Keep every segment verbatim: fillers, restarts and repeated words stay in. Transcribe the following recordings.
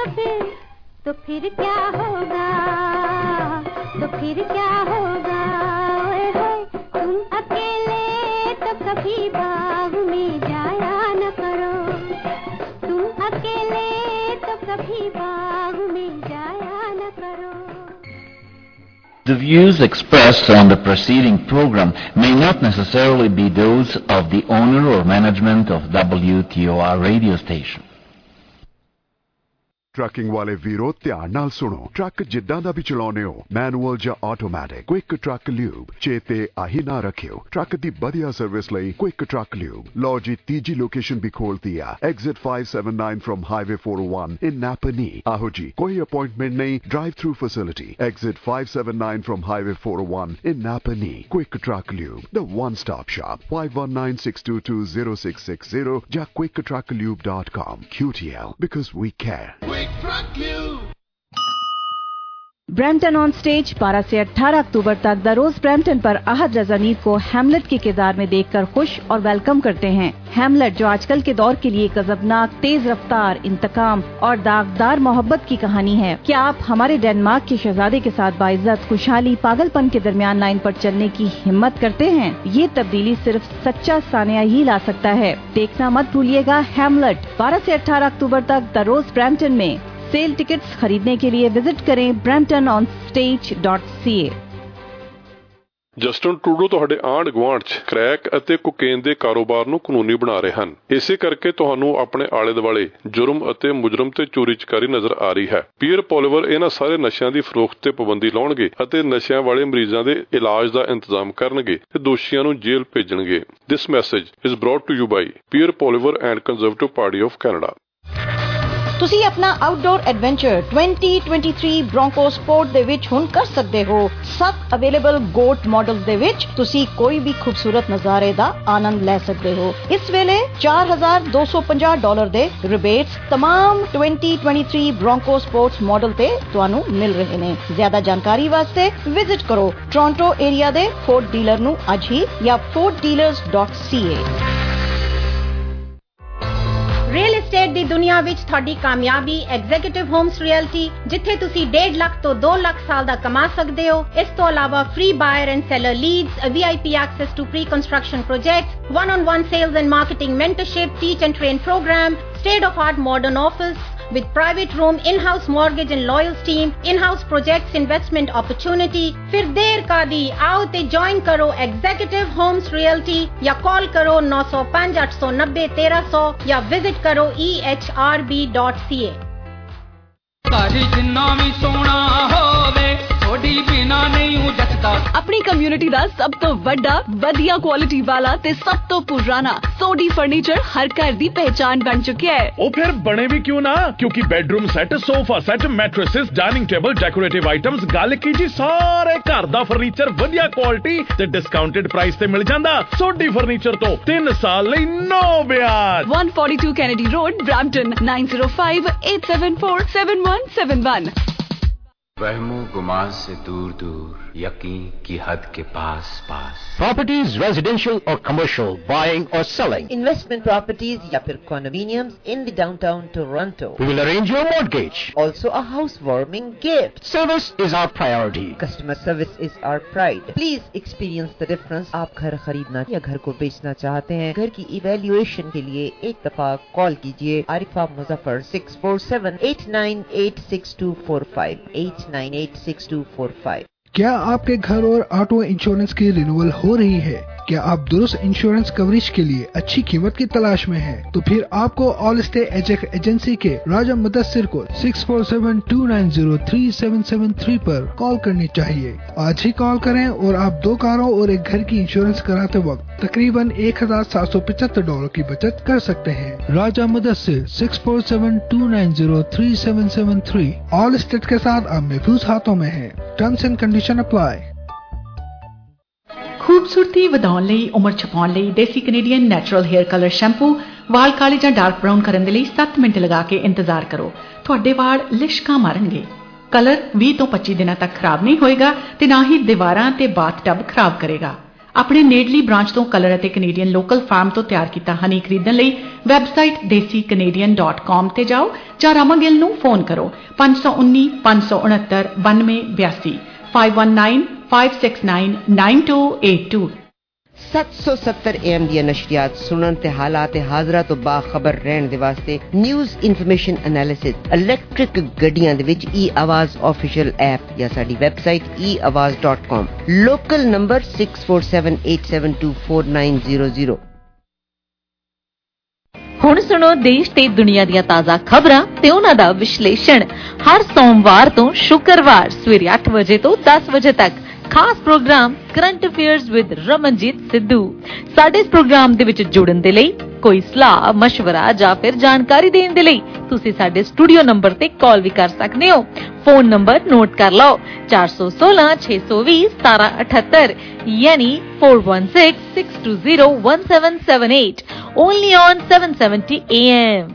फिर तो फिर क्या होगा, तो फिर क्या होगा। ओए होए तुम अकेले तो कभी बाग में जाया न करो, तुम अकेले तो कभी बाग में जाया न करो। The views expressed on the preceding program may not necessarily be those of the owner or management of W T O R radio station. Trucking वाले वीरो ध्यान नाल सुनो। ट्रक जिद्दां दा भी चलाउने हो, मैनुअल या ऑटोमैटिक, क्विक ट्रक ल्यूब चेते आही ना रखियो। ट्रक दी बढ़िया सर्विस लई क्विक ट्रक ल्यूब। लो जी तीजी लोकेशन भी खोल दिया, exit five seven nine from highway four O one in Napanee. आहो जी कोई अपॉइंटमेंट नहीं, drive through facility, exit five seven nine from highway four O one in Napanee. Quick truck lube, the one stop shop, five one nine six two two zero six six zero या quick truck lube dot com. Q T L, because we care. Brampton on stage बारह से अठारह अक्टूबर तक the rose Brampton पर अहद रजा नीद को Hamlet के किरदार में देखकर खुश और वेलकम करते हैं। हैमलेट जो आजकल के दौर के लिए गजबनाक, तेज रफ्तार, इंतकाम और दागदार मोहब्बत की कहानी है। क्या आप हमारे डेनमार्क के शहजादे के साथ बाइज्जत, खुशहाली, पागलपन के दरमियान लाइन पर चलने की हिम्मत करते हैं? ये तब्दीली सिर्फ सच्चा सानिया ही ला सकता है। देखना मत भूलिएगा हैमलेट बारह से अठारह अक्टूबर तक द रोज ब्रैम्पटन में। सेल टिकट्स खरीदने के लिए विजिट करें Brampton on stage dot C A. Justin Trudeau ਤੁਹਾਡੇ ਆਂਢ ਗੁਆਂਢ 'ਚ ਕ੍ਰੈਕ ਅਤੇ ਕੋਕੇਨ ਦੇ ਕਾਰੋਬਾਰ ਨੂੰ ਕਾਨੂੰਨੀ ਬਣਾ ਰਹੇ ਹਨ। ਇਸੇ ਕਰਕੇ ਤੁਹਾਨੂੰ ਆਪਣੇ ਆਲੇ ਦੁਆਲੇ ਜੁਰਮ ਅਤੇ ਮੁਜਰਮ ਤੇ ਚੋਰੀ ਚਕਾਰੀ ਨਜ਼ਰ ਆ ਰਹੀ ਹੈ। ਪੀਅਰ ਪੋਲੀਵਰ ਇਹਨਾਂ ਸਾਰੇ ਨਸ਼ਿਆਂ ਦੀ ਫਰੋਖਤ ਤੇ ਪਾਬੰਦੀ ਲਾਉਣਗੇ ਅਤੇ ਨਸ਼ਿਆਂ ਵਾਲੇ ਮਰੀਜ਼ਾਂ ਦੇ ਇਲਾਜ ਦਾ ਇੰਤਜ਼ਾਮ ਕਰਨਗੇ ਤੇ ਦੋਸ਼ੀਆਂ ਨੂੰ ਜੇਲ੍ਹ ਭੇਜਣਗੇ। This message is brought to you by Pierre Poilievre and Conservative Party of Canada. ਤੁਸੀਂ ਆਪਣਾ outdoor adventure twenty twenty-three Bronco Sport ਦੇ ਵਿੱਚ ਹੁਣ ਕਰ ਸਕਦੇ ਹੋ। ਸੱਤ ਅਵੇਲੇਬਲ ਗੋਟ ਮਾਡਲਸ ਦੇ ਵਿੱਚ ਤੁਸੀਂ ਕੋਈ ਵੀ ਖੂਬਸੂਰਤ ਨਜ਼ਾਰੇ ਦਾ ਆਨੰਦ ਲੈ ਸਕਦੇ ਹੋ। ਇਸ ਵੇਲੇ four thousand two hundred fifty dollar ਦੇ ਰਿਬੇਟਸ तमाम twenty twenty-three Bronco Sports model ਤੇ ਤੁਹਾਨੂੰ ਮਿਲ ਰਹੇ ਨੇ। ਜ਼ਿਆਦਾ ਜਾਣਕਾਰੀ ਵਾਸਤੇ ਵਿਜ਼ਿਟ ਕਰੋ ਟੋਰਾਂਟੋ ਏਰੀਆ ਦੇ ਫੋਰਡ ਡੀਲਰ ਨੂੰ ਅੱਜ ਹੀ ਜਾਂ ford dealers dot c a। Real estate ਦੀ ਦੁਨੀਆ ਵਿੱਚ ਤੁਹਾਡੀ ਕਾਮਯਾਬੀ ਐਗਜ਼ੀਕਿਊਟਿਵ ਹੋਮਸ ਰਿਐਲਟੀ, ਜਿੱਥੇ ਤੁਸੀਂ one point five ਲੱਖ ਤੋਂ two ਲੱਖ ਸਾਲ ਦਾ ਕਮਾ ਸਕਦੇ ਹੋ। ਇਸ ਤੋਂ ਇਲਾਵਾ free buyer and seller leads, V I P access to pre construction projects, one on one sales and marketing mentorship, teach and train program, state of art modern office with private room, in-house mortgage and lawyers team, in-house projects investment opportunity। फिर देर का दी, आओ ते join करो executive homes realty या call करो nine oh five eight nine zero one three zero zero या visit करो e h r b dot c a। जिन्ना भी सोना होवे थोड़ी बिना नहीं जचदा। अपनी कम्युनिटी दा सब तो वड्डा, वधिया क्वालिटी वाला ते सब तो पुराना सोडी फर्नीचर हर घर दी पहचान बन चुका है। ओ फिर बने भी क्यों ना, क्योंकि bedroom set, sofa set, mattresses, dining table, decorative items, गल की जी सारे घर दा फर्नीचर वधिया क्वालिटी ते डिस्काउंटेड प्राइस ते मिल जांदा। सोडी फर्नीचर तो तीन साल लई नो ब्याज। one forty-two Kennedy Road, Brampton nine zero five eight seven four seven one seven one। वहमो गुमान से दूर दूर, यकीन की हद के पास पास। Properties, residential or commercial, buying or selling. Investment properties या फिर condominiums in the downtown Toronto. We will arrange your mortgage. Also a housewarming gift. Service is our priority. Customer service is our pride. Please experience the difference. आप घर खरीदना या घर को बेचना चाहते हैं, घर की evaluation के लिए एक दफा कॉल कीजिए Arifa Muzaffar six four seven eight nine eight six two four five eight nine eight six two four five। क्या आपके घर और ऑटो इंश्योरेंस की रिन्यूअल हो रही है? क्या आप दुरुस्त इंश्योरेंस कवरेज के लिए अच्छी कीमत की तलाश में हैं? तो फिर आपको ऑल स्टेट एजेक एजेंसी के राजा मुदस्सिर को six four seven two nine zero three seven seven three पर कॉल करनी चाहिए। आज ही कॉल करें और आप दो कारों और एक घर की इंश्योरेंस कराते वक्त तकरीबन एक हजार सात सौ पचहत्तर डॉलर की बचत कर सकते हैं। Raja Mudassir six four seven two nine zero three seven seven three। Allstate के साथ आप महफूज हाथों में हैं। Terms and condition apply. खूबसूरती ਵਧਾਉਣ ਲਈ, ਉਮਰ ਛਪਾਉਣ ਲਈ desi Canadian natural hair colour shampoo ਵਾਲ ਕਾਲੇ ਜਾਂ ਡਾਰਕ ਬ੍ਰਾਊਨ ਕਰਨ ਦੇ ਲਈ seven ਮਿੰਟ ਲਗਾ ਕੇ ਇੰਤਜ਼ਾਰ ਕਰੋ। ਤੁਹਾਡੇ ਵਾਲ ਲਿਸ਼ਕਾਂ ਮਾਰਨਗੇ। ਕਲਰ twenty ਤੋਂ twenty ਦਿਨਾਂ ਤੱਕ ਖਰਾਬ ਨਹੀਂ ਹੋਏਗਾ ਤੇ ਨਾ ਹੀ ਦੀਵਾਰਾਂ ਤੇ ਬਾਥਟਬ ਖਰਾਬ ਕਰੇਗਾ। ਆਪਣੇ ਨੇੜਲੀ ਬ੍ਰਾਂਚ ਤੋਂ ਕਲਰ ਅਤੇ ਕੈਨੇਡੀਅਨ ਲੋਕਲ ਫਾਰਮ ਤੋਂ ਤਿਆਰ ਕੀਤਾ ਹਨੀ ਖਰੀਦਣ ਲਈ ਵੈਬਸਾਈਟ ਦੇਸੀ ਕੈਨੇਡੀਅਨ ਡਾਟ ਕਾਮ ਤੇ ਜਾਓ ਜਾਂ ਰਾਮਾ ਗਿੱਲ ਨੂੰ ਫੋਨ ਕਰੋ ਪੰਜ ਸੌ ਉੱਨੀ ਪੰਜ ਸੌ ਉਣੱਤਰ ਬਾਨਵੇਂ ਬਿਆਸੀ five one nine five six nine nine two eight two ਸੱਤ ਸੌ ਸੱਤਰ ए एम ਦੀਆਂ ਨਸ਼ਰੀਆਤ ਸੁਣਨ ਤੇ ਹਾਲਾਤ ਤੇ ਹਾਜ਼ਰਾ ਤੋਂ ਬਾਖਬਰ ਰਹਿਣ ਦੇ ਵਾਸਤੇ ਨਿਊਜ਼ ਇਨਫੋਰਮੇਸ਼ਨ ਐਨਾਲਿਸਿਸ ਇਲੈਕਟ੍ਰਿਕ ਗੱਡੀਆਂ ਦੇ ਵਿੱਚ ਈ ਆਵਾਜ਼ ਆਫੀਸ਼ੀਅਲ ਐਪ ਜਾਂ ਸਾਡੀ website e awaz dot com local number six four seven eight seven two four nine zero zero। ਹੁਣ ਸੁਣੋ ਦੇਸ਼ ਤੇ ਦੁਨੀਆ ਦੀਆਂ ਤਾਜ਼ਾ ਖਬਰਾਂ ਤੇ ਉਹਨਾਂ ਦਾ ਵਿਸ਼ਲੇਸ਼ਣ ਹਰ ਸੋਮਵਾਰ ਤੋਂ ਸ਼ੁੱਕਰਵਾਰ ਸਵੇਰੇ ਅੱਠ ਵਜੇ ਤੋਂ ਦਸ ਵਜੇ ਤੱਕ ਖਾਸ programme current affairs with Ramanjit Sidhu. ਸਾਡੇ ਇਸ ਪ੍ਰੋਗਰਾਮ ਦੇ ਵਿੱਚ ਜੁੜਨ ਦੇ ਲਈ ਕੋਈ ਸਲਾਹ ਮਸ਼ਵਰਾ ਜਾਂ ਫਿਰ ਜਾਣਕਾਰੀ ਦੇਣ ਦੇ ਲਈ ਤੁਸੀਂ ਸਾਡੇ ਸਟੂਡੀਓ ਨੰਬਰ ਤੇ ਕਾਲ ਵੀ ਕਰ ਸਕਦੇ ਹੋ। ਫੋਨ ਨੰਬਰ ਨੋਟ ਕਰ ਲਓ four one six six two zero one seven eight eight ਯਾਨੀ four one six six two zero one seven seven eight only on seven seventy A M।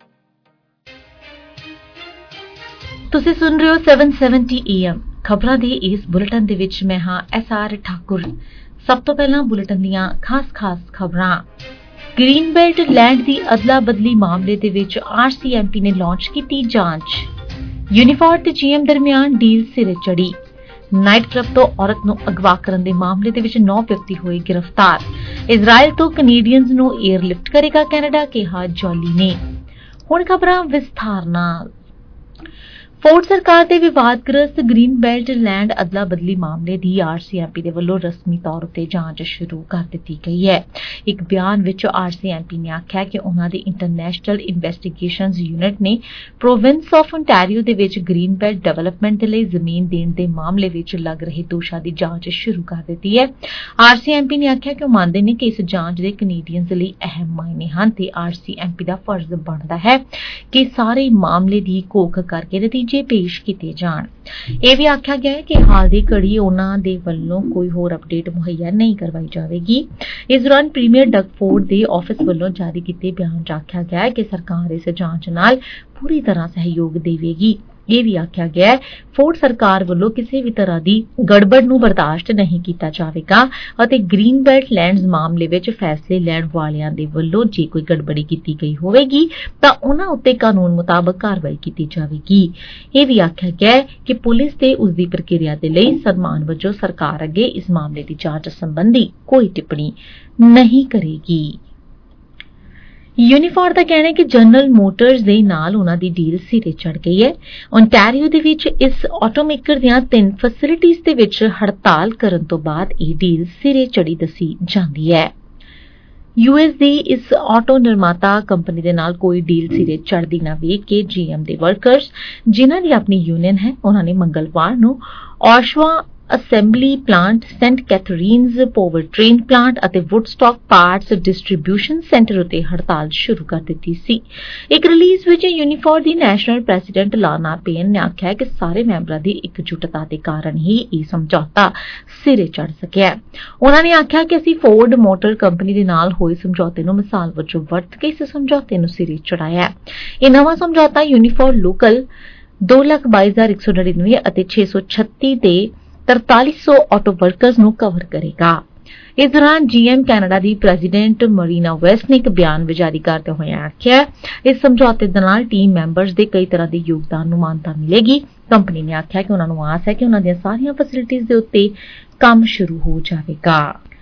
ਤੁਸੀਂ ਸੁਣ ਰਹੇ ਹੋ seven seventy A M ਖਬਰਾਂ ਦੇ ਇਸ ਬੁਲੇਟਿਨ ਦੇ ਵਿੱਚ ਮੈਂ ਹਾਂ ਐਸ ਆਰ ਠਾਕੁਰ। ਸਭ ਤੋਂ ਪਹਿਲਾਂ ਬੁਲੇਟਿਨ ਦੀਆਂ ਖਾਸ-ਖਾਸ ਖਬਰਾਂ। ਗ੍ਰੀਨ ਬੈਲਟ ਲੈਂਡ ਦੀ ਅਦਲਾ ਬਦਲੀ ਮਾਮਲੇ ਦੇ ਵਿੱਚ ਆਰ ਸੀ ਐਮ ਪੀ ਨੇ ਲਾਂਚ ਕੀਤੀ ਜਾਂਚ। ਯੂਨੀਫੋਰ ਤੇ ਜੀ ਐਮ ਦਰਮਿਆਨ ਡੀਲ ਸਿਰੇ ਚੜੀ। ਨਾਈਟ ਕਲੱਬ ਤੋਂ ਔਰਤ ਨੂੰ ਅਗਵਾ ਕਰਨ ਦੇ ਮਾਮਲੇ ਦੇ ਵਿੱਚ ਨੌ ਵਿਅਕਤੀ ਹੋਏ ਗ੍ਰਿਫਤਾਰ। ਇਜ਼ਰਾਈਲ ਤੋਂ ਕੈਨੇਡੀਅਨਜ਼ ਨੂੰ ਏਅਰਲਿਫਟ ਕਰੇਗਾ ਕੈਨੇਡਾ, ਕਿਹਾ ਜੌਲੀ ਨੇ। ਹੁਣ ਖਬਰਾਂ ਵਿਸਥਾਰ ਨਾਲ। ਫੋਰਡ ਸਰਕਾਰ ਦੇ ਵਿਵਾਦਗ੍ਰਸਤ ਗ੍ਰੀਨ ਬੈਲਟ ਲੈਂਡ ਅਦਲਾ ਬਦਲੀ ਮਾਮਲੇ ਦੀ ਆਰ ਸੀ ਐਮ ਪੀ ਦੇ ਵੱਲੋਂ ਰਸਮੀ ਤੌਰ ਉੱਤੇ ਜਾਂਚ ਸ਼ੁਰੂ ਕਰ ਦਿੱਤੀ ਗਈ ਹੈ। ਇੱਕ ਬਿਆਨ ਵਿੱਚ ਆਰ ਸੀ ਐਮ ਪੀ ਨੇ ਆਖਿਆ ਕਿ ਉਹਨਾਂ ਦੇ ਇੰਟਰਨੈਸ਼ਨਲ ਇਨਵੈਸਟੀਗੇਸ਼ਨਜ਼ ਯੂਨਿਟ ਨੇ ਪ੍ਰੋਵਿੰਸ ਆਫ ontario ਦੇ ਵਿੱਚ ਗ੍ਰੀਨ ਬੈਲਟ ਡਿਵੈਲਪਮੈਂਟ ਦੇ ਲਈ ਜ਼ਮੀਨ ਦੇਣ ਦੇ ਮਾਮਲੇ ਵਿੱਚ ਲੱਗ ਰਹੇ ਦੋਸ਼ਾਂ ਦੀ ਜਾਂਚ ਸ਼ੁਰੂ ਕਰ ਦਿੱਤੀ ਹੈ। ਆਰ ਸੀ ਐਮ ਪੀ ਨੇ ਆਖਿਆ ਕਿ ਉਹ ਮੰਨਦੇ ਨੇ ਕਿ ਇਸ ਜਾਂਚ ਦੇ ਕੈਨੇਡੀਅਨਜ਼ ਲਈ ਅਹਿਮ ਮਾਇਨੇ ਹਨ ਤੇ ਆਰ ਸੀ ਐਮ ਪੀ ਦਾ ਫਰਜ਼ ਬਣਦਾ ਹੈ ਕਿ ਸਾਰੇ ਮਾਮਲੇ ਦੀ ਘੋਖ ਕਰਕੇ ਨਤੀਜੇ ਪੇਸ਼ ਕੀਤੇ ਜਾਣ। ਇਹ ਵੀ ਆਖਿਆ ਗਿਆ ਹੈ ਕਿ ਹਾਲ ਦੀ ਘੜੀ ਉਹਨਾਂ ਦੇ ਵੱਲੋਂ ਕੋਈ ਹੋਰ ਅਪਡੇਟ ਮੁਹੱਈਆ ਨਹੀਂ ਕਰਵਾਈ ਜਾਵੇਗੀ। ਇਸ ਦੌਰਾਨ ਪ੍ਰੀਮੀਅਰ ਡਗ ਫੋਰਡ ਦੇ ਆਫਿਸ ਵੱਲੋਂ ਜਾਰੀ ਕੀਤੇ ਬਿਆਨ 'ਚ ਆਖਿਆ ਗਿਆ ਹੈ ਕਿ ਸਰਕਾਰ ਇਸ ਜਾਂਚ ਨਾਲ ਪੂਰੀ ਤਰ੍ਹਾਂ ਸਹਿਯੋਗ ਦੇਵੇਗੀ। ਇਹ ਵੀ ਆਖਿਆ ਗਿਆ ਹੈ ਫੋਰਡ ਸਰਕਾਰ ਵੱਲੋਂ ਕਿਸੇ ਵੀ ਤਰ੍ਹਾਂ ਦੀ ਗੜਬੜ ਨੂੰ ਬਰਦਾਸ਼ਤ ਨਹੀਂ ਕੀਤਾ ਜਾਵੇਗਾ ਅਤੇ ਗ੍ਰੀਨ ਬੈਲਟ ਲੈਂਡਜ਼ ਮਾਮਲੇ ਵਿੱਚ ਫੈਸਲੇ ਲੈਣ ਵਾਲਿਆਂ ਦੇ ਵੱਲੋਂ ਜੇ ਕੋਈ ਗੜਬੜੀ ਕੀਤੀ ਗਈ ਹੋਵੇਗੀ ਤਾਂ ਉਹਨਾਂ ਉੱਤੇ ਕਾਨੂੰਨ ਮੁਤਾਬਕ ਕਾਰਵਾਈ ਕੀਤੀ ਜਾਵੇਗੀ। ਇਹ ਵੀ ਆਖਿਆ ਗਿਆ ਹੈ ਕਿ ਪੁਲਿਸ ਤੇ ਉਸ ਦੀ ਪ੍ਰਕਿਰਿਆ ਦੇ ਲਈ ਸਨਮਾਨ ਵਜੋਂ ਸਰਕਾਰ ਅੱਗੇ ਇਸ ਮਾਮਲੇ ਦੀ ਜਾਂਚ ਸੰਬੰਧੀ ਕੋਈ ਟਿੱਪਣੀ ਨਹੀਂ ਕਰੇਗੀ। ਯੂਨੀਫੋਰ ਦਾ ਕਹਿਣਾ ਹੈ ਕਿ ਜਨਰਲ ਮੋਟਰਸ ਦੇ ਨਾਲ ਉਹਨਾਂ ਦੀ ਡੀਲ ਸਿਰੇ ਚੜ ਗਈ ਹੈ। ontario ਦੇ ਵਿੱਚ ਇਸ ਆਟੋਮੇਕਰ ਦੀਆਂ ਤਿੰਨ ਫੈਸਿਲਿਟੀਜ਼ ਦੇ ਵਿੱਚ ਹੜਤਾਲ ਕਰਨ ਤੋਂ ਬਾਅਦ ਇਹ ਡੀਲ ਸਿਰੇ ਚੜੀ ਦੱਸੀ ਜਾਂਦੀ ਹੈ। ਯੂ ਐਸ ਦੀ ਇਸ ਆਟੋ ਨਿਰਮਾਤਾ ਕੰਪਨੀ ਦੇ ਨਾਲ ਕੋਈ ਡੀਲ ਸਿਰੇ ਚੜ੍ਹਦੀ ਨਾ ਵੇਖ ਕੇ ਜੀ ਐਮ ਦੇ ਵਰਕਰਸ, ਜਿਨ੍ਹਾਂ ਦੀ ਆਪਣੀ ਯੂਨੀਅਨ ਹੈ, ਉਹਨਾਂ ਨੇ ਮੰਗਲਵਾਰ ਨੂੰ Oshawa assembly plant, Saint Catharines powertrain plant ਅਤੇ ਵੁੱਡਸਟਾਕ ਪਾਰਟਸ ਡਿਸਟ੍ਰੀਬਿਊਸ਼ਨ ਸੈਂਟਰ ਉੱਤੇ ਹੜਤਾਲ ਸ਼ੁਰੂ ਕਰ ਦਿੱਤੀ ਸੀ। ਇੱਕ ਰਿਲੀਜ਼ ਵਿੱਚ ਯੂਨੀਫੋਰ ਦੀ ਨੈਸ਼ਨਲ ਪ੍ਰੈਜ਼ੀਡੈਂਟ ਲਾਨਾ ਪੇਨ ਨੇ ਆਖਿਆ ਕਿ ਸਾਰੇ ਮੈਂਬਰਾਂ ਦੀ ਇਕਜੁੱਟਤਾ ਦੇ ਕਾਰਨ ਹੀ ਇਹ ਸਮਝੌਤਾ ਸਿਰੇ ਚੜ ਸਕਿਆ। ਉਹਨਾਂ ਨੇ ਆਖਿਆ ਕਿ ਅਸੀਂ ਫੋਰਡ ਮੋਟਰ ਕੰਪਨੀ ਦੇ ਨਾਲ ਹੋਏ ਸਮਝੌਤੇ ਨੂੰ ਮਿਸਾਲ ਵਜੋਂ ਵਰਤ ਕੇ ਇਸ ਸਮਝੌਤੇ ਨੂੰ ਸਿਰੇ ਚੜਾਇਆ। ਇਹ ਨਵਾਂ ਸਮਝੌਤਾ ਯੂਨੀਫੋਰ ਲੋਕਲ ਦੋ ਲੱਖ ਬਾਈ ਹਜ਼ਾਰ ਇੱਕ ਸੌ ਨੜਿਨਵੇਂ ਅਤੇ ਛੇ ਸੌ ਛੱਤੀ ਦੇ ਤਰਤਾਲੀ ਸੌ ਆਟੋ ਵਰਕਰਸ ਨੂੰ ਕਵਰ ਕਰੇਗਾ। ਇਸ ਦੌਰਾਨ ਜੀ ਐਮ ਕੈਨੇਡਾ ਦੀ ਪ੍ਰੈਜ਼ੀਡੈਂਟ ਮਰੀਨਾ ਵੈਸਟ ਨੇ ਇੱਕ ਬਿਆਨ ਜਾਰੀ ਕਰਦੇ ਹੋਏ ਆਖਿਆ ਇਸ ਸਮਝੌਤੇ ਦੇ ਨਾਲ ਟੀਮ ਮੈਂਬਰਸ ਦੇ ਕਈ ਤਰ੍ਹਾਂ ਦੇ ਯੋਗਦਾਨ ਨੂੰ ਮਾਨਤਾ ਮਿਲੇਗੀ। ਕੰਪਨੀ ਨੇ ਆਖਿਆ ਕਿ ਉਹਨਾਂ ਨੂੰ ਆਸ ਹੈ ਕਿ ਉਹਨਾਂ ਦੀਆਂ ਸਾਰੀਆਂ ਫੈਸਿਲਿਟੀਜ਼ ਦੇ ਉੱਤੇ ਕੰਮ ਸ਼ੁਰੂ ਹੋ ਜਾਵੇਗਾ।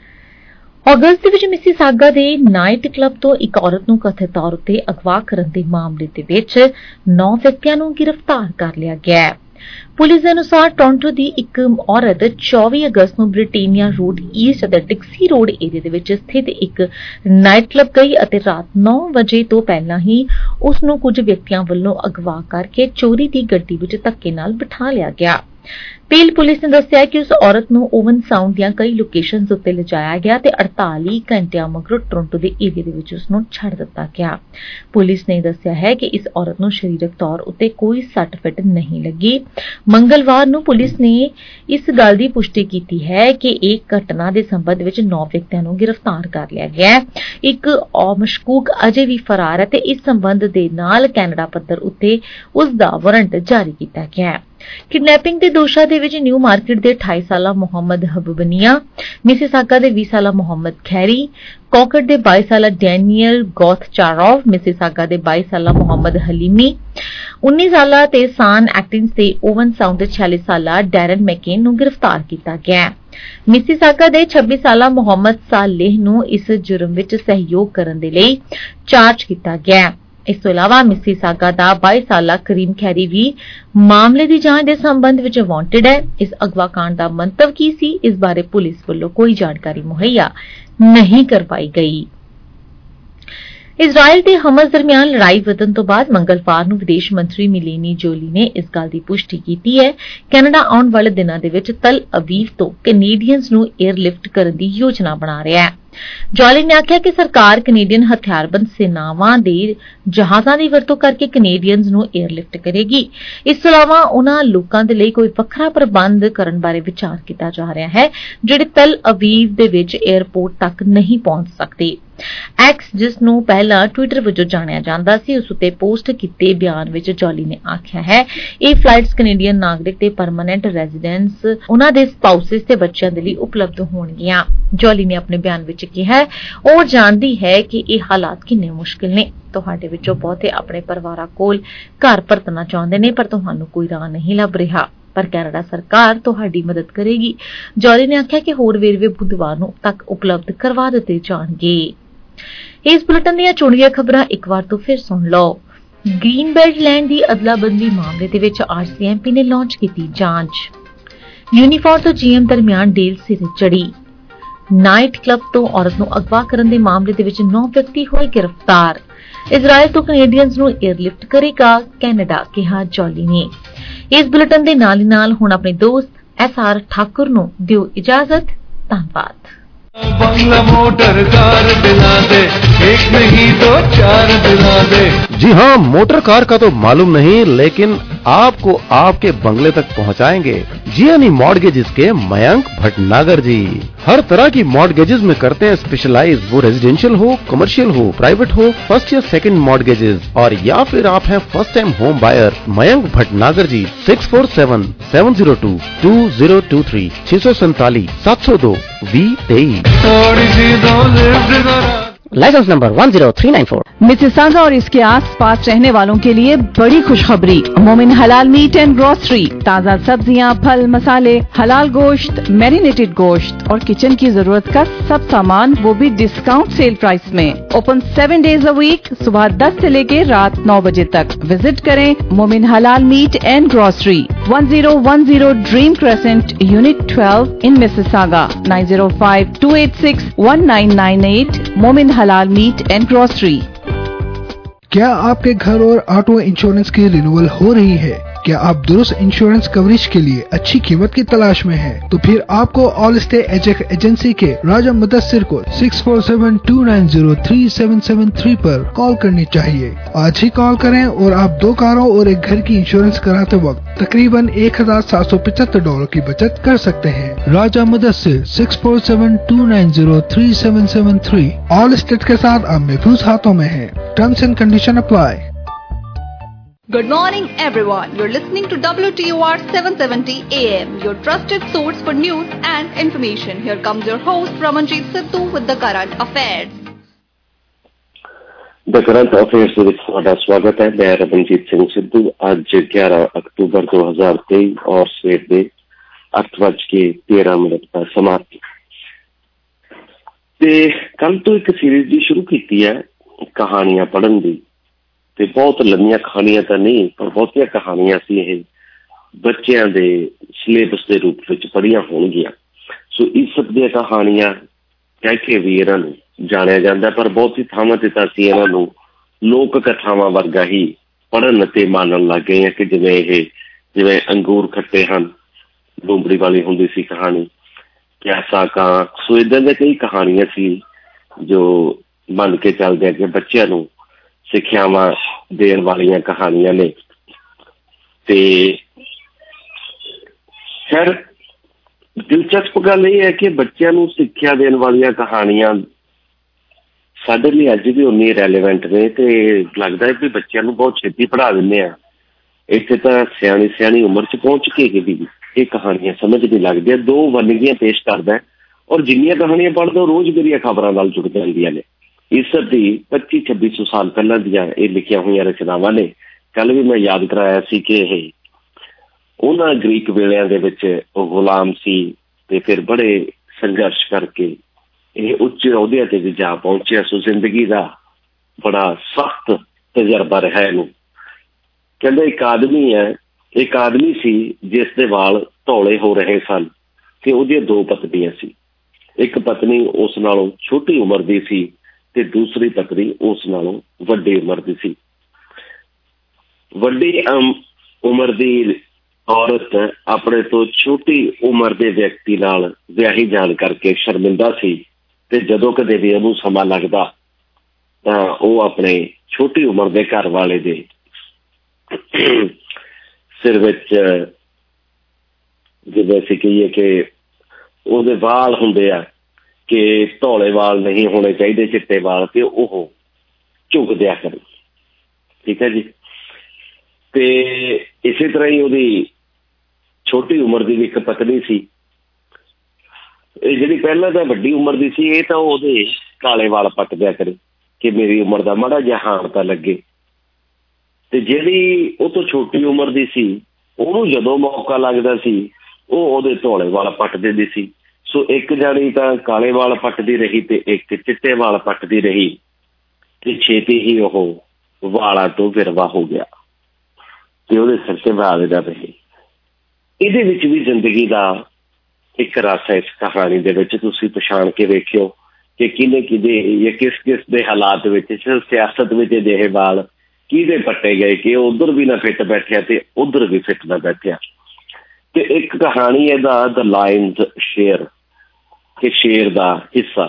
ਅਗਸਤ ਵਿੱਚ ਮਿਸੀਸਾਗਾ ਦੇ ਨਾਈਟ ਕਲੱਬ ਤੋਂ ਇੱਕ ਔਰਤ ਨੂੰ ਕਥਿਤ ਤੌਰ ਉੱਤੇ ਅਗਵਾ ਕਰਨ ਦੇ ਮਾਮਲੇ ਦੇ ਵਿੱਚ ਨੌ ਵਿਅਕਤੀਆਂ ਨੂੰ ਗ੍ਰਿਫਤਾਰ ਕਰ ਲਿਆ ਗਿਆ ਹੈ। ਪੁਲਿਸ ਦੇ ਅਨੁਸਾਰ ਟੋਰਾਂਟੋ ਦੀ ਇੱਕ ਔਰਤ ਚੌਵੀ ਅਗਸਤ ਨੂੰ ਬ੍ਰਿਟੇਨੀਆ ਰੋਡ ਈਸਟ ਅਤੇ ਡਿਕਸੀ ਰੋਡ ਏਰੀਆ ਦੇ ਵਿੱਚ ਸਥਿਤ ਇੱਕ ਨਾਈਟ ਕਲੱਬ ਗਈ ਅਤੇ ਰਾਤ ਨੌ ਵਜੇ ਤੋਂ ਪਹਿਲਾਂ ਹੀ ਉਸ ਨੂੰ ਕੁਝ ਵਿਅਕਤੀਆਂ ਵੱਲੋਂ ਅਗਵਾ ਕਰਕੇ ਚੋਰੀ ਦੀ ਗੱਡੀ ਵਿੱਚ ਧੱਕੇ ਨਾਲ ਬਿਠਾ ਲਿਆ ਗਿਆ। ਪੇਲ ਪੁਲਿਸ ਨੇ ਦੱਸਿਆ ਕਿ ਉਸ ਔਰਤ ਨੂੰ ਓਵਨ ਸਾਊਂਡ ਦੀਆਂ ਕਈ ਲੋਕੇਸ਼ਨਸ ਉੱਤੇ ਲਿਜਾਇਆ ਗਿਆ ਤੇ ਅੜਤਾਲੀ ਘੰਟਿਆਂ ਮਗਰੋਂ ਟੋਰਾਂਟੋ ਦੇ ਏਰੀਆ ਦੇ ਵਿੱਚ ਉਸ ਨੂੰ ਛੱਡ ਦਿੱਤਾ ਗਿਆ। ਪੁਲਿਸ ਨੇ ਦੱਸਿਆ ਹੈ ਕਿ ਇਸ ਔਰਤ ਨੂੰ ਸਰੀਰਕ ਤੌਰ ਉੱਤੇ ਕੋਈ ਸੱਟ ਫਿੱਟ ਨਹੀਂ ਲੱਗੀ। ਮੰਗਲਵਾਰ ਨੂੰ ਪੁਲਿਸ ਨੇ ਇਸ ਗੱਲ ਦੀ ਪੁਸ਼ਟੀ ਕੀਤੀ ਹੈ ਕਿ ਇਹ ਘਟਨਾ ਦੇ ਸੰਬੰਧ ਵਿੱਚ ਨੌ ਵਿਅਕਤੀਆਂ ਨੂੰ ਗ੍ਰਿਫਤਾਰ ਕਰ ਲਿਆ ਗਿਆ ਹੈ। ਇੱਕ ਮਸ਼ਕੂਕ ਅਜੇ ਵੀ ਫਰਾਰ ਹੈ ਤੇ ਇਸ ਸੰਬੰਧ ਦੇ ਨਾਲ ਕੈਨੇਡਾ ਪੱਧਰ ਉੱਤੇ ਉਸ ਦਾ ਵਾਰੰਟ ਜਾਰੀ ਕੀਤਾ ਗਿਆ ਹੈ। किडनैपिंग के दोषां दे विच न्यू मार्केट के अठाई साला मुहम्मद हबूबनिया, मिसिसागा के बीस साला मुहम्मद खैरी, कॉकट के बाईस साला डैनियल गौथचारोव, मिसिसागा के बाईस साला मुहम्मद हलीमी, उन्नीस साला ते सान एक्टिंग्स ते ओवन साउंड के छियालीस साला डैरन मैकेन नूं गिरफ्तार किया गया है। मिसिसागा के छब्बीस साला मुहम्मद सालेह नूं इस जुर्म विच सहयोग करन दे लई चार्ज किया गया है। इस तो इलावा मिसिसागा का बाईस साला करीम खैरी भी मामले की जांच के संबंध में वांटेड है। इस अगवाकांड का मंतव की सी, इस बारे पुलिस वालों कोई जानकारी मुहैया नहीं करवाई गई। इजराइल ते हमस दरमियान लड़ाई वधन तो बाद मंगलवार नूं विदेश मंत्री मिलेनी जोली ने इस गल की पुष्टि की है कैनेडा आउण वाले दिनां दे विच तल अवीव तो कैनेडियंस नूं एयरलिफ्ट करन दी योजना बना रहा है। जॉली ने आख्या कि सरकार कैनेडियन हथियारबंद सेनावां दे जहाजां दी वरतों करके कैनेडियंस नूं एयरलिफ्ट करेगी। इस तों इलावा उन्हां लोकां दे लई कोई वखरा प्रबंध करन बारे विचार कीता जा रहा है जिहड़े तल अवीव दे विच एयरपोर्ट तक नहीं पहुंच सकते। एक्स जिस नूं पहला ट्विटर वजों जाणिया जांदा सी, उस उत्ते पोस्ट कीते बयान विच जॉली ने आख्या है ਇਹ ਫਲਾਈਟਸ ਕੈਨੇਡੀਅਨ ਨਾਗਰਿਕ ਤੇ ਪਰਮਾਨੈਂਟ ਰੈਜ਼ੀਡੈਂਟਸ ਉਹਨਾਂ ਦੇ ਸਪਾਊਸਿਸ ਤੇ ਬੱਚਿਆਂ ਦੇ ਲਈ ਉਪਲਬਧ ਹੋਣਗੀਆਂ। ਜੋਲੀ ਨੇ ਆਪਣੇ ਬਿਆਨ ਵਿੱਚ ਕਿਹਾ ਉਹ ਜਾਣਦੀ ਹੈ ਕਿ ਇਹ ਹਾਲਾਤ ਕਿੰਨੇ ਮੁਸ਼ਕਿਲ ਨੇ। ਤੁਹਾਡੇ ਵਿੱਚੋਂ ਬਹੁਤੇ ਆਪਣੇ ਪਰਿਵਾਰਾਂ ਕੋਲ ਘਰ ਪਰਤਣਾ ਚਾਹੁੰਦੇ ਨੇ ਪਰ ਤੁਹਾਨੂੰ ਕੋਈ ਰਾਹ ਨਹੀਂ ਲੱਭ ਰਿਹਾ, ਪਰ ਕੈਨੇਡਾ ਸਰਕਾਰ ਤੁਹਾਡੀ ਮਦਦ ਕਰੇਗੀ। ਜੋਲੀ ਨੇ ਆਖਿਆ ਕਿ ਹੋਰ ਵੇਰਵੇ ਬੁੱਧਵਾਰ ਨੂੰ ਤੱਕ ਉਪਲਬਧ ਕਰਵਾ ਦਿੱਤੇ ਜਾਣਗੇ। ਇਸ ਬੁਲੇਟਿਨ ਦੀਆਂ ਚੁਣੀਆਂ ਖਬਰਾਂ ਇੱਕ ਵਾਰ ਤੋਂ ਫਿਰ ਸੁਣ ਲਓ। ग्रीन बेल्ट लैंड की अदला बदली मामले दे विच आरसीएमपी ने लॉन्च की जांच। यूनीफॉर तो जीएम दरमियान डील सिरे चढ़ी। नाइट क्लब तो औरत नूं अगवा करन दे मामले दे विच नौ व्यक्ति होए गिरफ्तार। इजराइल तो कैनेडियंस नूं एयरलिफ्ट करेगा कैनेडा, कहा जॉली ने। इस बुलेटिन दे नाल ही नाल हुण अपने दोस्त एस आर ठाकुर नूं दिओ इजाजत। धन्नवाद। बंगला मोटर कार दिला दे, एक नहीं दो चार दिला दे। जी हाँ, मोटर कार का तो मालूम नहीं लेकिन आपको आपके बंगले तक पहुंचाएंगे जियानी मॉर्गेजेस के मयंक भटनागर जी। हर तरह की मॉर्गेजेस में करते हैं स्पेशलाइज, वो रेजिडेंशियल हो, कमर्शियल हो, प्राइवेट हो, फर्स्ट या सेकंड मॉर्गेजेस, और या फिर आप हैं first time home buyer. Mayank Bhatnagar ji six four seven seven zero two two zero two three छह सौ सैतालीस सात सौ दो वी तेईस। Licence number one zero three nine four. Mississauga और इसके आसपास रहने वालों के लिए बड़ी खुशखबरी। मोमिन हलाल मीट एंड ग्रोसरी, ताज़ा सब्जियां, फल, मसाले, हलाल गोश्त, मैरिनेटेड गोश्त और किचन की जरूरत का सब सामान, वो भी डिस्काउंट सेल प्राइस में। Open seven days a week, सुबह दस से लेके रात नौ बजे तक। विजिट करें Momin halal meat and grocery, one zero one zero dream crescent, unit twelve in Mississauga, nine zero five two eight six one nine nine eight. Momin halal meat and grocery. क्या आपके घर और ऑटो इंश्योरेंस की renewal हो रही है? क्या आप दुरुस्त इंश्योरेंस कवरेज के लिए अच्छी कीमत की तलाश में हैं? तो फिर आपको ऑल स्टे एजेक एजेंसी के राजा मुदस्सिर को six four seven two nine zero three seven seven three पर कॉल करनी चाहिए। आज ही कॉल करें और आप दो कारों और एक घर की इंश्योरेंस कराते वक्त तकरीबन एक हजार सात सौ पचहत्तर डॉलर की बचत कर सकते हैं। Raja Mudassir six four seven two nine zero three seven seven three. Allstate के साथ आप महफूज हाथों में हैं। Terms and condition apply. Good morning everyone. You're listening to W T O R seven seventy A M, your trusted source for news and information. Here comes your host Ramanjeet Sidhu with the current affairs. The current affairs ਦੇ ਵਿੱਚ ਤੁਹਾਡਾ ਸਵਾਗਤ ਹੈ। ਮੈਂ ਰਮਨਜੀਤ ਸਿੰਘ ਸਿੱਧੂ। ਅੱਜ ਗਿਆਰਾਂ October ਦੋ ਹਜ਼ਾਰ ਤੇਈ ਔਰ ਸਵੇਰ ਦੇ ਅੱਠ ਵੱਜ ਕੇ ਤੇਰਾਂ ਮਿੰਟ ਦਾ ਸਮਾਂ ਤੇ ਕੱਲ ਤੋਂ ਇੱਕ ਸੀਰੀਜ਼ ਦੀ ਸ਼ੁਰੂ ਕੀਤੀ ਹੈ ਕਹਾਣੀਆਂ ਪੜ੍ਹਨ ਦੀ। ਤੇ ਬਹੁਤ ਲੰਮੀਆਂ ਕਹਾਣੀਆਂ ਤਾਂ ਨਹੀਂ ਪਰ ਬਹੁਤੀਆਂ ਕਹਾਣੀਆਂ ਸੀ ਇਹ ਬੱਚਿਆਂ ਦੇ ਸਿਲੇਬਸ ਦੇ ਰੂਪ ਵਿੱਚ ਪੜ੍ਹੀਆਂ ਹੋਣਗੀਆਂ। ਸੋ ਇਸ ਸਭ ਦੀਆਂ ਕਹਾਣੀਆਂ ਕਹਿ ਕੇ ਵੀ ਇਹਨਾਂ ਨੂੰ ਜਾਣਿਆ ਜਾਂਦਾ, ਪਰ ਬਹੁਤੀ ਥਾਵਾਂ ਤੇ ਤਾਂ ਅਸੀਂ ਇਹਨਾਂ ਨੂੰ ਲੋਕ ਕਥਾਵਾਂ ਵਰਗਾ ਹੀ ਪੜ੍ਹਨ ਅਤੇ ਮੰਨਣ ਲੱਗ ਗਏ ਹਾਂ ਕਿ ਜਿਵੇਂ ਇਹ ਜਿਵੇਂ ਅੰਗੂਰ ਖੱਟੇ ਹਨ, ਲੂੰਬੜੀ ਵਾਲੀ ਹੁੰਦੀ ਸੀ ਕਹਾਣੀ, ਪਿਆਸਾ ਕਾਂ। ਸੋ ਏਦਾਂ ਦੀਆਂ ਕਈ ਕਹਾਣੀਆਂ ਸੀ ਜੋ ਮੰਨ ਕੇ ਚੱਲਦੇ ਆ ਕਿ ਬੱਚਿਆਂ ਨੂੰ ਸਿੱਖਿਆਵਾਂ ਦੇਣ ਵਾਲੀਆਂ ਕਹਾਣੀਆਂ ਨੇ। ਤੇ ਖੈਰ ਦਿਲਚਸਪ ਗੱਲ ਇਹ ਹੈ ਕਿ ਬੱਚਿਆਂ ਨੂੰ ਸਿੱਖਿਆ ਦੇਣ ਵਾਲੀਆਂ ਕਹਾਣੀਆਂ ਸਾਡੇ ਲਈ ਅੱਜ ਵੀ ਉਨੀ ਰੈਲੇਵੈਂਟ ਨੇ ਤੇ ਲੱਗਦਾ ਹੈ ਕਿ ਬੱਚਿਆਂ ਨੂੰ ਬਹੁਤ ਛੇਤੀ ਪੜ੍ਹਾ ਦਿੰਦੇ ਆ ਇੱਥੇ ਤਾਂ ਸਿਆਣੀ ਸਿਆਣੀ ਉਮਰ 'ਚ ਪਹੁੰਚ ਕੇ ਵੀ ਇਹ ਕਹਾਣੀਆਂ ਸਮਝ ਨਹੀਂ ਲੱਗਦੀਆਂ। ਦੋ ਵੰਨਗੀਆਂ ਪੇਸ਼ ਕਰਦਾ ਔਰ ਜਿੰਨੀਆਂ ਕਹਾਣੀਆਂ ਪੜ੍ਹਦਾ ਰੋਜ਼ ਮੇਰੀਆਂ ਖਬਰਾਂ ਨਾਲ ਜੁੜ ਜਾਂਦੀਆਂ ਨੇ। ਇਸ ਦੀ ਪੱਚੀ ਛੱਬੀ ਸੌ ਸਾਲ ਪਹਿਲਾਂ ਦੀਆਂ ਇਹ ਲਿਖੀਆਂ ਹੋਈਆਂ ਰਚਨਾਵਾਂ ਨੇ। ਕੱਲ ਵੀ ਮੈਂ ਯਾਦ ਕਰਾਇਆ ਸੀ ਕਿ ਇਹ ਉਹਨਾਂ ਗ੍ਰੀਕ ਵੇਲਿਆਂ ਦੇ ਵਿੱਚ ਉਹ ਗੁਲਾਮ ਸੀ ਤੇ ਫਿਰ ਬੜੇ ਸੰਘਰਸ਼ ਕਰਕੇ ਇਹ ਉੱਚ ਅਹੁਦਿਆਂ ਤੇ ਵੀ ਜਾ ਪਹੁੰਚਿਆ। ਸੋ ਜ਼ਿੰਦਗੀ ਦਾ ਬੜਾ ਸਖਤ ਤਜਰਬਾ ਰਿਹਾ ਇਹਨੂੰ। ਕਹਿੰਦਾ ਇੱਕ ਆਦਮੀ ਹੈ ਇੱਕ ਆਦਮੀ ਸੀ ਜਿਸ ਦੇ ਵਾਲ ਧੌਲੇ ਹੋ ਰਹੇ ਸਨ ਤੇ ਉਹਦੀਆਂ ਦੋ ਪਤਨੀਆਂ ਸੀ। ਇੱਕ ਪਤਨੀ ਉਸ ਨਾਲੋਂ ਛੋਟੀ ਉਮਰ ਦੀ ਸੀ ਤੇ ਦੂਸਰੀ ਪਤਨੀ ਉਸ ਨਾਲੋਂ ਵੱਡੀ ਉਮਰ ਦੀ ਸੀ। ਵੱਡੀ ਉਮਰ ਦੀ ਔਰਤ ਆਪਣੇ ਤੋਂ ਛੋਟੀ ਉਮਰ ਦੇ ਵਿਅਕਤੀ ਨਾਲ ਵਿਆਹੀ ਜਾਣ ਕਰਕੇ ਸ਼ਰਮਿੰਦਾ ਸੀ ਤੇ ਜਦੋਂ ਕਦੇ ਵੀ ਉਹਨੂੰ ਸਮਾਂ ਲੱਗਦਾ ਤਾਂ ਉਹ ਆਪਣੇ ਛੋਟੀ ਉਮਰ ਦੇ ਘਰ ਵਾਲੇ ਦੇ ਸਿਰ ਵਿੱਚ ਜਿਵੇਂ ਅਸੀਂ ਕਹੀਏ ਕਿ ਉਹਦੇ ਵਾਲ ਹੁੰਦੇ ਆ ਕਿ ਧੌਲੇ ਵਾਲ ਨਹੀਂ ਹੋਣੇ ਚਾਹੀਦੇ, ਚਿੱਟੇ ਵਾਲ, ਤੇ ਉਹ ਝੁਕ ਦਿਆ ਕਰੇ। ਠੀਕ ਹੈ ਜੀ। ਤੇ ਇਸੇ ਤਰ੍ਹਾਂ ਹੀ ਉਹਦੀ ਛੋਟੀ ਉਮਰ ਦੀ ਵੀ ਇੱਕ ਪਤਨੀ ਸੀ। ਇਹ ਜਿਹੜੀ ਪਹਿਲਾਂ ਤਾਂ ਵੱਡੀ ਉਮਰ ਦੀ ਸੀ ਇਹ ਤਾਂ ਉਹਦੇ ਕਾਲੇ ਵਾਲ ਪੱਟ ਦਿਆ ਕਰੇ ਕਿ ਮੇਰੀ ਉਮਰ ਦਾ ਮਾੜਾ ਜਿਹਾ ਹਾਣ ਤਾਂ ਲੱਗੇ। ਤੇ ਜਿਹੜੀ ਉਹ ਤੋਂ ਛੋਟੀ ਉਮਰ ਦੀ ਸੀ ਉਹਨੂੰ ਜਦੋਂ ਮੌਕਾ ਲੱਗਦਾ ਸੀ ਉਹ ਉਹਦੇ ਧੌਲੇ ਵਾਲ ਪੱਟ ਦਿੰਦੀ ਸੀ। ਸੋ ਇੱਕ ਜਾਣੀ ਤਾਂ ਕਾਲੇ ਵਾਲ ਪੱਟਦੀ ਰਹੀ ਤੇ ਇੱਕ ਚਿੱਟੇ ਵਾਲ ਪੱਟਦੀ ਰਹੀ ਤੇ ਛੇਤੀ ਹੀ ਉਹ ਵਾਲਾਂ ਤੋਂ ਵਿਰਵਾ ਹੋ ਗਿਆ ਤੇ ਉਹਦੇ ਸਿਰ ਤੇ ਵਾਲ ਜਾ ਰਹੇ। ਇਹਦੇ ਵਿੱਚ ਵੀ ਜ਼ਿੰਦਗੀ ਦਾ ਇੱਕ ਰਸ ਹੈ। ਇਸ ਕਹਾਣੀ ਦੇ ਵਿੱਚ ਤੁਸੀਂ ਪਛਾਣ ਕੇ ਵੇਖਿਓ ਕਿ ਕਿਹਨੇ ਕਿਹਦੇ ਜਾਂ ਕਿਸ ਕਿਸ ਦੇ ਹਾਲਾਤ ਵਿੱਚ ਸਿਆਸਤ ਵਿੱਚ ਅਜਿਹੇ ਵਾਲ ਕਿਹਦੇ ਪੱਟੇ ਗਏ ਕਿ ਉਹ ਉੱਧਰ ਵੀ ਨਾ ਫਿੱਟ ਬੈਠਿਆ ਤੇ ਉੱਧਰ ਵੀ ਫਿੱਟ ਨਾ ਬੈਠਿਆ। ਤੇ ਇੱਕ ਕਹਾਣੀ ਇਹਦਾ ਦ ਲਾਇਨਜ਼ ਸ਼ੇਰ ਕਿ ਸ਼ੇਰ ਦਾ ਹਿੱਸਾ।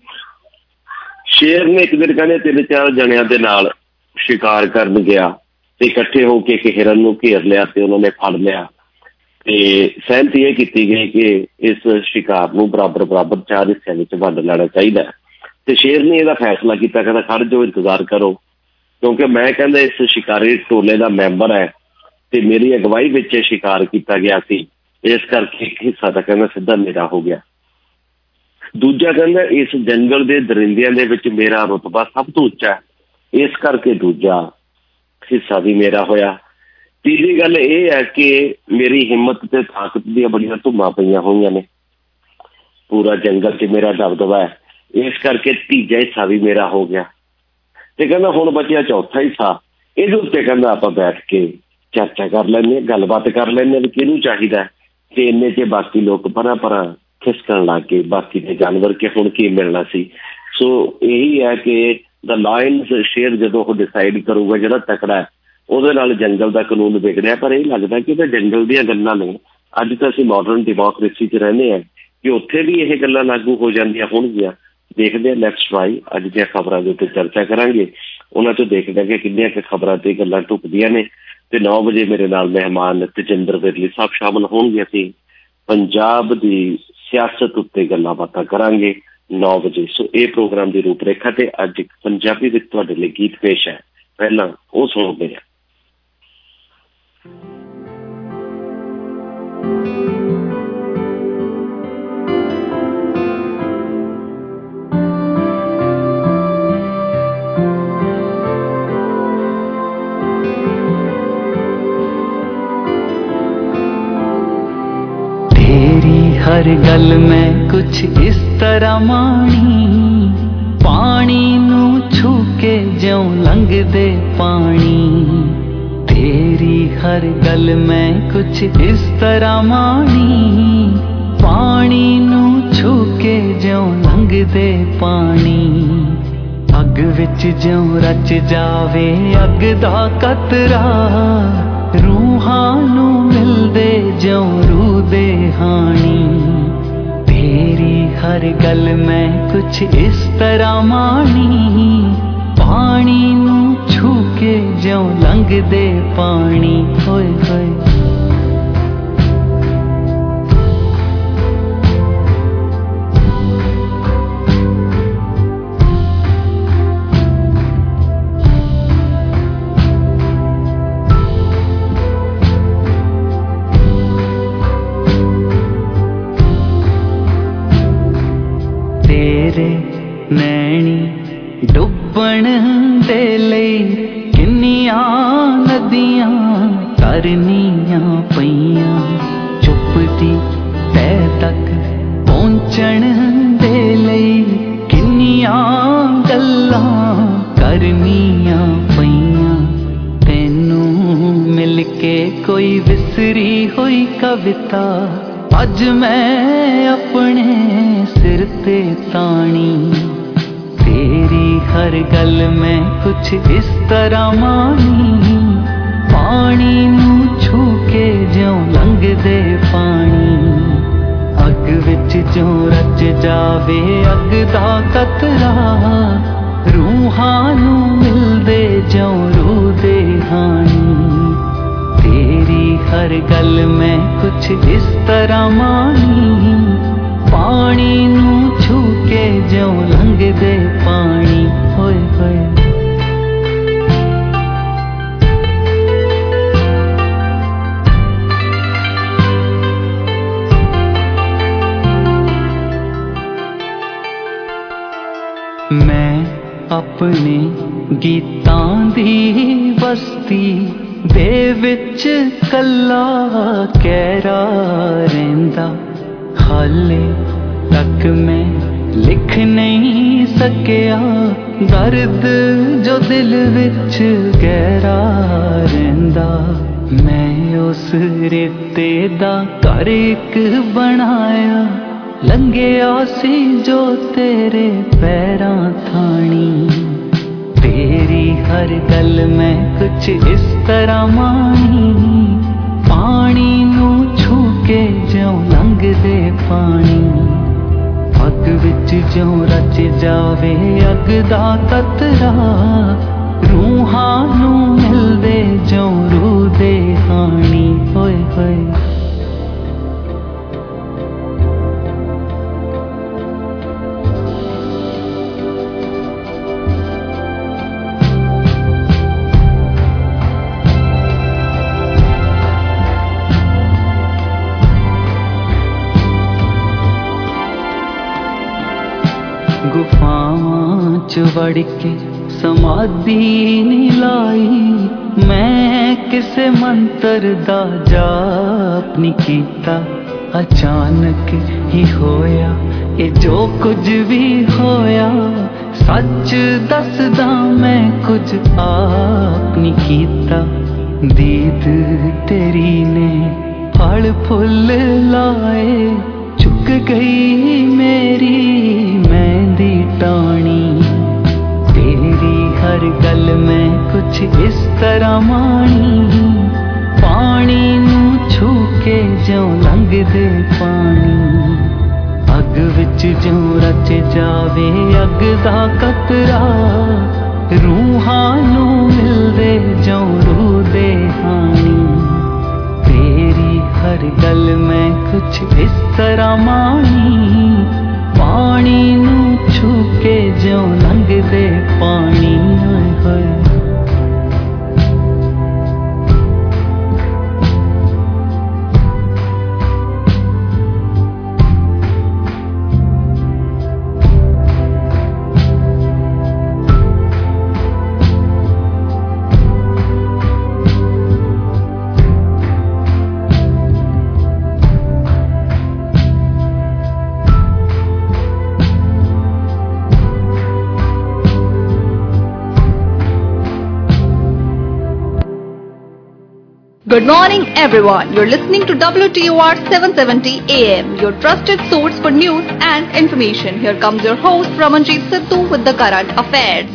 ਸ਼ੇਰ ਨੇ ਇੱਕ ਦਿਨ ਕਹਿੰਦੇ ਤਿੰਨ ਚਾਰ ਜਣਿਆਂ ਦੇ ਨਾਲ ਸ਼ਿਕਾਰ ਕਰਨ ਗਿਆ ਤੇ ਇਕੱਠੇ ਹੋ ਕੇ ਇੱਕ ਹਿਰਨ ਨੂੰ ਘੇਰ ਲਿਆ ਤੇ ਉਹਨਾਂ ਨੇ ਫੜ ਲਿਆ ਤੇ ਸਹਿਮਤੀ ਇਹ ਕੀਤੀ ਗਈ ਕਿ ਇਸ ਸ਼ਿਕਾਰ ਨੂੰ ਬਰਾਬਰ ਬਰਾਬਰ ਚਾਰ ਹਿੱਸਿਆਂ ਵਿੱਚ ਵੰਡ ਲੈਣਾ ਚਾਹੀਦਾ। ਤੇ ਸ਼ੇਰ ਨੇ ਇਹਦਾ ਫੈਸਲਾ ਕੀਤਾ, ਕਹਿੰਦਾ ਖੜ ਜਾਓ, ਇੰਤਜ਼ਾਰ ਕਰੋ, ਕਿਉਂਕਿ ਮੈਂ ਕਹਿੰਦਾ ਇਸ ਸ਼ਿਕਾਰੀ ਟੋਲੇ ਦਾ ਮੈਂਬਰ ਹੈ ਤੇ ਮੇਰੀ ਅਗਵਾਈ ਵਿੱਚ ਸ਼ਿਕਾਰ ਕੀਤਾ ਗਿਆ ਸੀ, ਇਸ ਕਰਕੇ ਇੱਕ ਹਿੱਸਾ ਤਾਂ ਕਹਿੰਦਾ ਸਿੱਧਾ ਮੇਰਾ ਹੋ ਗਿਆ। ਦੂਜਾ ਕਹਿੰਦਾ ਇਸ ਜੰਗਲ ਦੇ ਦਰਿੰਦਿਆਂ ਦੇ ਵਿੱਚ ਮੇਰਾ ਰੁਤਬਾ ਸਭ ਤੋਂ ਉੱਚਾ, ਇਸ ਕਰਕੇ ਦੂਜਾ ਹਿੱਸਾ ਵੀ ਮੇਰਾ ਹੋਇਆ। ਤੀਜੀ ਗੱਲ ਇਹ ਹੈ ਕਿ ਮੇਰੀ ਹਿੰਮਤ ਤੇ ਤਾਕਤ ਦੀਆਂ ਬੜੀਆਂ ਧੁੰਮਾਂ ਪਈਆਂ ਹੋਈਆਂ ਨੇ, ਪੂਰਾ ਜੰਗਲ 'ਚ ਮੇਰਾ ਦਬਦਬਾ ਹੈ, ਇਸ ਕਰਕੇ ਤੀਜਾ ਹਿੱਸਾ ਵੀ ਮੇਰਾ ਹੋ ਗਿਆ। ਤੇ ਕਹਿੰਦਾ ਹੁਣ ਬਚਿਆ ਚੌਥਾ ਹਿੱਸਾ, ਇਹਦੇ ਉੱਤੇ ਕਹਿੰਦਾ ਆਪਾਂ ਬੈਠ ਕੇ ਚਰਚਾ ਕਰ ਲੈਂਦੇ ਹਾਂ, ਗੱਲਬਾਤ ਕਰ ਲੈਂਦੇ ਹਾਂ ਵੀ ਕਿਹਨੂੰ ਚਾਹੀਦਾ। ਤੇ ਇੰਨੇ 'ਚ ਬਾਕੀ ਲੋਕ ਪਰਾਂ ਪਰਾਂ ਖਿਸਕਣ ਲੱਗ ਗਏ, ਬਾਕੀ ਦੇ ਜਾਨਵਰ ਕਿ ਹੁਣ ਕੀ ਮਿਲਣਾ ਸੀ। ਸੋ ਇਹੀ ਹੈ ਕਿ ਦ ਲਾਇਨਜ਼ ਸ਼ੇਰ ਜਦੋਂ ਉਹ ਡਿਸਾਈਡ ਕਰੂਗਾ ਜਿਹੜਾ ਤਕੜਾ ਹੈ ਉਹਦੇ ਨਾਲ ਜੰਗਲ ਦਾ ਕਾਨੂੰਨ ਵਿਗੜਿਆ। ਪਰ ਇਹ ਲੱਗਦਾ ਕਿ ਇਹ ਜੰਗਲ ਦੀਆਂ ਗੱਲਾਂ ਨੇ। ਅੱਜ ਤਾਂ ਅਸੀਂ ਮਾਡਰਨ ਡੈਮੋਕ੍ਰੇਸੀ 'ਚ ਰਹਿੰਦੇ ਹਾਂ ਕਿ ਉੱਥੇ ਵੀ ਇਹ ਗੱਲਾਂ ਲਾਗੂ ਹੋ ਜਾਂਦੀਆਂ ਹੋਣਗੀਆਂ। ਦੇਖਦੇ ਹਾਂ ਨੈਕਸਟ ਵਾਈ ਅੱਜ ਦੀਆਂ ਖਬਰਾਂ ਦੇ ਉੱਤੇ ਚਰਚਾ ਕਰਾਂਗੇ, ਉਹਨਾਂ 'ਚੋਂ ਦੇਖਦੇ ਹਾਂ ਕਿ ਕਿੰਨੀਆਂ ਕੁ ਖਬਰਾਂ ਤੇ ਗੱਲਾਂ ਢੁਕਦੀਆਂ ਨੇ। ਤੇ ਨੌ ਵਜੇ ਮੇਰੇ ਨਾਲ ਮਹਿਮਾਨ ਤੇਜਿੰਦਰ ਵਿਰਲੀ ਸਾਹਿਬ ਸ਼ਾਮਲ ਹੋਣਗੇ। ਅਸੀਂ ਪੰਜਾਬ ਦੀ ਸਿਆਸਤ ਉੱਤੇ ਗੱਲਾਂ ਬਾਤਾਂ ਕਰਾਂਗੇ ਨੌ ਵਜੇ। ਸੋ ਇਹ ਪ੍ਰੋਗਰਾਮ ਦੀ ਰੂਪਰੇਖਾ ਤੇ ਅੱਜ ਇੱਕ ਪੰਜਾਬੀ ਵਿੱਚ ਤੁਹਾਡੇ ਲਈ ਗੀਤ ਪੇਸ਼ ਹੈ, ਪਹਿਲਾਂ ਉਹ ਸੁਣਦੇ ਹਾਂ। हर गल में कुछ इस तरह माणी, पानी नू छू के ज्यों लंघदे पानी। तेरी हर गल में कुछ इस तरह माणी, पानी नू छू के ज्यों लंघदे पानी। अग विच ज्यों रच जावे अग दा कतरा, रूहां नू मिलदे ज्यों रूह दे हानी। तेरी हर गल में कुछ इस तरह मानी, पानी नू छू के ज्यों लंघदे पानी। होए होए दियां करनियां पईयां चुपती तै तक पहुंचण दे लई किन्नियां गल्लां करनियां पईयां तैनू मिल के कोई विसरी हुई कविता अज मैं अपने सिर ते ताणी तेरी हर गल में कुछ इस तरह मानी पानी नू छू के ज्यों लंघदे पानी अग विच ज्यों रच जावे अग दा कतरा रूहां नू मिलदे ज्यों रूह दे हानी तेरी हर गल में कुछ इस तरह मानी पानी नू छू के ज्यों लंघदे पानी होए होए मैं अपने गीतां दी बस्ती दे विच कल्ला कहरा रहिंदा हाले तक मैं लिख नहीं सकिया दर्द जो दिल विच गहरा रहिंदा मैं उस रेते दा घर इक बनाया लंघिया सी जो तेरे पैरां थानी तेरी हर गल में कुछ इस तरह मानी पानी नू छू के ज्यों लंघदे पानी अग विच ज्यों रच जावे अग दा कतरा रूहां नू मिलदे ज्यों रूह दे हानी होए होए गुफावां च वड़ के समाधि नी लाई मैं किसे मंत्र दा जाप नी कीता अचानक ही होया ये जो कुछ भी होया सच दसदा मैं कुछ आप नी कीता दीद तेरी ने फल फुल लाए चुक गई मेरी मेहंदी टाणी तेरी हर गल में कुछ इस तरह मानी पानी नू छू के ज्यों लंघदे पानी अग विच ज्यों रच जावे अग दा कतरा रूहां नू मिलदे ज्यों रूह दे हानी तेरी हर गल में कुछ इस तरह मानी पानी नू छू के ज्यों लंघदे पानी होए होए Good morning everyone. You're listening to W T O R seven seventy A M, your trusted source for news and information. Here comes your host Ramanjeet Sidhu with the current affairs.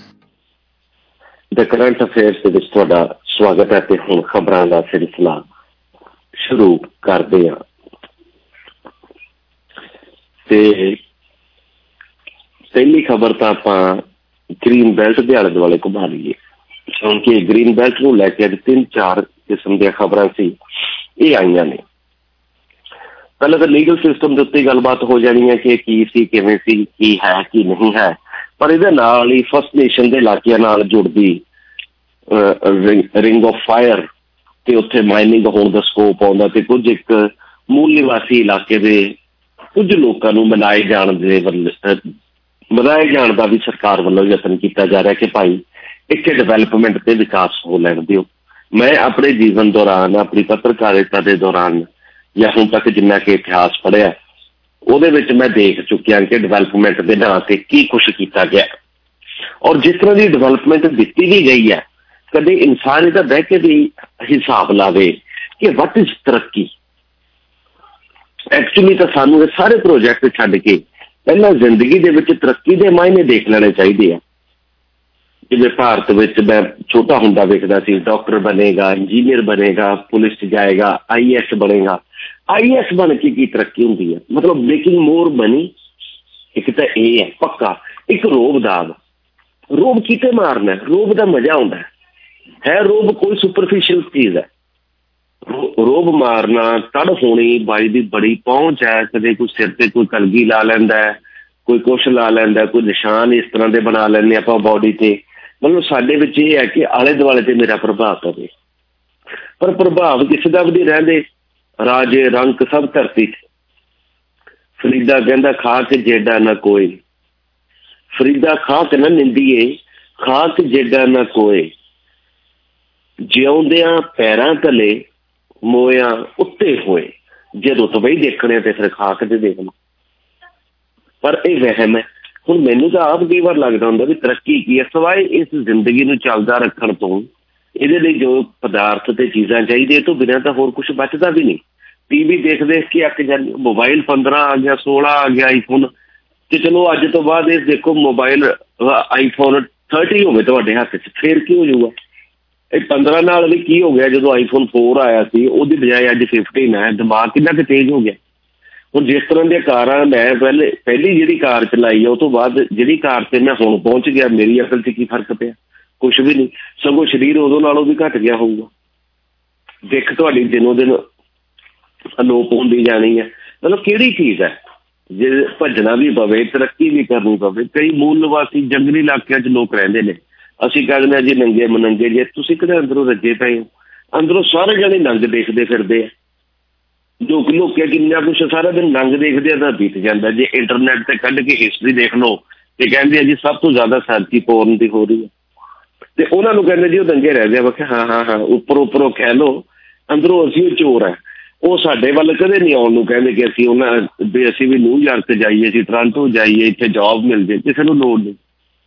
The current affairs ਦੇ ਵਿੱਚ ਤੁਹਾਡਾ ਸਵਾਗਤ ਹੈ ਤੇ ਹੁਣ ਖਬਰਾਂ ਦਾ ਸਿਲਸਿਲਾ ਸ਼ੁਰੂ ਕਰਦੇ ਹਾਂ ਤੇ ਪਹਿਲੀ ਖਬਰ ਤਾਂ ਆਪਾਂ ਗ੍ਰੀਨ ਬੈਲਟ ਦੇ ਆਲੇ ਦੁਆਲੇ ਘੁਮਾ ਲਈਏ ਕਿਉਂਕਿ ਗ੍ਰੀਨ ਬੈਲਟ ਨੂੰ ਲੈ ਕੇ ਅੱਜ ਤਿੰਨ ਚਾਰ ਕਿਸਮ ਦੀਆਂ ਖਬਰਾਂ ਸੀ ਇਹ ਆਈਆਂ ਨੇ ਪਹਿਲਾਂ ਤਾਂ ਲੀਗਲ ਸਿਸਟਮ ਦੇ ਉੱਤੇ ਗੱਲਬਾਤ ਹੋ ਜਾਣੀ ਹੈ ਕਿ ਕੀ ਸੀ ਕਿਵੇਂ ਸੀ ਕੀ ਹੈ ਕੀ ਨਹੀਂ ਹੈ ਪਰ ਇਹਦੇ ਨਾਲ ਹੀ ਫਸਟ ਨੇਸ਼ਨ ਦੇ ਇਲਾਕਿਆਂ ਨਾਲ ਜੁੜਦੀ ਰਿੰਗ ਆਫ ਫਾਇਰ ਤੇ ਉੱਥੇ ਮਾਈਨਿੰਗ ਹੋਣ ਦਾ ਸਕੋਪ ਆਉਂਦਾ ਤੇ ਕੁਝ ਇੱਕ ਮੂਲ ਨਿਵਾਸੀ ਇਲਾਕੇ ਦੇ ਕੁਝ ਲੋਕਾਂ ਨੂੰ ਮਨਾਏ ਜਾਣ ਦੇ ਵੱਲ ਮਨਾਏ ਜਾਣ ਦਾ ਵੀ ਸਰਕਾਰ ਵੱਲੋਂ ਯਤਨ ਕੀਤਾ ਜਾ ਰਿਹਾ ਕਿ ਭਾਈ ਇੱਥੇ ਡਿਵੈਲਪਮੈਂਟ ਤੇ ਵਿਕਾਸ ਹੋ ਲੈਣ ਦਿਓ मैं अपने जीवन दौरान, अपनी पत्रकारिता के दौरान या हुण तक जिन्ना कि इतिहास पढ़िया ਉਹਦੇ ਵਿੱਚ मैं देख चुकिया कि डिवेलपमेंट के नाम से की कुछ किया गया और जिस तरह की डिवेलपमेंट दी भी गई है कदे इंसान इहदा बह के भी हिसाब लावे कि वट इज तरक्की। एक्चुअली तो सानू ये सारे प्रोजेक्ट छड्ड के पहला जिंदगी दे विच तरक्की दे मायने देख लेने चाहिए है। जिवें भारत विच मैं छोटा हुंदा वेखदा सी डॉक्टर बनेगा, इंजीनियर बनेगा, पुलिस च जाएगा, आई एस बनेगा। आई एस बन के की तरक्की होंदी है, मतलब मेकिंग मोर मनी। एक तो ये है पक्का। एक रोब दाब, रोब किते मारना है, रोब का मजा आउंदा है। है रोब कोई सुपरफिशियल चीज है। रो, रोब मारना तड़ होनी बाई दी बड़ी पहुंच है। कदे कोई सिर ते कोई कलगी ला लैंदा है, कोई कुछ ला लैंदा, कोई निशान इस तरह के बना लैंदे आपां बॉडी ते। मतलब साडे विच ये है कि आले दुआले ते मेरा प्रभाव पवे, पर प्रभाव किसी का भी नहीं रहिंदे। राजे रंक सब धरती फरीदा कहंदा खा के जेडा ना कोई, फरीदा खा के ना निंदीए, खा के जेडा ना कोई, जिउंदियां पैरां तले मोया उत्ते होए। जदों तो बई देखने ते फिर खा के देखना, पर यह वहम है। हुण मैनूं तां आप कई बार लगदा हुंदा भी तरक्की की है, सवाए इस जिंदगी नूं चलदा रखण तो ਇਹਦੇ ਲਈ जो पदार्थ ਤੇ चीज़ां चाहिए तो बिना तो होर कुछ बचता भी नहीं। टीवी देख देख के अक जाने, मोबाइल पंद्रह आ गया, सोलह आ गया आईफोन, तो चलो अज तो बाद इस देखो मोबाइल आईफोन थर्टी हो तुहाडे हत्थ च, फिर की हो जाऊगा? ਇਹ पंद्रह नाल भी की हो गया जो आईफोन फोर आया सी, ਉਹਦੀ बजाय अज फिफ्टीन है। दिमाग कितना कि तेज हो गया। ਹੁਣ जिस तरह ਦੀਆਂ ਕਾਰਾਂ मैं पहले पहली ਜਿਹੜੀ ਕਾਰ चलाई है, उस तो बाद ਜਿਹੜੀ ਕਾਰ ਤੇ मैं ਹੁਣ पहुंच गया, मेरी अकल च की फर्क पिया? कुछ भी नहीं, सगों शरीर उदों नालों भी घट गया होगा। दिख तुहाडी दिनों दिन अलोप होंदी जानी है। मतलब किहड़ी चीज़ है जे भजना भी पवे, तरक्की भी करनी पवे। कई मूल निवासी जंगली इलाकों च लोग रहिंदे ने, असीं कहदे जी नंगे मनंगे, जे तुसीं किहड़े अंदरों रज्जे पए हो, अंदरों सारे जने नंग देखदे फिरदे आ। जो कि लोग किन्ना कुछ सारा दिन नंग देखदे आ तां बीत जांदा। जे इंटरनेट ते कढ के हिस्टरी देख लो ते कहंदे आ जी सब तो ज्यादा शांति पोਰਨ दी हो रही है, ਤੇ ਉਹਨਾਂ ਨੂੰ ਕਹਿੰਦੇ ਜੀ ਉਹ ਦੰਗੇ ਰਹਿ ਗਏ। ਵਖੇ ਹਾਂ ਹਾਂ ਹਾਂ ਉੱਪਰ ਉੱਪਰੋਂ ਕਹਿ ਲੋ, ਅੰਦਰੋਂ ਅਸੀਂ ਚੋਰ ਹੈ। ਉਹ ਸਾਡੇ ਵੱਲ ਕਦੇ ਨਹੀਂ ਆਉਣ ਨੂੰ ਕਹਿੰਦੇ ਕਿ ਅਸੀਂ ਉਹਨਾਂ ਵੀ ਅਸੀਂ ਵੀ ਨਿਊਯਾਰਕ ਤੇ ਜਾਈਏ, ਅਸੀਂ ਟੋਰਾਂਟੋ ਜਾਈਏ, ਇੱਥੇ ਜੌਬ ਮਿਲ ਜੇ, ਕਿਸੇ ਨੂੰ ਲੋੜ ਨਹੀਂ।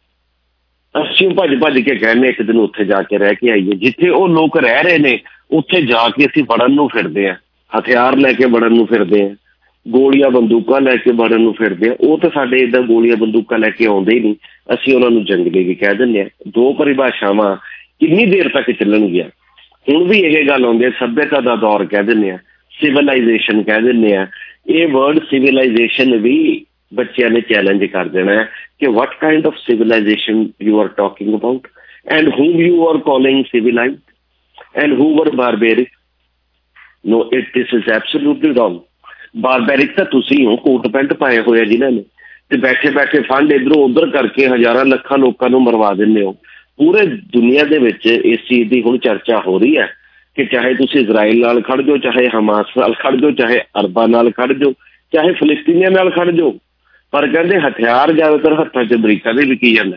ਅਸੀਂ ਭੱਜ ਭੱਜ ਕੇ ਕਹਿੰਦੇ ਇੱਕ ਦਿਨ ਉੱਥੇ ਜਾ ਕੇ ਰਹਿ ਕੇ ਆਈਏ। ਜਿੱਥੇ ਉਹ ਲੋਕ ਰਹਿ ਰਹੇ ਨੇ ਉੱਥੇ ਜਾ ਕੇ ਅਸੀਂ ਵੜਨ ਨੂੰ ਫਿਰਦੇ ਹਾਂ, ਹਥਿਆਰ ਲੈ ਕੇ ਵੜਨ ਨੂੰ ਫਿਰਦੇ ਹਾਂ, ਗੋਲੀਆਂ ਬੰਦੂਕਾਂ ਲੈ ਕੇ ਵੜਨ ਨੂੰ ਫਿਰਦੇ ਆ। ਉਹ ਤਾਂ ਸਾਡੇ ਇੱਦਾਂ ਗੋਲੀਆਂ ਬੰਦੂਕਾਂ ਲੈ ਕੇ ਆਉਂਦੇ ਹੀ ਨਹੀਂ, ਅਸੀਂ ਉਹਨਾਂ ਨੂੰ ਜੰਗਲੀ ਵੀ ਕਹਿ ਦਿੰਦੇ ਹਾਂ। ਦੋ ਪਰਿਭਾਸ਼ਾਵਾਂ ਕਿੰਨੀ ਦੇਰ ਤੱਕ ਚੱਲਣਗੀਆਂ? ਹੁਣ ਵੀ ਇਹ ਗੱਲ ਆਉਂਦੀ ਹੈ ਸੱਭਿਅਤਾ ਦਾ ਦੌਰ ਕਹਿ ਦਿੰਦੇ ਆ, ਸਿਵਲਾਈਜੇਸ਼ਨ ਕਹਿ ਦਿੰਦੇ ਆ। ਇਹ ਵਰਡ ਸਿਵਲਾਈਜੇਸ਼ਨ ਵੀ ਬੱਚਿਆਂ ਨੇ ਚੈਲੰਜ ਕਰ ਦੇਣਾ ਹੈ ਕਿ what kind of civilization you are talking about and whom you are calling civilized and who were barbaric? No, it this is absolutely wrong. Barbaric ਤਾਂ ਤੁਸੀਂ ਹੋ, ਕੋਟ ਪੈਂਟ ਪਾਏ ਹੋਏ ਆ ਜਿਨ੍ਹਾਂ ਨੇ, ਤੇ ਬੈਠੇ ਬੈਠੇ ਫੰਡ ਇੱਧਰੋਂ ਉੱਧਰ ਕਰਕੇ ਹਜ਼ਾਰਾਂ ਲੱਖਾਂ ਲੋਕਾਂ ਨੂੰ ਮਰਵਾ ਦਿੰਦੇ ਹੋ। ਪੂਰੇ ਦੁਨੀਆ ਦੇ ਵਿੱਚ ਇਸ ਚੀਜ਼ ਦੀ ਹੁਣ ਚਰਚਾ ਹੋ ਰਹੀ ਹੈ ਕਿ ਚਾਹੇ ਤੁਸੀਂ ਇਜ਼ਰਾਈਲ ਨਾਲ ਖੜ ਜਾਓ, ਚਾਹੇ ਹਮਾਸ ਨਾਲ ਖੜ ਜਾਓ, ਚਾਹੇ ਅਰਬਾਂ ਨਾਲ ਖੜ ਜਾਓ, ਚਾਹੇ ਫਲਸਤੀਨੀਆਂ ਨਾਲ ਖੜ ਜਾਓ, ਪਰ ਕਹਿੰਦੇ ਹਥਿਆਰ ਜ਼ਿਆਦਾਤਰ ਹੱਥਾਂ 'ਚ ਅਮਰੀਕਾ ਦੇ ਵਿਕੀ ਜਾਂਦਾ।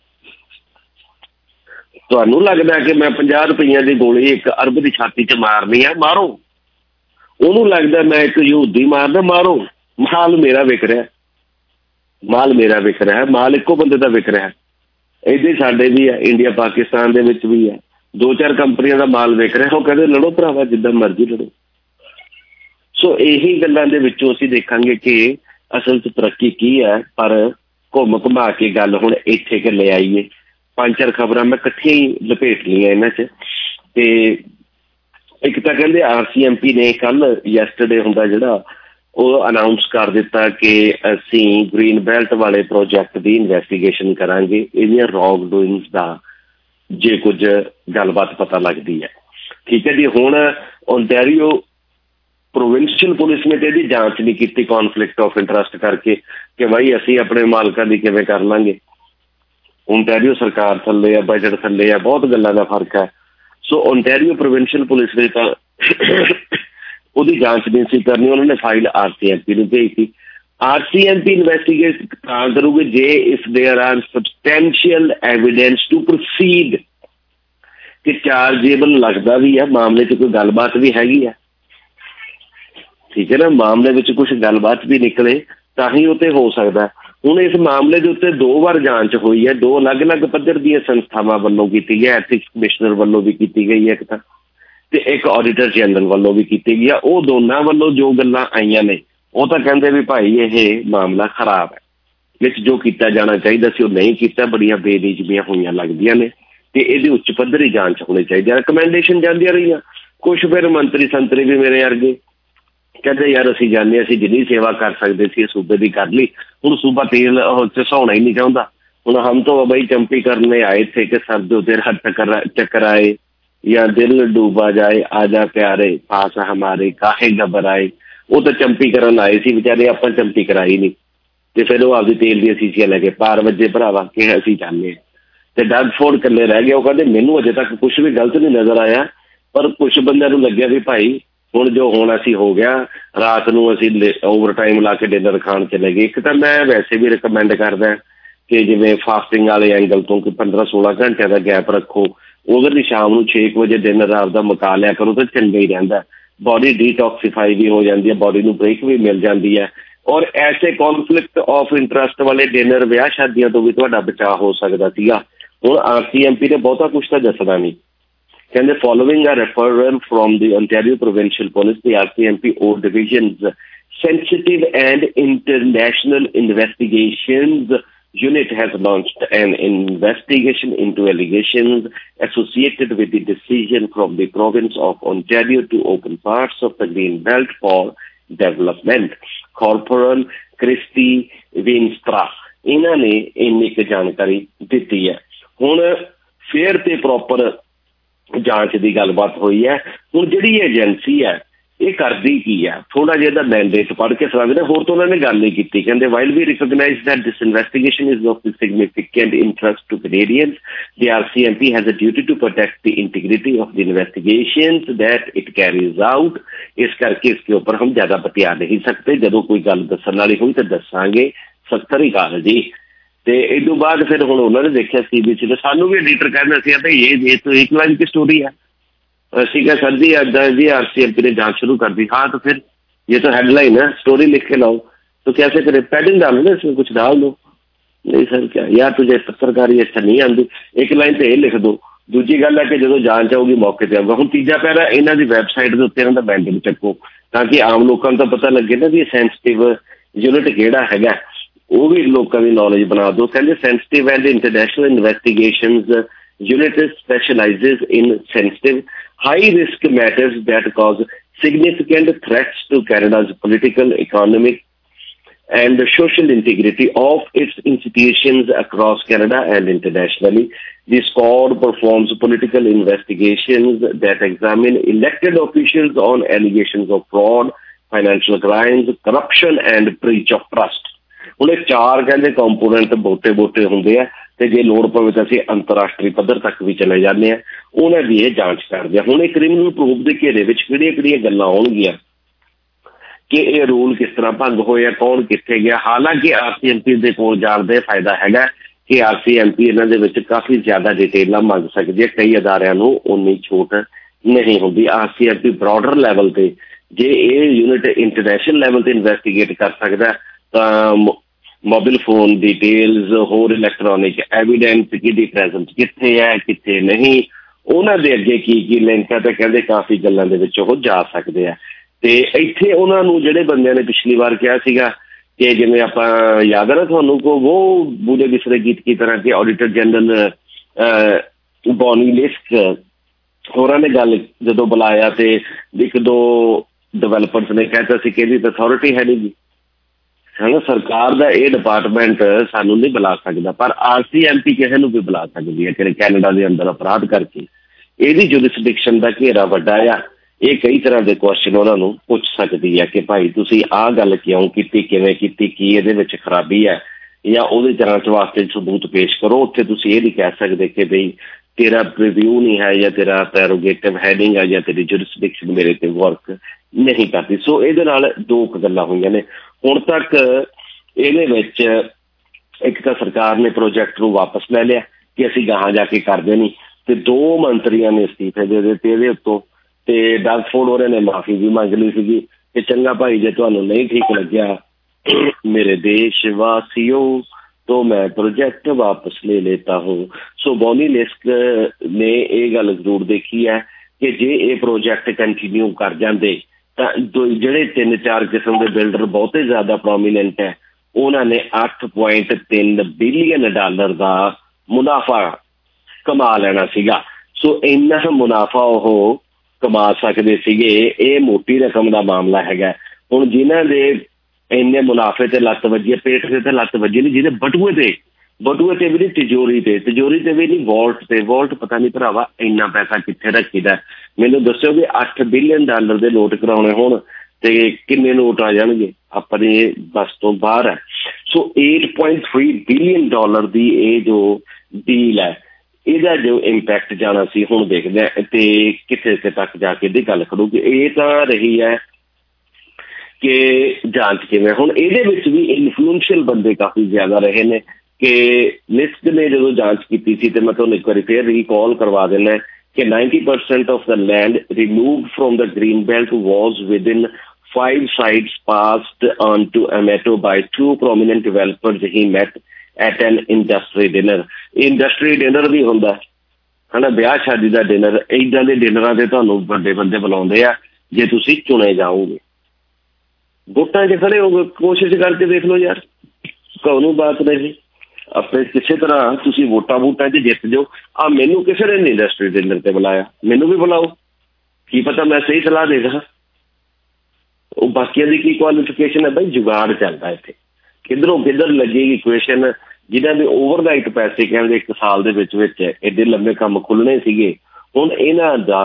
ਤੁਹਾਨੂੰ ਲੱਗਦਾ ਕਿ ਮੈਂ ਪੰਜਾਹ ਰੁਪਈਆਂ ਦੀ ਗੋਲੀ ਇੱਕ ਅਰਬ ਦੀ ਛਾਤੀ 'ਚ ਮਾਰਨੀ ਆ, ਮਾਰੋ। ਉਹਨੂੰ ਲੱਗਦਾ ਮੈਂ ਇੱਕ ਯਹੂਦੀ ਮਾਰਦਾ, ਮਾਰੋ। ਮਾਲ ਮੇਰਾ ਵਿਕ ਰਿਹਾ, ਮਾਲ ਮੇਰਾ ਵਿਕ ਰਿਹਾ, ਮਾਲ ਇੱਕੋ ਬੰਦੇ ਦਾ ਵਿਕ ਰਿਹਾ। ਇੱਦਾਂ ਸਾਡੇ ਵੀ ਹੈ, ਇੰਡੀਆ ਪਾਕਿਸਤਾਨ ਦੇ ਵਿੱਚ ਵੀ ਹੈ, ਦੋ ਚਾਰ ਕੰਪਨੀਆਂ ਦਾ ਮਾਲ ਵਿਕ ਰਿਹਾ। ਉਹ ਕਹਿੰਦੇ ਲੜੋ ਭਰਾਵਾ, ਜਿੱਦਾਂ ਮਰਜ਼ੀ ਲੜੋ। ਸੋ ਇਹੀ ਗੱਲਾਂ ਦੇ ਵਿੱਚੋਂ ਅਸੀਂ ਦੇਖਾਂਗੇ ਕਿ ਅਸਲ 'ਚ ਤਰੱਕੀ ਕੀ ਹੈ। ਪਰ ਘੁੰਮ ਘੁਮਾ ਕੇ ਗੱਲ ਹੁਣ ਇੱਥੇ ਕਿ ਲੈ ਆਈਏ। ਪੰਜ ਚਾਰ ਖਬਰਾਂ ਮੈਂ ਇਕੱਠੀਆਂ ਹੀ ਲਪੇਟ ਲਈਆਂ ਇਹਨਾਂ 'ਚ। ਤੇ ਇੱਕ ਤਾਂ ਕਹਿੰਦੇ ਆਰ ਸੀ ਐਮ ਪੀ ਨੇ ਕੱਲ ਯੈਸਟਰਡੇ ਹੁੰਦਾ ਜਿਹੜਾ ਉਹ ਅਨਾਊਂਸ ਕਰ ਦਿੱਤਾ ਕਿ ਅਸੀਂ ਗ੍ਰੀਨ ਬੈਲਟ ਵਾਲੇ ਪ੍ਰੋਜੈਕਟ ਦੀ ਇਨਵੈਸਟੀਗੇਸ਼ਨ ਕਰਾਂਗੇ, ਇਹਦੀਆਂ ਰੌਂਗ ਡੂਇੰਗਸ ਦਾ ਜੇ ਕੁਝ ਗੱਲਬਾਤ ਪਤਾ ਲੱਗਦੀ ਹੈ। ਠੀਕ ਹੈ ਜੀ। ਹੁਣ ਓਨਟਾਰੀਓ ਪ੍ਰੋਵਿੰਸ਼ੀਅਲ ਪੁਲਿਸ ਨੇ ਤੇ ਇਹਦੀ ਜਾਂਚ ਨਹੀਂ ਕੀਤੀ ਕੌਨਫਲਿਕਟ ਆਫ ਇੰਟਰਸਟ ਕਰਕੇ ਕਿ ਬਾਈ ਅਸੀਂ ਆਪਣੇ ਮਾਲਕਾਂ ਦੀ ਕਿਵੇਂ ਕਰ ਲਾਂਗੇ। ਓਨਟਾਰੀਓ ਸਰਕਾਰ ਥੱਲੇ ਆ, ਬਜਟ ਥੱਲੇ ਆ, ਬਹੁਤ ਗੱਲਾਂ ਦਾ ਫਰਕ ਹੈ। ਸੋ ਓਨਟਾਰੀਓ ਪ੍ਰੋਵਿੰਸ਼ੀਅਲ ਪੁਲਿਸ ਨੇ ਤਾਂ ਉਹਦੀ ਜਾਂਚ ਨਹੀਂ ਸੀ ਕਰਨੀ, ਉਹਨਾਂ ਨੇ file R C M P ਨੂੰ ਭੇਜੀ। R C M P investigate ਤਾਂ ਕਰੂਗੇ ਜੇ if there are substantial evidence to proceed. ਕਿ ਚਾਰਜੇਬਲ ਲੱਗਦਾ ਵੀ ਆ, ਮਾਮਲੇ 'ਚ ਕੋਈ ਗੱਲਬਾਤ ਵੀ ਹੈਗੀ ਆ, ਠੀਕ ਹੈ ਨਾ, ਮਾਮਲੇ ਵਿੱਚ ਕੁਛ ਗੱਲਬਾਤ ਵੀ ਨਿਕਲੇ ਤਾਂ ਹੀ ਉਹ ਤੇ ਹੋ ਸਕਦਾ। ਹੁਣ ਇਸ ਮਾਮਲੇ ਦੇ ਉੱਤੇ ਦੋ ਵਾਰ ਜਾਂਚ ਹੋਈ ਹੈ, ਦੋ ਅਲੱਗ-ਅਲੱਗ ਪੱਧਰ ਦੀਆਂ ਸੰਸਥਾਵਾਂ ਵੱਲੋਂ ਕੀਤੀ ਗਈ, ਐਥਿਕਸ ਕਮਿਸ਼ਨਰ ਵੱਲੋਂ ਵੀ ਕੀਤੀ ਗਈ ਹੈ ਇੱਕ ਤਾਂ, ਤੇ ਇੱਕ ਆਡੀਟਰ ਜਨਰਲ ਵੱਲੋਂ ਵੀ ਕੀਤੀ ਗਈ ਆ। ਉਹ ਦੋਨਾਂ ਵੱਲੋਂ ਜੋ ਗੱਲਾਂ ਆਈਆਂ ਨੇ ਉਹ ਤਾਂ ਕਹਿੰਦੇ ਵੀ ਭਾਈ ਇਹ ਮਾਮਲਾ ਖਰਾਬ ਹੈ, ਵਿੱਚ ਜੋ ਕੀਤਾ ਜਾਣਾ ਚਾਹੀਦਾ ਸੀ ਉਹ ਨਹੀਂ ਕੀਤਾ, ਬੜੀਆਂ ਬੇਨਿਯਮੀਆਂ ਹੋਈਆਂ ਲੱਗਦੀਆਂ ਨੇ ਤੇ ਇਹਦੀ ਉੱਚ ਪੱਧਰੀ ਜਾਂਚ ਹੋਣੀ ਚਾਹੀਦੀ ਹੈ। ਰਿਕਮੈਂਡੇਸ਼ਨ ਜਾਂਦੀਆਂ ਰਹੀਆਂ, ਕੁਛ ਫਿਰ ਮੰਤਰੀ ਸੰਤਰੀ ਵੀ ਮੇਰੇ ਵਰਗੇ ਕਹਿੰਦੇ ਯਾਰ ਅਸੀਂ ਜਾਂਦੇ, ਅਸੀਂ ਜਿੰਨੀ ਸੇਵਾ ਕਰ ਸਕਦੇ ਸੀ ਸੂਬੇ ਦੀ ਕਰ ਲਈ, ਹੁਣ ਸੂਬਾ ਤੇਲ ਚਸਾਉਣਾ ਹੀ ਨਹੀਂ ਚਾਹੁੰਦਾ। ਹੁਣ ਹਮ ਤੋਂ ਬਈ ਚੰਪੀ ਕਰਨੇ ਆਏ ਥੇ ਕਿ ਸਰ ਦੇ ਉੱਤੇ ਚੱਕਰ ਚੱਕਰ ਆਏ ਜਾਂ ਦਿਲ ਡੂਬਾ ਜਾਏ, ਆ ਜਾ ਪਿਆਰੇ ਪਾਸ ਹਮਾਰੇ ਕਾਹੇ ਘਬਰਾਏ, ਉਹ ਤਾਂ ਚੰਪੀ ਕਰਨ ਆਏ ਸੀ ਵਿਚਾਰੇ, ਆਪਾਂ ਚੰਪੀ ਕਰਾਈ ਨਹੀਂ ਤੇ ਫਿਰ ਉਹ ਆਪਦੀ ਤੇਲ ਦੀਆਂ ਸੀਸੀਆਂ ਲੈ ਕੇ ਪਾਰ ਵੱਜੇ ਭਰਾਵਾ ਕਿ ਅਸੀਂ ਚਾਹੁੰਦੇ ਹਾਂ। ਤੇ ਡਗ ਫੋਰਡ ਇਕੱਲੇ ਰਹਿ ਗਏ, ਉਹ ਕਹਿੰਦੇ ਮੈਨੂੰ ਅਜੇ ਤੱਕ ਕੁਛ ਵੀ ਗਲਤ ਨਹੀਂ ਨਜ਼ਰ ਆਇਆ, ਪਰ ਕੁਛ ਬੰਦਿਆਂ ਨੂੰ ਲੱਗਿਆ ਵੀ ਭਾਈ ਹੁਣ ਜੋ ਹੋਣਾ ਸੀ ਹੋ ਗਿਆ, ਰਾਤ ਨੂੰ ਅਸੀਂ ਓਵਰ ਟਾਈਮ ਲਾ ਕੇ ਡਿਨਰ ਖਾਣ ਚਲੇ ਗਏ। ਇੱਕ ਤਾਂ ਮੈਂ ਵੈਸੇ ਵੀ ਰਿਕਮੈਂਡ ਕਰਦਾ ਕਿ ਜਿਵੇਂ ਫਾਸਟਿੰਗ ਵਾਲੇ ਐਂਗਲ ਤੋਂ ਕਿ ਪੰਦਰਾਂ ਸੋਲਾਂ ਘੰਟਿਆਂ ਦਾ ਗੈਪ ਰੱਖੋ, ਉਹਦੇ ਲਈ ਸ਼ਾਮ ਨੂੰ ਛੇ ਕੁ ਵਜੇ ਡਿਨਰ ਆਪਦਾ ਮੁਕਾ ਲਿਆ ਕਰੋ ਤਾਂ ਚੰਗਾ ਹੀ ਰਹਿੰਦਾ, ਬੋਡੀ ਡੀਟੌਕਸੀਫਾਈ ਵੀ ਹੋ ਜਾਂਦੀ ਹੈ, ਬੋਡੀ ਨੂੰ ਬ੍ਰੇਕ ਵੀ ਮਿਲ ਜਾਂਦੀ ਹੈ। ਔਰ ਐਸੇ ਕੌਨਫਲਿਕਟ ਆਫ ਇੰਟਰਸਟ ਵਾਲੇ ਡਿਨਰ ਵਿਆਹ ਸ਼ਾਦੀਆਂ ਤੋਂ ਵੀ ਤੁਹਾਡਾ ਬਚਾਅ ਹੋ ਸਕਦਾ ਸੀਗਾ। ਹੁਣ ਆਰ ਸੀ ਐਮ ਪੀ ਨੇ ਬਹੁਤਾ ਕੁਛ ਤਾਂ ਦੱਸਣਾ ਨਹੀਂ, ਕਹਿੰਦੇ following a referral from the Ontario Provincial Police, the R C M P O Division's Sensitive and International Investigations Unit has launched an investigation into allegations associated with the decision from the province of Ontario to open parts of the Green Belt for development. Corporal Christy Winstra ਇਹਨਾਂ ਨੇ ਇੰਨੀ ਕੁ ਜਾਣਕਾਰੀ ਦਿੱਤੀ ਹੈ। ਹੁਣ fair ਤੇ proper ਜਾਂਚ ਦੀ ਗੱਲਬਾਤ ਹੋਈ ਹੈ। ਹੁਣ ਜਿਹੜੀ ਏਜੰਸੀ ਹੈ ਇਹ ਕਰਦੀ ਕੀ ਹੈ, ਥੋੜਾ ਜਿਹਾ ਇਹਦਾ ਮੈਂਡੇਟ ਪੜ੍ਹ ਕੇ ਸਮਝਦੇ। ਹੋਰ ਤਾਂ ਉਹਨਾਂ ਨੇ ਗੱਲ ਨਹੀਂ ਕੀਤੀ, ਕਹਿੰਦੇ while we recognise that this investigation is of significant interest to Canadians, the R C M P has a duty to protect the integrity of the investigations that it carries out। ਇਸ ਕਰਕੇ ਇਸਕੇ ਉੱਪਰ ਹਮ ਜ਼ਿਆਦਾ ਬਤਿਆ ਨਹੀਂ ਸਕਦੇ, ਜਦੋਂ ਕੋਈ ਗੱਲ ਦੱਸਣ ਵਾਲੀ ਹੋਈ ਤਾਂ ਦੱਸਾਂਗੇ। ਸਤਿ ਸ੍ਰੀ ਅਕਾਲ ਜੀ। ਤੇ ਇਹ ਤੋਂ ਬਾਅਦ ਫਿਰ ਹੁਣ ਉਹਨਾਂ ਨੇ ਦੇਖਿਆ ਸੀ ਬੀ ਸੀ ਤੇ ਸਾਨੂੰ ਵੀ ਐਡੀਟਰ ਕਹਿੰਦਾ ਸੀ ਤਾਂ ਇਹ ਇਹ ਤੋਂ ਇੱਕ ਲਾਈਨ की स्टोरी है। ਅਸੀਂ ਕਿਹਾ सर जी जी आर सी एम पी ने जांच शुरू कर दी। हाँ तो फिर ये तो हेडलाइन है, स्टोरी लिख के लाओ। तो कैसे करें, पैडिंग डालो ना इसमें, कुछ डाल दो। नहीं सर क्या यार तुझे पत्रकारी अच्छा नहीं आती, एक लाइन तो ये लिख दो। दूजी गल है कि जो जांच आऊगी मौके पर आऊगा। ਹੁਣ ਤੀਜਾ ਪੈਰਾ ਇਹਨਾਂ ਦੀ ਵੈਬਸਾਈਟ ਦੇ ਉੱਤੇ ਇਹਨਾਂ ਦਾ ਮੈਂਡੇਟ ਚੱਕੋ ਤਾਂ ਕਿ ਆਮ ਲੋਕਾਂ ਨੂੰ ਤਾਂ ਪਤਾ ਲੱਗੇ ਨਾ ਵੀ ਸੈਂਸਿਟਿਵ ਯੂਨਿਟ ਕਿਹੜਾ ਹੈਗਾ, ਉਹ ਵੀ ਲੋਕਾਂ ਦੀ ਨੌਲੇਜ ਬਣਾ ਦਿਓ। ਕਹਿੰਦੇ sensitive and international investigations unit specializes in sensitive high risk matters that cause significant threats to Canada's political, economic and social integrity of its institutions across Canada and internationally. The squad performs political investigations that examine elected officials on allegations of fraud, financial crimes, corruption and breach of trust। ਹੁਣ ਇਹ ਚਾਰ ਕਹਿੰਦੇ component ਬਹੁਤੇ ਬਹੁਤੇ ਹੁੰਦੇ ਆ ਤੇ ਜੇ ਲੋੜ ਪਵੇ ਤਾਂ ਅਸੀਂ ਅੰਤਰਰਾਸ਼ਟਰੀ ਪੱਧਰ ਤੱਕ ਵੀ ਚਲੇ ਜਾਂਦੇ ਹਾਂ, ਉਹਨਾਂ ਦੀ ਇਹ ਜਾਂਚ ਕਰਦੇ ਆ। ਹੁਣ ਇਹ ਕ੍ਰਿਮੀਨਲ ਪ੍ਰੂਫ ਦੇ ਘੇਰੇ ਵਿੱਚ ਕਿਹੜੀਆਂ ਕਿਹੜੀਆਂ ਗੱਲਾਂ ਆਉਣਗੀਆਂ ਕਿ ਇਹ ਰੂਲ ਕਿਸ ਤਰ੍ਹਾਂ ਭੰਗ ਹੋਏ ਆ, ਕੌਣ ਕਿੱਥੇ ਗਿਆ। ਹਾਲਾਂਕਿ ਆਰ ਸੀ ਐਮ ਪੀ ਦੇ ਕੋਲ ਜਾਣ ਦਾ ਫਾਇਦਾ ਹੈਗਾ ਕਿ ਆਰ ਸੀ ਐਮ ਪੀ ਇਹਨਾਂ ਦੇ ਵਿੱਚ ਕਾਫੀ ਜ਼ਿਆਦਾ ਡਿਟੇਲਾਂ ਮੰਗ ਸਕਦੀ ਹੈ, ਕਈ ਅਦਾਰਿਆਂ ਨੂੰ ਉਨੀ ਛੋਟ ਨਹੀਂ ਹੁੰਦੀ। R C M P broader level ਤੇ ਜੇ ਇਹ ਯੂਨਿਟ ਇੰਟਰਨੈਸ਼ਨਲ ਲੈਵਲ ਤੇ ਇਨਵੈਸਟੀਗੇਟ ਕਰ ਸਕਦਾ ਤਾਂ ਮੋਬਾਈਲ ਫੋਨ ਡਿਟੇਲਸ, ਹੋਰ ਇਲੈਕਟ੍ਰੋਨਿਕ ਐਵੀਡੈਂਸ ਕਿਹਦੀ ਪ੍ਰੈਜ਼ੈਂਸ ਕਿੱਥੇ ਹੈ ਕਿੱਥੇ ਨਹੀਂ, ਉਹਨਾਂ ਦੇ ਅੱਗੇ ਕੀ ਕੀ ਲਿੰਕ ਹੈ, ਤਾਂ ਕਹਿੰਦੇ ਕਾਫੀ ਗੱਲਾਂ ਦੇ ਵਿੱਚ ਉਹ ਜਾ ਸਕਦੇ ਆ। ਤੇ ਇੱਥੇ ਉਹਨਾਂ ਨੂੰ ਜਿਹੜੇ ਬੰਦਿਆਂ ਨੇ ਪਿਛਲੀ ਵਾਰ ਕਿਹਾ ਸੀਗਾ ਕਿ ਜਿਵੇਂ ਆਪਾਂ ਯਾਦ ਹੈ ਨਾ ਤੁਹਾਨੂੰ ਕੋ ਉਹ ਬੂਲੇ ਬਿਸਰੇ ਗੀਤ ਕੀ ਤਰ੍ਹਾਂ ਕਿ ਆਡੀਟਰ ਜਨਰਲ ਬੌਨੀ ਲਿਸਕ ਹੋਰਾਂ ਨੇ ਗੱਲ ਜਦੋਂ ਬੁਲਾਇਆ ਤੇ ਇੱਕ ਦੋ ਡਿਵੈਲਪਰਸ ਨੇ ਕਹਿਤਾ ਸੀ ਕਿ ਇਹਦੀ ਅਥਾਰਟੀ ਹੈ ਨਹੀਂ ਜੀ, ਹੈ ਨਾ, ਸਰਕਾਰ ਦਾ ਇਹ ਡਿਪਾਰਟਮੈਂਟ ਸਾਨੂੰ ਨਹੀਂ ਬੁਲਾ ਸਕਦਾ, ਪਰ ਆਰ ਸੀ ਐਮ ਪੀ ਕਿਸੇ ਨੂੰ ਵੀ ਬੁਲਾ ਸਕਦੀ ਹੈ ਕਿ ਕੈਨੇਡਾ ਦੇ ਅੰਦਰ ਅਪਰਾਧ ਕਰਕੇ। ਇਹਦੀ ਜੁਰਿਸਡਿਕਸ਼ਨ ਦਾ ਘੇਰਾ ਵੱਡਾ ਆ, ਇਹ ਕਈ ਤਰ੍ਹਾਂ ਦੇ ਕੁਐਸਚਨ ਉਹਨਾਂ ਨੂੰ ਪੁੱਛ ਸਕਦੀ ਹੈ ਕਿ ਭਾਈ ਤੁਸੀਂ ਆਹ ਗੱਲ ਕਿਉਂ ਕੀਤੀ, ਕਿਵੇਂ ਕੀਤੀ, ਕੀ ਇਹਦੇ ਵਿੱਚ ਖਰਾਬੀ ਹੈ, ਜਾਂ ਉਹਦੇ ਜਾਂਚ ਵਾਸਤੇ ਸਬੂਤ ਪੇਸ਼ ਕਰੋ। ਉੱਥੇ ਤੁਸੀਂ ਇਹ ਨਹੀਂ ਕਹਿ ਸਕਦੇ ਕਿ ਬਈ ਤੇਰਾ ਰਿਵਿਊ ਨਹੀਂ ਹੈ ਜਾਂ ਤੇਰਾ ਪ੍ਰੈਰੋਗੇਟਿਵ ਹੈਡਿੰਗ ਹੈ ਜਾਂ ਤੇਰੀ ਜੁਰਿਸਡਿਕਸ਼ਨ ਮੇਰੇ ਤੇ ਵਰਕ ਨਹੀਂ ਕਰਦੀ। ਸੋ ਇਹਦੇ ਨਾਲ ਦੋ ਕੁ ਗੱਲਾਂ ਹੋਈਆਂ ਨੇ। ਹੁਣ ਤੱਕ ਇਹਦੇ ਵਿੱਚ ਇੱਕ ਤਾਂ ਸਰਕਾਰ ਨੇ ਪ੍ਰੋਜੈਕਟ ਨੂੰ ਵਾਪਸ ਲੈ ਲਿਆ ਕਿ ਅਸੀਂ ਗਾਹਾਂ ਜਾ ਕੇ ਕਰਦੇ ਨਹੀਂ, ਤੇ ਦੋ ਮੰਤਰੀਆਂ ਨੇ ਅਸਤੀਫੇ ਦੇ ਦਿੱਤੇ ਇਹਦੇ ਉੱਤੋਂ। ਤੇ ਡਗ ਫੋਰਡ ਹੋਰਾਂ ਨੇ ਮਾਫੀ ਵੀ ਮੰਗ ਲਈ ਸੀਗੀ ਕਿ ਚੰਗਾ ਭਾਈ ਜੇ ਤੁਹਾਨੂੰ ਨਹੀਂ ਠੀਕ ਲੱਗਿਆ ਮੇਰੇ ਦੇਸ਼ ਵਾਸੀਓ तो मैं प्रोजेक्ट वापस ले लेता हूँ। सो बॉनी लिस्क ने ये गल जरूर देखी है कि जे ये प्रोजेक्ट कंटिन्यू कर जाते तो ਜਿਹੜੇ ਤਿੰਨ ਚਾਰ किस्म के बिल्डर बहुते ज़्यादा प्रोमीनेंट है उन्होंने अठ पॉइंट तीन बिलियन डॉलर का मुनाफा कमा लेना सीगा। सो इन्ना मुनाफा वो कमा सकते सीगे। ये मोटी रकम का मामला है। हुण जिन्हां दे ਇੰਨੇ ਮੁਨਾਫੇ ਤੇ ਲੱਤ ਵੱਜੀ ਹੈ, ਪੇਟ ਤੇ ਲੱਤ ਵੱਜੀ ਨਹੀਂ, ਜਿਹਦੇ ਬਟੂਏ ਤੇ ਬਟੂਏ ਤੇ ਵੀ ਨਹੀਂ, ਤਿਜੋਰੀ ਤੇ ਤਿਜੋਰੀ ਤੇ ਵੀ ਨਹੀਂ, ਵੋਲਟ ਤੇ ਵੋਲਟ ਪਤਾ ਨਹੀਂ ਭਰਾਵਾ ਇੰਨਾ ਪੈਸਾ ਕਿੱਥੇ ਰੱਖੀਦਾ। ਮੈਨੂੰ ਦੱਸਿਓ ਵੀ ਅੱਠ ਬਿਲੀਅਨ ਡਾਲਰ ਦੇ ਨੋਟ ਕਰਾਉਣੇ ਹੋਣ ਤੇ ਕਿੰਨੇ ਨੋਟ ਆ ਜਾਣਗੇ, ਆਪਣੇ ਬਸ ਤੋਂ ਬਾਹਰ ਹੈ। ਸੋ ਅੱਠ ਪੁਆਇੰਟ ਤਿੰਨ ਬਿਲੀਅਨ ਡਾਲਰ ਦੀ ਇਹ ਜੋ ਡੀਲ ਹੈ ਇਹਦਾ ਜੋ ਇੰਪੈਕਟ ਜਾਣਾ ਸੀ ਹੁਣ ਦੇਖਦੇ ਹਾਂ ਤੇ ਕਿੱਥੇ ਕਿੱਥੇ ਤੱਕ ਜਾ ਕੇ ਇਹਦੀ ਗੱਲ ਕਰੂਗੀ। ਇਹ ਤਾਂ ਰਹੀ ਹੈ कि जांच किवें। हुण इहदे विच भी इन्फ्लुएंशियल बंदे काफ़ी ज़्यादा रहे ने कि लिस्ट ने जो जांच की थी तो मैं तुहानूं एक बार फिर रिकॉल करवा देना कि ninety percent of the land removed from the green belt was within five sites passed on to एमेटो by two prominent developers he met at an industry dinner. Industry dinner भी हुंदा है ना, ब्याह शादी का डिनर। इदां दे डिनरां ते तुहानूं वड्डे बंदे बुलाउंदे आ जे तुसीं चुने जाओगे। वोटां च खड़े हो कोशिश करके देख लो यार, कौनों बात नहीं अपने किसी तरह तुसी वोटां वोटां च जित जाओ। आ मैनू किसी ने नहीं इंडस्ट्री डिनर ते बुलाया, मैनू भी बुलाओ, की पता मैं सही सलाह दे रहा। वो बाकियां दी की क्वालिफिकेशन है भाई, जुगाड़ चलता इत्थे किधरों किधर लगेगी इक्वेशन। जिन्हां दे ओवरनाइट पैसे कहंदे एक साल दे विच विच एडे लंबे काम खुलने सीगे, हुण इन्हां दा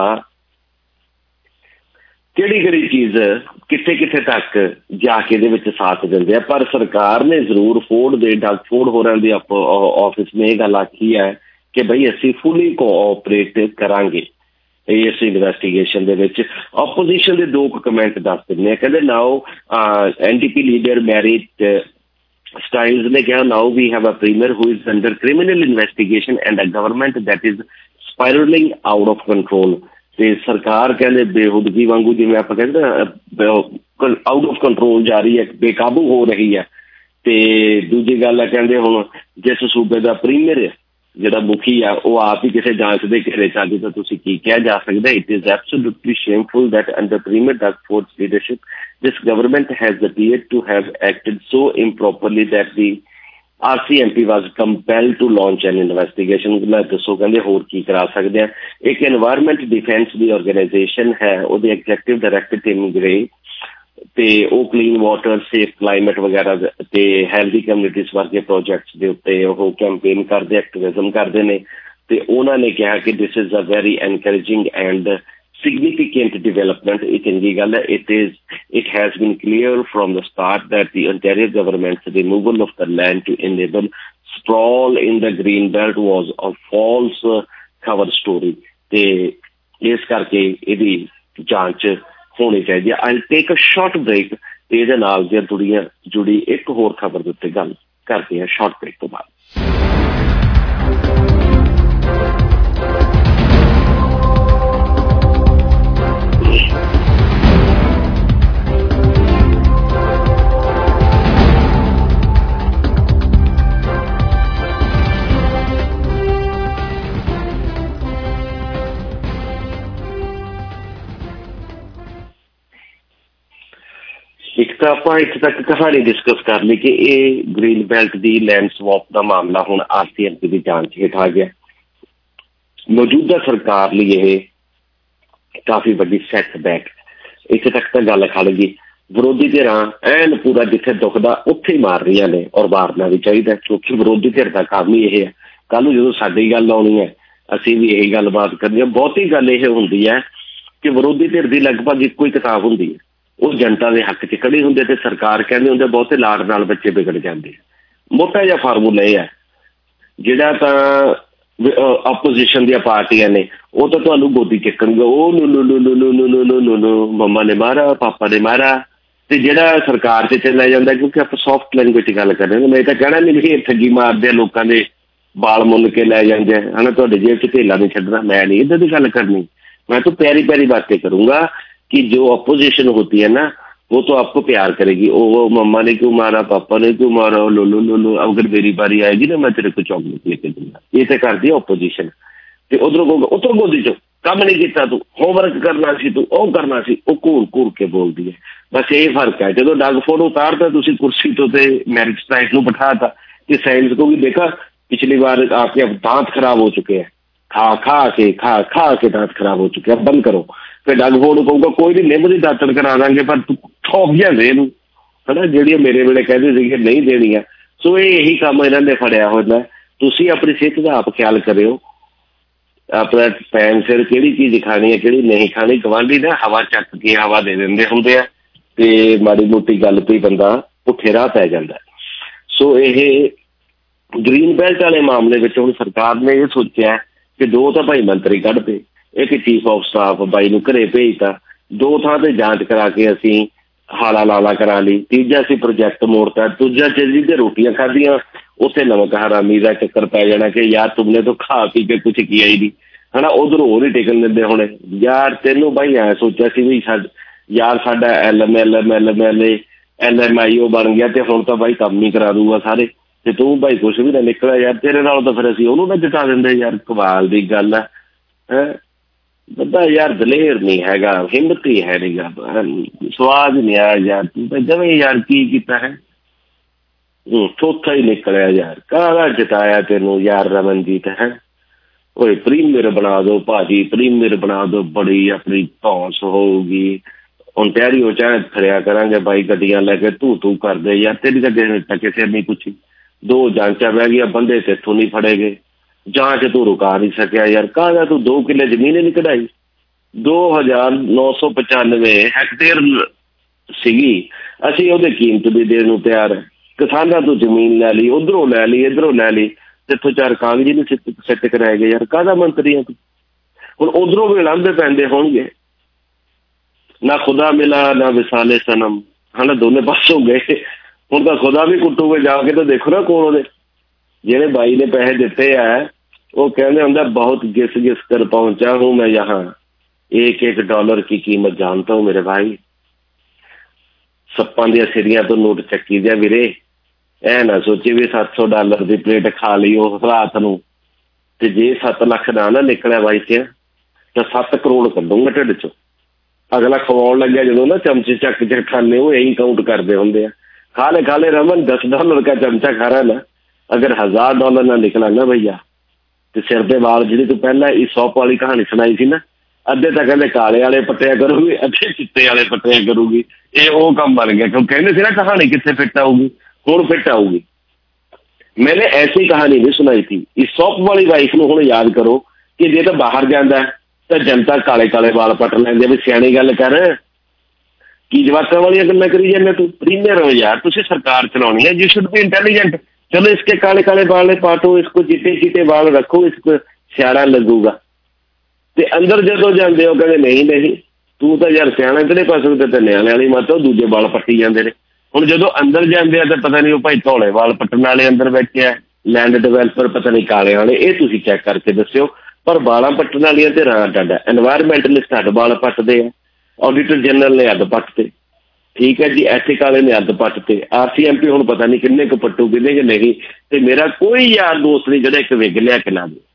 ਕਿਹੜੀ ਕਿਹੜੀ ਚੀਜ਼ ਕਿੱਥੇ ਕਿੱਥੇ ਤੱਕ ਜਾ ਕੇ ਇਹਦੇ ਵਿੱਚ ਸਾਥ ਦਿੰਦੇ ਆ। ਪਰ ਸਰਕਾਰ ਨੇ ਜ਼ਰੂਰ ਫੋਰਡ ਦੇ ਡਗ ਫੋਰਡ ਹੋਰਾਂ ਦੇ ਆਫਿਸ ਨੇ ਇਹ ਗੱਲ ਆਖੀ ਹੈ ਕਿ ਬਈ ਅਸੀਂ ਫੁੱਲੀ ਕੋਆਪਰੇਟ ਕਰਾਂਗੇ ਇਸ ਇਨਵੈਸਟੀਗੇਸ਼ਨ ਦੇ ਵਿੱਚ। ਆਪੋਜੀਸ਼ਨ ਦੇ ਦੋ ਕਮੈਂਟ ਦੱਸ ਦਿੰਦੇ ਆ। ਕਹਿੰਦੇ now N D P leader Marit Stiles ਨੇ ਕਿਹਾ now we have a premier who is under criminal investigation and a government that is spiralling out of control. ਤੇ ਸਰਕਾਰ ਕਹਿੰਦੇ ਬੇਹੁਦਗੀ ਵਾਂਗੂ ਜਿਵੇਂ ਆਪਾਂ ਕਹਿੰਦੇ ਆਊਟ ਆਫ ਕੰਟਰੋਲ ਜਾ ਰਹੀ ਹੈ, ਬੇਕਾਬੂ ਹੋ ਰਹੀ ਹੈ। ਤੇ ਦੂਜੀ ਗੱਲ ਹੈ ਕਹਿੰਦੇ ਹੁਣ ਜਿਸ ਸੂਬੇ ਦਾ ਪ੍ਰੀਮੀਅਰ ਜਿਹੜਾ ਮੁਖੀ ਆ ਉਹ ਆਪ ਹੀ ਕਿਸੇ ਜਾਂਚ ਦੇ ਘੇਰੇ ਚ ਆ ਗਈ ਤਾਂ ਤੁਸੀਂ ਕੀ ਕਿਹਾ ਜਾ ਸਕਦਾ। It is absolutely shameful that under premier Doug Ford's leadership this government has appeared to have acted so improperly that the R C M P was compelled to launch an investigation। मैं दसो कहते होर की करा सकते हैं। एक environment defence की ऑर्गेनाइजेशन है, ਉਹਦੇ एग्जैक्टिव डायरैक्टर टिम ग्रे ਤੇ ਉਹ ਕਲੀਨ ਵਾਟਰ ਸੇਫ ਕਲਾਈਮੇਟ ਵਗੈਰਾ ਤੇ ਹੈਲਦੀ ਕਮਿਊਨਿਟੀਜ਼ ਵਰਗੇ ਪ੍ਰੋਜੈਕਟਸ ਦੇ ਉੱਤੇ ਉਹ ਕੈਂਪੇਨ ਕਰਦੇ, ਐਕਟਿਵਿਜ਼ਮ ਕਰਦੇ ਨੇ। ਤੇ ਉਹਨਾਂ ਨੇ ਕਿਹਾ ਕਿ this is a very encouraging and significant development। ਇਹ ਚੰਗੀ ਗੱਲ ਹੈ। it is it has been clear from the start that the Ontario government's removal of the land to enable sprawl in the green belt was a false cover story ਤੇ ਇਸ ਕਰਕੇ ਇਹਦੀ ਜਾਂਚ ਹੋਣੀ ਚਾਹੀਦੀ ਹੈ। I'll take a short break ਤੇ ਇਹਦੇ ਨਾਲ ਜੇ ਦੁਨੀਆ ਜੁੜੀ ਇੱਕ ਹੋਰ ਖਬਰ ਦੇ ਉੱਤੇ ਗੱਲ ਕਰਦੇ ਹਾਂ ਸ਼ਾਰਟ ਬ੍ਰੇਕ ਤੋਂ ਬਾਅਦ। ਇੱਕ ਤਾਂ ਆਪਾਂ ਇੱਥੇ ਤੱਕ ਕਹਾਣੀ ਡਿਸਕਸ ਕਰ ਲਈ ਕਿ ਇਹ ਗ੍ਰੀਨ ਬੈਲਟ ਦੀ ਲੈਂਡ ਸਵਾਪ ਦਾ ਮਾਮਲਾ ਹੁਣ ਆਰ ਸੀ ਐਮ ਪੀ ਦੀ ਜਾਂਚ ਹੇਠ ਆ ਗਿਆ। ਮੌਜੂਦਾ ਸਰਕਾਰ ਲਈ ਇਹ ਕਾਫੀ ਵੱਡੀ ਸੈਟਬੈਕ। ਇੱਥੇ ਤੱਕ ਤਾਂ ਗੱਲ ਖੜ ਗਈ। ਵਿਰੋਧੀ ਧਿਰਾਂ ਐਨ ਪੂਰਾ ਜਿੱਥੇ ਦੁਖਦਾ ਉੱਥੇ ਹੀ ਮਾਰ ਰਹੀਆਂ ਨੇ ਔਰ ਮਾਰਨਾ ਵੀ ਚਾਹੀਦਾ ਕਿਉਂਕਿ ਵਿਰੋਧੀ ਧਿਰ ਦਾ ਕੰਮ ਹੀ ਇਹ ਹੈ। ਕੱਲ੍ਹ ਨੂੰ ਜਦੋਂ ਸਾਡੀ ਗੱਲ ਆਉਣੀ ਹੈ ਅਸੀਂ ਵੀ ਇਹੀ ਗੱਲਬਾਤ ਕਰਨੀ ਹੈ। ਬਹੁਤੀ ਗੱਲ ਇਹ ਹੁੰਦੀ ਹੈ ਕਿ ਵਿਰੋਧੀ ਧਿਰ ਦੀ ਲਗਭਗ ਇੱਕੋ ਹੀ ਕਿਤਾਬ ਹੁੰਦੀ ਹੈ। ਉਹ ਜਨਤਾ ਦੇ ਹੱਕ 'ਚ ਖੜੇ ਹੁੰਦੇ ਤੇ ਸਰਕਾਰ ਕਹਿੰਦੇ ਹੁੰਦੇ ਬਹੁਤੇ ਲਾੜ ਨਾਲ ਬੱਚੇ ਵਿਗੜ ਜਾਂਦੇ। ਮੋਟਾ ਜਿਹਾ ਫਾਰਮੂਲਾ ਇਹ ਹੈ ਜਿਹੜਾ ਤਾਂ ਆਪੋਜੀਸ਼ਨ ਦੀਆਂ ਪਾਰਟੀਆਂ ਨੇ ਉਹ ਤਾਂ ਤੁਹਾਨੂੰ ਗੋਦੀ ਚੱਕਣਗੇ, ਉਹ ਨੂ ਨੂ ਨੂ ਨੂ ਨੂ ਨੂ ਨੂ ਨੂ ਨੂ ਮੰਮਾ ਨੇ ਮਾਰਾ, ਪਾਪਾ ਨੇ ਮਾਰਾ। ਤੇ ਜਿਹੜਾ ਸਰਕਾਰ 'ਚ ਚੱਲਿਆ ਜਾਂਦਾ ਕਿਉਂਕਿ ਆਪਾਂ ਸੌਫਟ ਲੈਂਗੁਏਜ 'ਚ ਗੱਲ ਕਰ ਰਹੇ ਹਾਂ। ਮੈਂ ਤਾਂ ਕਹਿਣਾ ਨਹੀਂ ਵੀ ਇਹ ਠੱਗੀ ਮਾਰਦੇ ਆ ਲੋਕਾਂ ਦੇ बाल मुल के लै जाते हैं है ना, तुहाडे जेब च धेला नहीं छड्डना। मैं नहीं इधर की गल करनी, मैं तो प्यारी प्यारी बातें करूंगा कि जो अपोजिशन होती है ना वो तो आपको प्यार करेगी। ओ मम्मा ने क्यों मारा, पापा ने क्यों मारा, लो लो लो लो, अगर मेरी बारी आएगी ना मैं तेरे को चॉकलेट लेके दूंगा। ये तो करती है अपोजिशन। ते उधरों कहोगे उतर गोदी चो काम नहीं किया तू, होमवर्क करना सी तू, ओ करना सी, ओ घूर घूर के बोलती है। बस यही फर्क है। जो डग फोन उतारता तुसी कुर्सी तो ते मैरिज स्ट्राइक नूं बिठाता ते साइंस को भी देखा पिछली बार आपके दांत खराब हो चुके हैं, खा खा के खा खा के दांत खराब हो चुके हैं, बंद करो। फिर डग फोन कहूँगा कोई नहीं निंब की दातन करा देंगे पर तू ठोकियां दे नूं है ना, ਜਿਹੜੀਆਂ ਮੇਰੇ ਵੇਲੇ ਕਹਿੰਦੇ ਸੀਗੇ नहीं देनियां। सो ये यही काम इन्हों ने फड़िया होता। तुसी अपनी सेहत का आप ख्याल करियो, अपना टाइम सिर किहड़ी चीज़ खानी है किहड़ी नहीं खानी। गवांढी ना हवा चक के हवा दे देंदे हुंदे आ ते माड़ी मोटी गल पे बंदा पुठे राह पै जांदा। सो ये ग्रीन बैल्ट वाले मामले में हुण सरकार ने यह सोचा कि दो तो भाई मंत्री कढ़ते, एक चीफ ऑफ स्टाफ बाई नूं घरे भेजता, दो थां ते जांच करा के असीं हाला लाला करा ली, तीजा असीं प्रोजैक्ट मोड़ता, दूजा जी ते रोटियां खाधियां उत्थे नमक हरामी का चक्कर पै जाना कि यार तुमने तो खा पी के कुछ किया ही नहीं है ना। उधर हो नहीं टिकन देंदे हुणे यार तेनों भाई ऐ सोचा सी भी साड यार साडा L M L M L M L A L M I O बन गया तो हुण तां भाई काम ही करा दूगा सारे, ते तू भाई कुछ भी ना निकला यार तेरे नाल तां फिर असीं उहनूं ना जिता दिंदे। यार कमाल दी गल है, बंदा यार दलेर नहीं हैगा, हिम्मत ही है नहीं, स्वाद नहीं आया यार। तू जमें यार की कीता है, चौथा ही निकलिया यार, काला जिताया तेनों यार रमनजीत है। ओए प्रीमियर बना दो भाजी, प्रीमियर बना दो, बड़ी अपनी धौंस होगी। ओंटारियो चाहे फिरिया करांगे भाई गड्डियां लैके तू तू कर दे यार, तेरी तो किसी नहीं पूछी, दो जांचा बह गया बंदे ते इथों नहीं फड़े गए, जांच तू रुका नहीं सकिया यार। कहा तू दो किले जमीन नहीं कढ़ाई, दो हजार नौ सौ पचानवे हैक्टेयर सीगी, असीं उहदी कीमत भी देण नूं तैयार है। किसानां तो जमीन लै ली, उधरों लै ली, इधरों लै ली, तिथों चार कागज ही नहीं सिट कराए गए यार। काहदा मंत्री है तू? हुण उधरों भी लांभे पैंदे होणगे, ना खुदा मिला ना विसाले सनम है ना, दोनों पासों गए। हुण तां खुदा भी कुटूगे जाके, तो देखो ना कौन उहदे जिहड़े बाई ने पैसे दिते है, वो कहने हुंदा बहुत घिस घिस कर पहुंचा हूं मैं यहाँ, एक एक डॉलर की कीमत जानता हूं मेरे भाई। सप्पां दियां सिरियां तो नोट चक्की दिया वीरे, ऐ ना सोची भी सत्त सौ डॉलर की प्लेट खा ली उस रात नूं, ते जे सत्त लख ना ना निकलिया बाई से तो सत्त करोड़ कड्डूंगा ढिड चो। अगला खवाउण लग्या जदों ना चमचे चक च खाने, वो यही काउंट करते होंगे, खा ले खा ले रमन दस डॉलर का चमचा खा रहा ना, अगर हजार डॉलर ना निकला ना भैया तो सिर दे वाल जी तू पहला ईसॉप वाली कहानी सुनाई थी ना, अद्धे तो कहते काले वाले पट्टिया करूगी, अद्धे चिट्टे वाले पट्टिया करूगी, ये वो काम बन गया। क्यों कहते थे ना कहानी कितने फिट आऊगी, हुण फिट आऊगी। मैंने ऐसी कहानी नहीं सुनाई थी। ईसॉप वाली वाइफ नूं हुण याद करो कि जे तो बाहर जाता है तो जनता काले काले वाल पट लैंदी, भी सियाणी गल कर की जवाकां वालियां गल्लां करी जाने तू। प्रीमियर हो यार, तुसीं सरकार चलाउणी है, यू शुड बी इंटैलीजेंट। चलो इसके काले काले बाल पाटो, इसको चिट्टे चिट्टे बाल रखो, इसको सियाड़ा लगूगा। ते अंदर जदों जांदे हो कहंदे नहीं नहीं तू तो यार सियाणा किहड़े पासों ते न्याणे वाली मत, दूजे बाल पट्टी जांदे ने। हुण जदों अंदर जांदे आ तो पता नहीं वो भाई धौले वाल पट्टण वाले अंदर बैठे आ, लैंड डिवेलपर पता नहीं काले वाले, ये तुसीं चैक करके दस्सिओ। पर बालां पट्टण वालियां ते रां डाडा, एनवायरमेंटलिस्ट हद बाल पट्टदे आ, ऑडिटर जनरल ने हद पट्टते, ठीक है जी, एथिक वाले ने हद पट्टते, आर सी एम पी हुण पता नहीं किन्ने क पट्टू किन्ने क नहीं। ते मेरा कोई यार दोस्त नहीं जिहड़ा एक विग लिया के ला दे,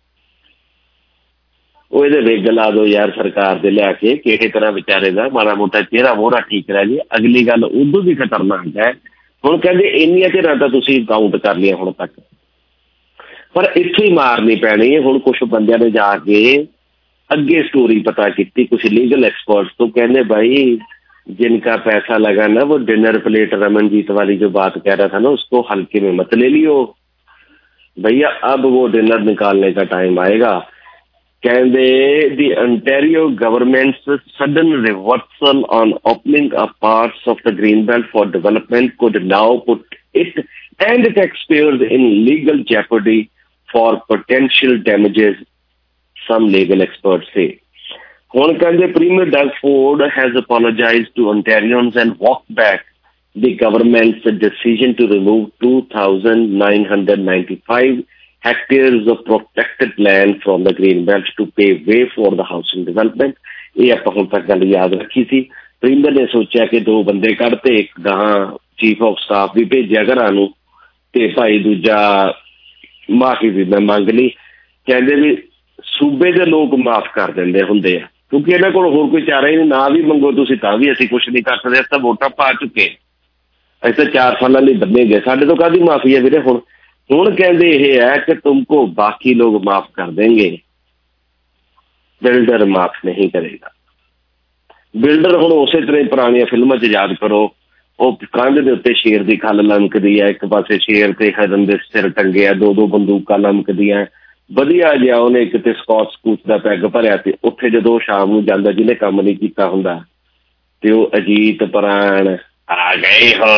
वो इहदे विग ला दो यार सरकार दे लिया के, किसी तरह बेचारे दा माड़ा मोटा चेहरा मोहरा ठीक रह जाए। अगली गल उदों भी खतरनाक है, हुण कहंदे इन्नियां धिरां तां तुसीं काउंट कर लिया हुण तक, पर इत्थे ही मारनी पैनी है। हुण कुछ बंदियां ने जाके अगे स्टोरी पता की, कुछ लीगल एक्सपर्ट्स तो कहने भाई जिनका पैसा लगा ना वो डिनर प्लेट रमनजीत वाली जो बात कह रहा था ना उसको हल्के में मत ले लियो भैया, अब वो डिनर निकालने का टाइम आएगा। कहते the Ontario government's sudden reversal on opening a parts of the green belt for development could now put it and taxpayers in legal jeopardy for potential damages, some legal experts say. Huण कहंदे Premier Doug Ford has apologized to Ontarians and walked back the government's decision to remove two thousand nine hundred ninety-five hectares of protected land from the green belt to pave way for the housing development. ਇਹ ਆਪਾਂ ਹੁਣ ਤੱਕ ਗੱਲ ਯਾਦ ਰੱਖੀ ਸੀ। Premier ਨੇ ਸੋਚਿਆ ਕਿ ਦੋ ਬੰਦੇ ਕੱਢਤੇ, ਇੱਕ ਗਾਹਾਂ ਚੀਫ ਆਫ ਸਟਾਫ ਵੀ ਭੇਜਿਆ ਘਰਾਂ ਨੂੰ, ਤੇ ਭਾਈ ਦੂਜਾ ਮਾਫੀ ਵੀ ਮੈਂ ਮੰਗ ਲਈ। ਕਹਿੰਦੇ ਵੀ ਸੂਬੇ ਦੇ ਲੋਕ ਮਾਫ ਕਰ ਦਿੰਦੇ ਹੁੰਦੇ ਆ, ਕਿਉਂਕਿ ਇਹਨਾਂ ਕੋਲ ਹੋਰ ਕੋਈ ਚਾਰਾ ਹੀ ਨਹੀਂ, ਨਾ ਵੀ ਮੰਗੋ ਤੁਸੀਂ ਤਾਂ ਵੀ ਅਸੀਂ ਕੁਛ ਨਹੀਂ ਕਰ ਸਕਦੇ, ਅਸੀਂ ਤਾਂ ਵੋਟਾਂ ਪਾ ਚੁੱਕੇ, ਅਸੀਂ ਤਾਂ ਚਾਰ ਸਾਲਾਂ ਲਈ ਬੰਨੇ ਗਏ, ਸਾਡੇ ਤੋਂ ਕਾਹਦੀ ਮਾਫੀ ਹੈ ਵੀਰੇ। ਹੁਣ ਹੁਣ ਕਹਿੰਦੇ ਇਹ ਹੈ ਕਿ ਤੁਮਕੋ ਬਾਕੀ ਲੋਕ ਮਾਫ ਕਰ ਦੇंगे, ਬਿਲਡਰ ਮਾਫ ਨਹੀਂ ਕਰੇਗਾ। ਬਿਲਡਰ ਹੁਣ ਉਸੇ ਤਰ੍ਹਾਂ ਪੁਰਾਣੀਆਂ ਫਿਲਮਾਂ 'ਚ ਯਾਦ ਕਰੋ, ਉਹ ਕੰਧ ਦੇ ਉੱਤੇ ਸ਼ੇਰ ਦੀ ਖੱਲ ਲਮਕਦੀ ਹੈ, ਇੱਕ ਪਾਸੇ ਸ਼ੇਰ ਤੇ ਹਿਰਨ ਦੇ ਸਿਰ ਟੰਗੇ ਆ, ਦੋ ਦੋ ਬੰਦੂਕਾਂ ਲਮਕਦੀਆਂ, ਵਧੀਆ ਜਿਹਾ ਉਹਨੇ ਕਿਤੇ ਸਕੌਚ ਸਕੂਚ ਦਾ ਪੈਗ ਭਰਿਆ, ਤੇ ਉੱਥੇ ਜਦੋਂ ਸ਼ਾਮ ਨੂੰ ਜਾਂਦਾ ਜਿਹਨੇ ਕੰਮ ਨਹੀਂ ਕੀਤਾ ਹੁੰਦਾ, ਤੇ ਉਹ ਅਜੀਤ ਪ੍ਰਾਣ ਆ ਗਏ ਹੋ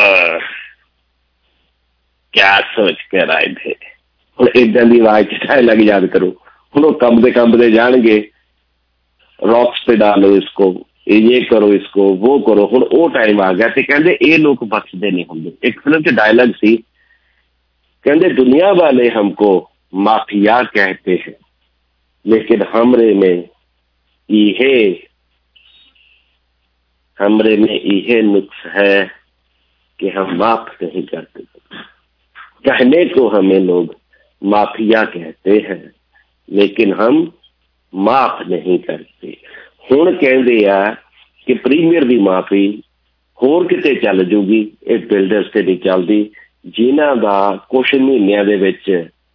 ਕਿਆ ਸੋਚ ਕੇ ਆਏ ਥੇ। ਹੁਣ ਏਦਾਂ ਦੀ ਆਵਾਜ਼ 'ਚ ਡਾਇਲਾਗ ਯਾਦ ਕਰੋ। ਹੁਣ ਉਹ ਕੰਬਦੇ ਕੰਬਦੇ ਜਾਣਗੇ, ਰੌਕਸ ਤੇ ਡਾਲੋ ਇਸਕੋ, ਇਹ ਕਰੋ ਇਸਕੋ, ਉਹ ਕਰੋ। ਹੁਣ ਉਹ ਟਾਈਮ ਆ ਗਿਆ, ਤੇ ਕਹਿੰਦੇ ਇਹ ਲੋਕ ਬਖਸ਼ਦੇ ਨਹੀਂ ਹੁੰਦੇ। ਇੱਕ ਫਿਲਮ 'ਚ ਡਾਇਲਾਗ ਸੀ, ਕਹਿੰਦੇ ਦੁਨੀਆ ਵਾਲੇ ਹਮਕੋ ਮਾਫੀਆ कहते हैं लेकिन हमरे में इहे हमरे में इहे नुक्स है कि हम माफ नहीं करते। कहने को हमें लोग माफिया कहते हैं लेकिन हम माफ नहीं करते। ਹੁਣ ਕਹਿੰਦੇ ਆ ਕਿ ਪ੍ਰੀਮੀਅਰ ਦੀ ਮਾਫੀ ਹੋਰ ਕਿਤੇ ਚੱਲ ਜੂਗੀ, ਇਹ ਬਿਲਡਰਸ ਤੇ ਨਹੀਂ ਚੱਲਦੀ, ਜਿਨ੍ਹਾਂ ਦਾ ਕੁਛ ਮਹੀਨਿਆਂ ਦੇ ਵਿੱਚ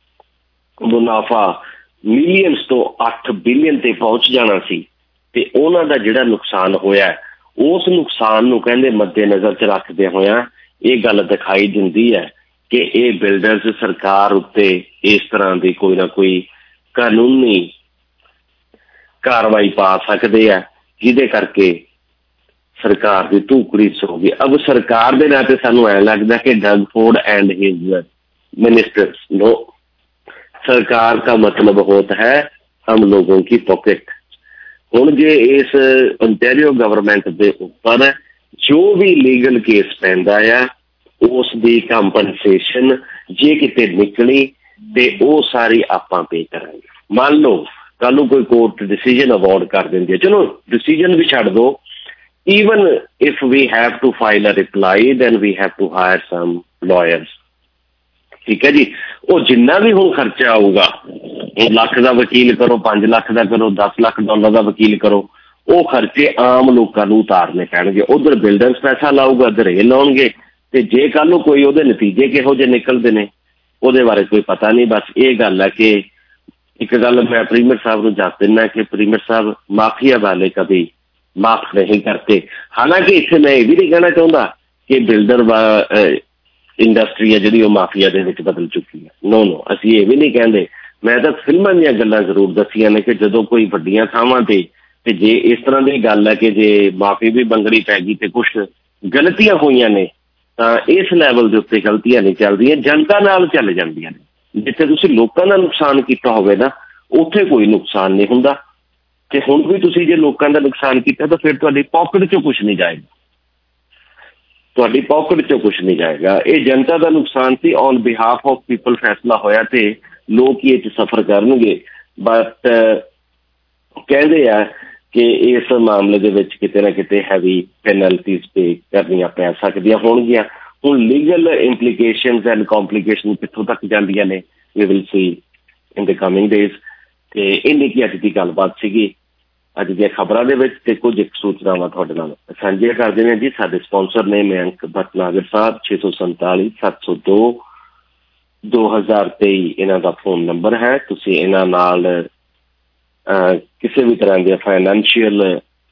ਮੁਨਾਫਾ ਮਿਲੀਅਨਸ ਤੋਂ ਅੱਠ ਬਿਲੀਅਨ ਤੇ ਪਹੁੰਚ ਜਾਣਾ ਸੀ, ਤੇ ਉਹਨਾਂ ਦਾ ਜਿਹੜਾ ਨੁਕਸਾਨ ਹੋਇਆ, ਉਸ ਨੁਕਸਾਨ ਨੂੰ ਕਹਿੰਦੇ ਮੱਦੇ ਨਜ਼ਰ 'ਚ ਰੱਖਦੇ ਹੋਇਆ ਇਹ ਗੱਲ ਦਿਖਾਈ ਦਿੰਦੀ ਹੈ ਕਿ ਇਹ ਬਿਲਡਰਸ ਸਰਕਾਰ ਉੱਤੇ ਇਸ ਤਰ੍ਹਾਂ ਦੀ ਕੋਈ ਨਾ ਕੋਈ ਕਾਨੂੰਨੀ ਕਾਰਵਾਈ ਪਾ ਸਕਦੇ ਆ, ਜਿਹਦੇ ਕਰਕੇ ਸਰਕਾਰ ਦੀ ਧੂਕੜੀ ਹੋਊਗੀ। ਅਬ ਸਰਕਾਰ ਦੇ ਨਾਂ ਤੇ ਸਾਨੂੰ ਐਂ ਲੱਗਦਾ ਕਿ Doug Ford and his ministers नो, सरकार का मतलब होता है हम लोगों की पॉकेट। हुण जे इस ओंटारियो गवर्नमेंट के ऊपर जो भी लीगल केस पैंदा है उस दी कंपनसेशन जे किते निकली ते वो सारी आपां पे करांगे। मान लो कल नूं कोई कोर्ट डिसीजन अवॉर्ड कर देंदी है, चलो डिसीजन भी छड्ड दो, even if we have to file a reply then we have to hire some lawyers। ठीक है जी, वो जिन्ना भी हुण खर्चा आऊगा, लख का वकील करो, पांच लख का करो, दस लख डॉलर का वकील करो, वो खर्चे आम लोगों को उतारने पैणगे। उधर बिल्डर्स पैसा लाऊगा, इधर ये लाउणगे, ते जे कल कोई उहदे नतीजे किहो जे निकलदे ने उहदे बारे कोई पता नहीं। बस ये गल है कि एक गल मैं प्रीमियर साहब को दस दिना कि प्रीमियर साहब माफिया वाले कभी माफ नहीं करते। हालांकि इत्थे मैं ये भी नहीं कहना चाहता कि बिल्डर इंडस्ट्री है जी माफिया दे विच बदल चुकी है, नो नो, असीं ये भी नहीं कहते। मैं तो फिल्मां दीयां गल्लां जरूर दसियां ने कि जदों कोई वड्डियां थावां ते ते जे इस तरह की गल है कि जे माफी भी बंगड़ी पै गई ते कुछ गलतियां होईयां ने तां इस लैवल दे उत्ते गलतियां नहीं चलदियां, जनता नाल चल जांदियां ने। जिथे तुसीं लोकां दा नुकसान कीता होवे ना उत्थे कोई नुकसान नहीं हुंदा, ते हुण भी तुसीं जे लोकां दा नुकसान कीता तां फिर तुहाडी पॉकेट चों कुछ नहीं जाएगा, तुहाडी पॉकेट चों कुछ नहीं जाएगा। ये जनता का नुकसान सी, ऑन बिहाफ ऑफ पीपल फैसला होया ते लोग ही इह सफर करनगे। बट कहते हैं कि इस मामले दे विच किते ना किते हैवी पेनल्टीज पे करनियां पै सकदियां होणगियां। हुण लीगल इंप्लीकेशनस एंड कॉम्प्लीकेशन कित्थों तक जांदियां ने we will see in the coming days. ते इन्नी की अज की गलबात सीगी, अज दी खबरां दे विच ते कुछ सूचनावां तुहाडे नाल साझीआं कर दिंदे जी। साडे स्पॉन्सर ने मयंक भटनागर साहब, छे सौ संताली सत्त सौ दो दो हज़ार तेई इन्हां दा फोन नंबर है। तुसीं इन्हां नाल किसी भी तरह के फाइनैंशियल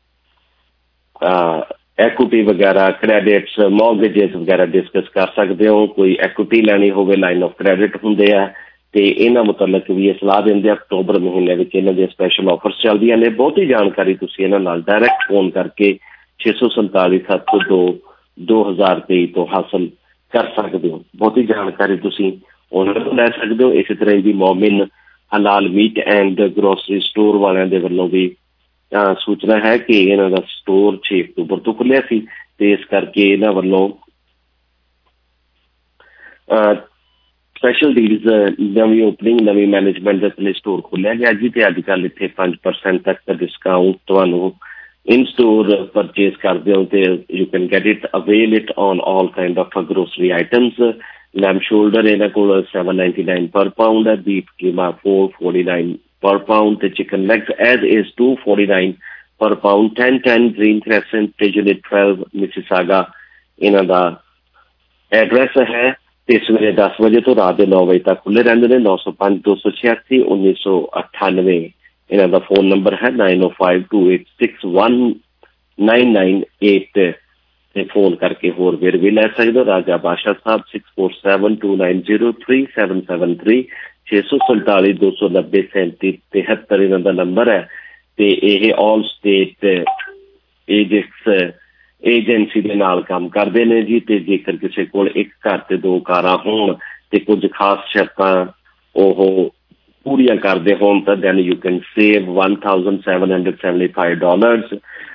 एक्विटी वगैरह, क्रेडिट्स, मॉर्गेजेस वगैरह डिस्कस कर सकते हो। कोई एक्विटी लैनी होवे, लाइन ऑफ क्रेडिट हुंदे आ ते इन्हां मुतलक भी सलाह दिंदे। अक्तूबर महीने विच इन्हां दे स्पैशल ऑफर्स चलदियां ने। बहुती जानकारी तुसीं इन्हां नाल डायरैक्ट फोन करके छे सौ संताली सत्त सौ दो दो हज़ार तेई तो हासिल कर सकते हो। बहुती जानकारी तुसीं उन्हां तों लै सकदे हो। इस तरह की Momin halal meat and grocery store वालियां दे वल्लों भी सूचना है कि इन्हां दा स्टोर छे अक्तूबर तो खुलिया सी ते इस करके इन्हां वल्लों ਸਪੈਸ਼ਲ ਡੀਲਸ ਨਵੀਂ ਓਪਨਿੰਗ ਨਵੀਂ ਮੈਨੇਜਮੈਂਟ ਦੇ ਥੱਲੇ ਸਟੋਰ ਖੋਲ੍ਹਿਆ ਗਿਆ ਜੀ ਤੇ ਅੱਜ ਕੱਲ੍ਹ ਇੱਥੇ ਪੰਜ ਪਰਸੈਂਟ ਤੱਕ ਦਾ ਡਿਸਕਾਊਂਟ ਤੁਹਾਨੂੰ ਇਨ ਸਟੋਰ ਪਰਚੇਸ ਕਰਦੇ ਹੋ ਤੇ you can get it avail it on all kind of grocery items. Lamb shoulder ਇਹਨਾਂ ਕੋਲ seven ninety nine per pound ਹੈ, beef keema four forty nine per pound ਤੇ chicken legs as is two forty nine per pound. Ten ten green crescent ਤੇ unit twelve Mississauga ਇਹਨਾਂ ਦਾ address ਹੈ ਤੇ ਸਵੇਰੇ ਦਸ ਵਜੇ ਤੋਂ ਰਾਤ ਦੇ ਨੌ ਵਜੇ ਤੱਕ ਖੁੱਲ੍ਹੇ ਰਹਿੰਦੇ ਨੇ। ਨੌ ਸੌ ਪੰਜ ਦੋ ਸੌ ਛਿਆਸੀ ਉੱਨੀ ਸੌ ਅਠਾਨਵੇਂ ਇਹਨਾਂ ਦਾ ਫੋਨ ਨੰਬਰ ਹੈ। Nine oh five two eight six one nine nine eight ਤੇ ਫੋਨ ਕਰਕੇ ਹੋਰ ਵੇਰਵੇ ਲੈ ਸਕਦੇ ਹੋ। Raja Basha Sahib six four seven two nine zero three seven seven three ਛੇ ਸੌ ਸੰਤਾਲੀ ਦੋ ਸੌ ਨੱਬੇ ਸੈਂਤੀ ਤਿਹੱਤਰ ਇਹਨਾਂ ਦਾ ਨੰਬਰ ਹੈ ਤੇ ਇਹ ਆਲ ਸਟੇਟ ਏਜੈਕਸ ਏਜੰਸੀ ਦੇ ਨਾਲ ਕੰਮ ਕਰਦੇ ਨੇ ਜੀ। ਤੇ ਜੇਕਰ ਕਿਸੇ ਕੋਲ ਇੱਕ ਘਰ ਤੇ ਦੋ ਕਾਰਾਂ ਹੋਣ ਤੇ ਕੁਝ ਖਾਸ ਸ਼ਰਤਾਂ ਉਹ ਪੂਰੀਆਂ ਕਰਦੇ ਹੋਣ ਤਾਂ then you can save one thousand seven hundred seventy five dollars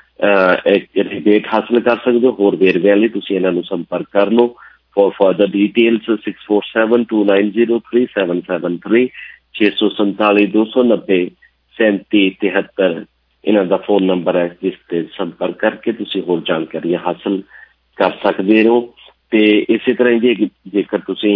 rebate ਹਾਸਲ ਕਰ ਸਕਦੇ ਹੋ। ਹੋਰ ਵੇਰਵਿਆਂ ਲਈ ਤੁਸੀਂ ਇਹਨਾਂ ਨੂੰ ਸੰਪਰਕ ਕਰ ਲਓ। For further details six four seven two nine zero three seven seven three ਛੇ ਸੌ ਸੰਤਾਲੀ ਦੋ ਸੌ ਨੱਬੇ ਸੈਂਤੀ ਤਿਹੱਤਰ ਇਹਨਾਂ ਦਾ ਫੋਨ ਨੰਬਰ ਹੈ ਜਿਸ ਤੇ ਸੰਪਰਕ ਕਰਕੇ ਤੁਸੀਂ ਹੋਰ ਜਾਣਕਾਰੀਆਂ ਹਾਸਲ ਕਰ ਸਕਦੇ ਹੋ। ਤੇ ਇਸੇ ਤਰ੍ਹਾਂ ਜੇ ਜੇਕਰ ਤੁਸੀਂ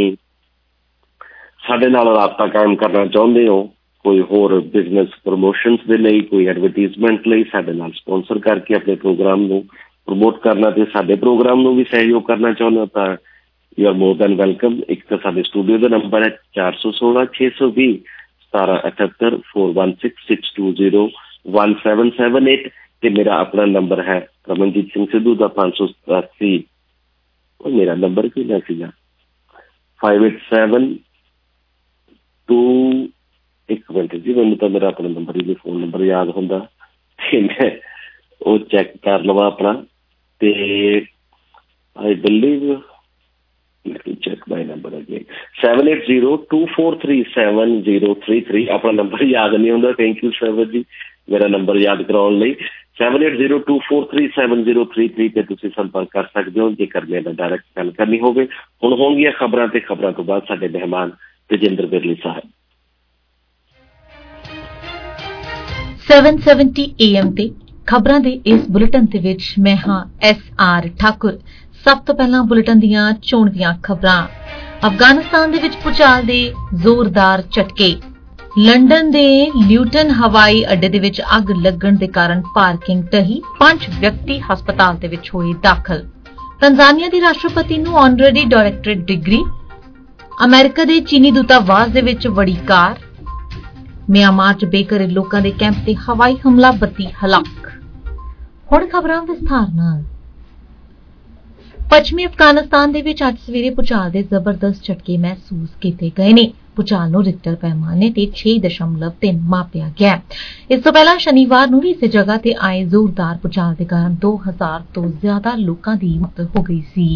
ਸਾਡੇ ਨਾਲ ਰਾਬਤਾ ਕਾਇਮ ਕਰਨਾ ਚਾਹੁੰਦੇ ਹੋ ਕੋਈ ਹੋਰ ਬਿਜ਼ਨਸ ਪ੍ਰਮੋਸ਼ਨਸ ਦੇ ਲਈ ਕੋਈ ਐਡਵਰਟੀਜ਼ਮੈਂਟ ਲਈ ਸਾਡੇ ਨਾਲ ਸਪੋਂਸਰ ਕਰਕੇ ਆਪਣੇ ਪ੍ਰੋਗਰਾਮ ਨੂੰ ਪ੍ਰਮੋਟ ਕਰਨਾ ਤੇ ਸਾਡੇ ਪ੍ਰੋਗਰਾਮ ਨੂੰ ਵੀ ਸਹਿਯੋਗ ਕਰਨਾ ਚਾਹੁੰਦੇ ਹੋ ਤਾਂ you are more than welcome. ਇੱਕ ਤਾਂ ਸਾਡੇ ਸਟੂਡੀਓ ਦਾ ਨੰਬਰ ਹੈ ਚਾਰ ਸੌ ਸੋਲਾਂ ਛੇ ਸੌ ਵੀਹ ਸਤਾਰਾਂ ਅਠੱਤਰ four one six six two zero one seven seven eight ਤੇ ਮੇਰਾ ਆਪਣਾ ਨੰਬਰ ਹੈ ਰਮਨਜੀਤ ਸਿੰਘ ਸਿੱਧੂ ਦਾ ਪੰਜ ਸੌ ਸਤਾਸੀ ਉਹ ਮੇਰਾ ਨੰਬਰ ਕੀ ਲਿਆ ਸੀਗਾ ਫਾਈਵ ਏਟ ਸੈਵਨ ਟੂ ਇੱਕ ਮਿੰਟ ਜੀ ਮੈਨੂੰ ਤਾਂ ਮੇਰਾ ਆਪਣਾ ਨੰਬਰ ਹੀ ਫੋਨ ਨੰਬਰ ਯਾਦ ਹੁੰਦਾ ਤੇ ਮੈਂ ਉਹ ਚੈੱਕ ਕਰ ਲਵਾਂ ਆਪਣਾ ਤੇ I believe check my number again seven eight zero two four three seven zero three three ਆਪਣਾ ਨੰਬਰ ਯਾਦ ਨਹੀਂ ਹੁੰਦਾ। ਥੈਂਕ ਯੂ ਸਰਵਰ ਜੀ ਮੇਰਾ ਨੰਬਰ ਯਾਦ ਕਰਾਉਣ ਲਈ। Seven eight zero two four three seven zero three three ਤੇ ਤੁਸੀਂ ਸੰਪਰਕ ਕਰ ਸਕਦੇ ਹੋ ਜੇਕਰ ਮੇਰਾ ਡਾਇਰੈਕਟ ਗੱਲ ਕਰਨੀ ਹੋਵੇ। ਹੁਣ ਹੋਣਗੀਆਂ ਖਬਰਾਂ ਤੇ ਖਬਰਾਂ ਤੋਂ ਬਾਅਦ ਸਾਡੇ ਮਹਿਮਾਨ Tejinder Birli Sahib. Seven seventy A M ਤੇ ਖਬਰਾਂ ਦੇ ਇਸ ਬੁਲੇਟਿਨ ਦੇ ਵਿੱਚ ਮੈਂ ਹਾਂ ਐਸ ਆਰ ਠਾਕੁਰ। ਸਭ ਤੋਂ ਪਹਿਲਾਂ ਬੁਲੇਟਿਨ ਦੀਆਂ ਚੋਣ ਦੀਆਂ ਖਬਰਾਂ। ਅਫਗਾਨਿਸਤਾਨ ਦੇ ਵਿੱਚ ਭੂਚਾਲ ਦੇ ਜ਼ੋਰਦਾਰ ਝਟਕੇ। ਲੰਡਨ ਦੇ ਲਿਊਟਨ ਹਵਾਈ ਅੱਡੇ ਦੇ ਵਿੱਚ ਅੱਗ ਲੱਗਣ ਦੇ ਕਾਰਨ ਪਾਰਕਿੰਗ ਢਹੀ। ਪੰਜ ਵਿਅਕਤੀ ਹਸਪਤਾਲ ਦੇ ਵਿੱਚ ਹੋਏ ਦਾਖਲ। ਤੰਜ਼ਾਨੀਆ ਦੀ ਰਾਸ਼ਟਰਪਤੀ ਨੂੰ ਆਨਰੇਰੀ ਡਾਇਰੈਕਟੋਰੇਟ ਡਿਗਰੀ। ਅਮਰੀਕਾ ਦੇ ਚੀਨੀ ਦੂਤਾਵਾਸ ਦੇ ਵਿੱਚ ਵੜੀ ਕਾਰ। ਮਿਆਂਮਾਰ 'ਚ ਬੇਘਰੇ ਲੋਕਾਂ ਦੇ ਕੈਂਪ ਤੇ ਹਵਾਈ ਹਮਲਾ ਬੱਤੀ ਹਲਾਕ। ਹੁਣ ਖਬਰਾਂ ਵਿਸਥਾਰ ਨਾਲ। ਪੱਛਮੀ ਅਫਗਾਨਿਸਤਾਨ ਦੇ ਵਿੱਚ ਅੱਜ ਸਵੇਰੇ ਭੂਚਾਲ ਦੇ ਜ਼ਬਰਦਸਤ ਝਟਕੇ ਮਹਿਸੂਸ ਕੀਤੇ ਗਏ ਨੇ। ਭੂਚਾਲ ਨੂੰ ਰਿਕਟਰ ਪੈਮਾਨੇ ਤੇ ਛੇ ਦਸ਼ਮਲਵ ਤਿੰਨ ਮਾਪਿਆ ਗਿਆ। ਇਸ ਤੋਂ ਪਹਿਲਾਂ ਸ਼ਨੀਵਾਰ ਨੂੰ ਵੀ ਇਸੇ ਜਗ੍ਹਾ ਤੇ ਆਏ ਜ਼ੋਰਦਾਰ ਭੂਚਾਲ ਦੇ ਕਾਰਨ ਦੋ ਹਜ਼ਾਰ ਤੋਂ ਜ਼ਿਆਦਾ ਲੋਕਾਂ ਦੀ ਮੌਤ ਹੋ ਗਈ ਸੀ।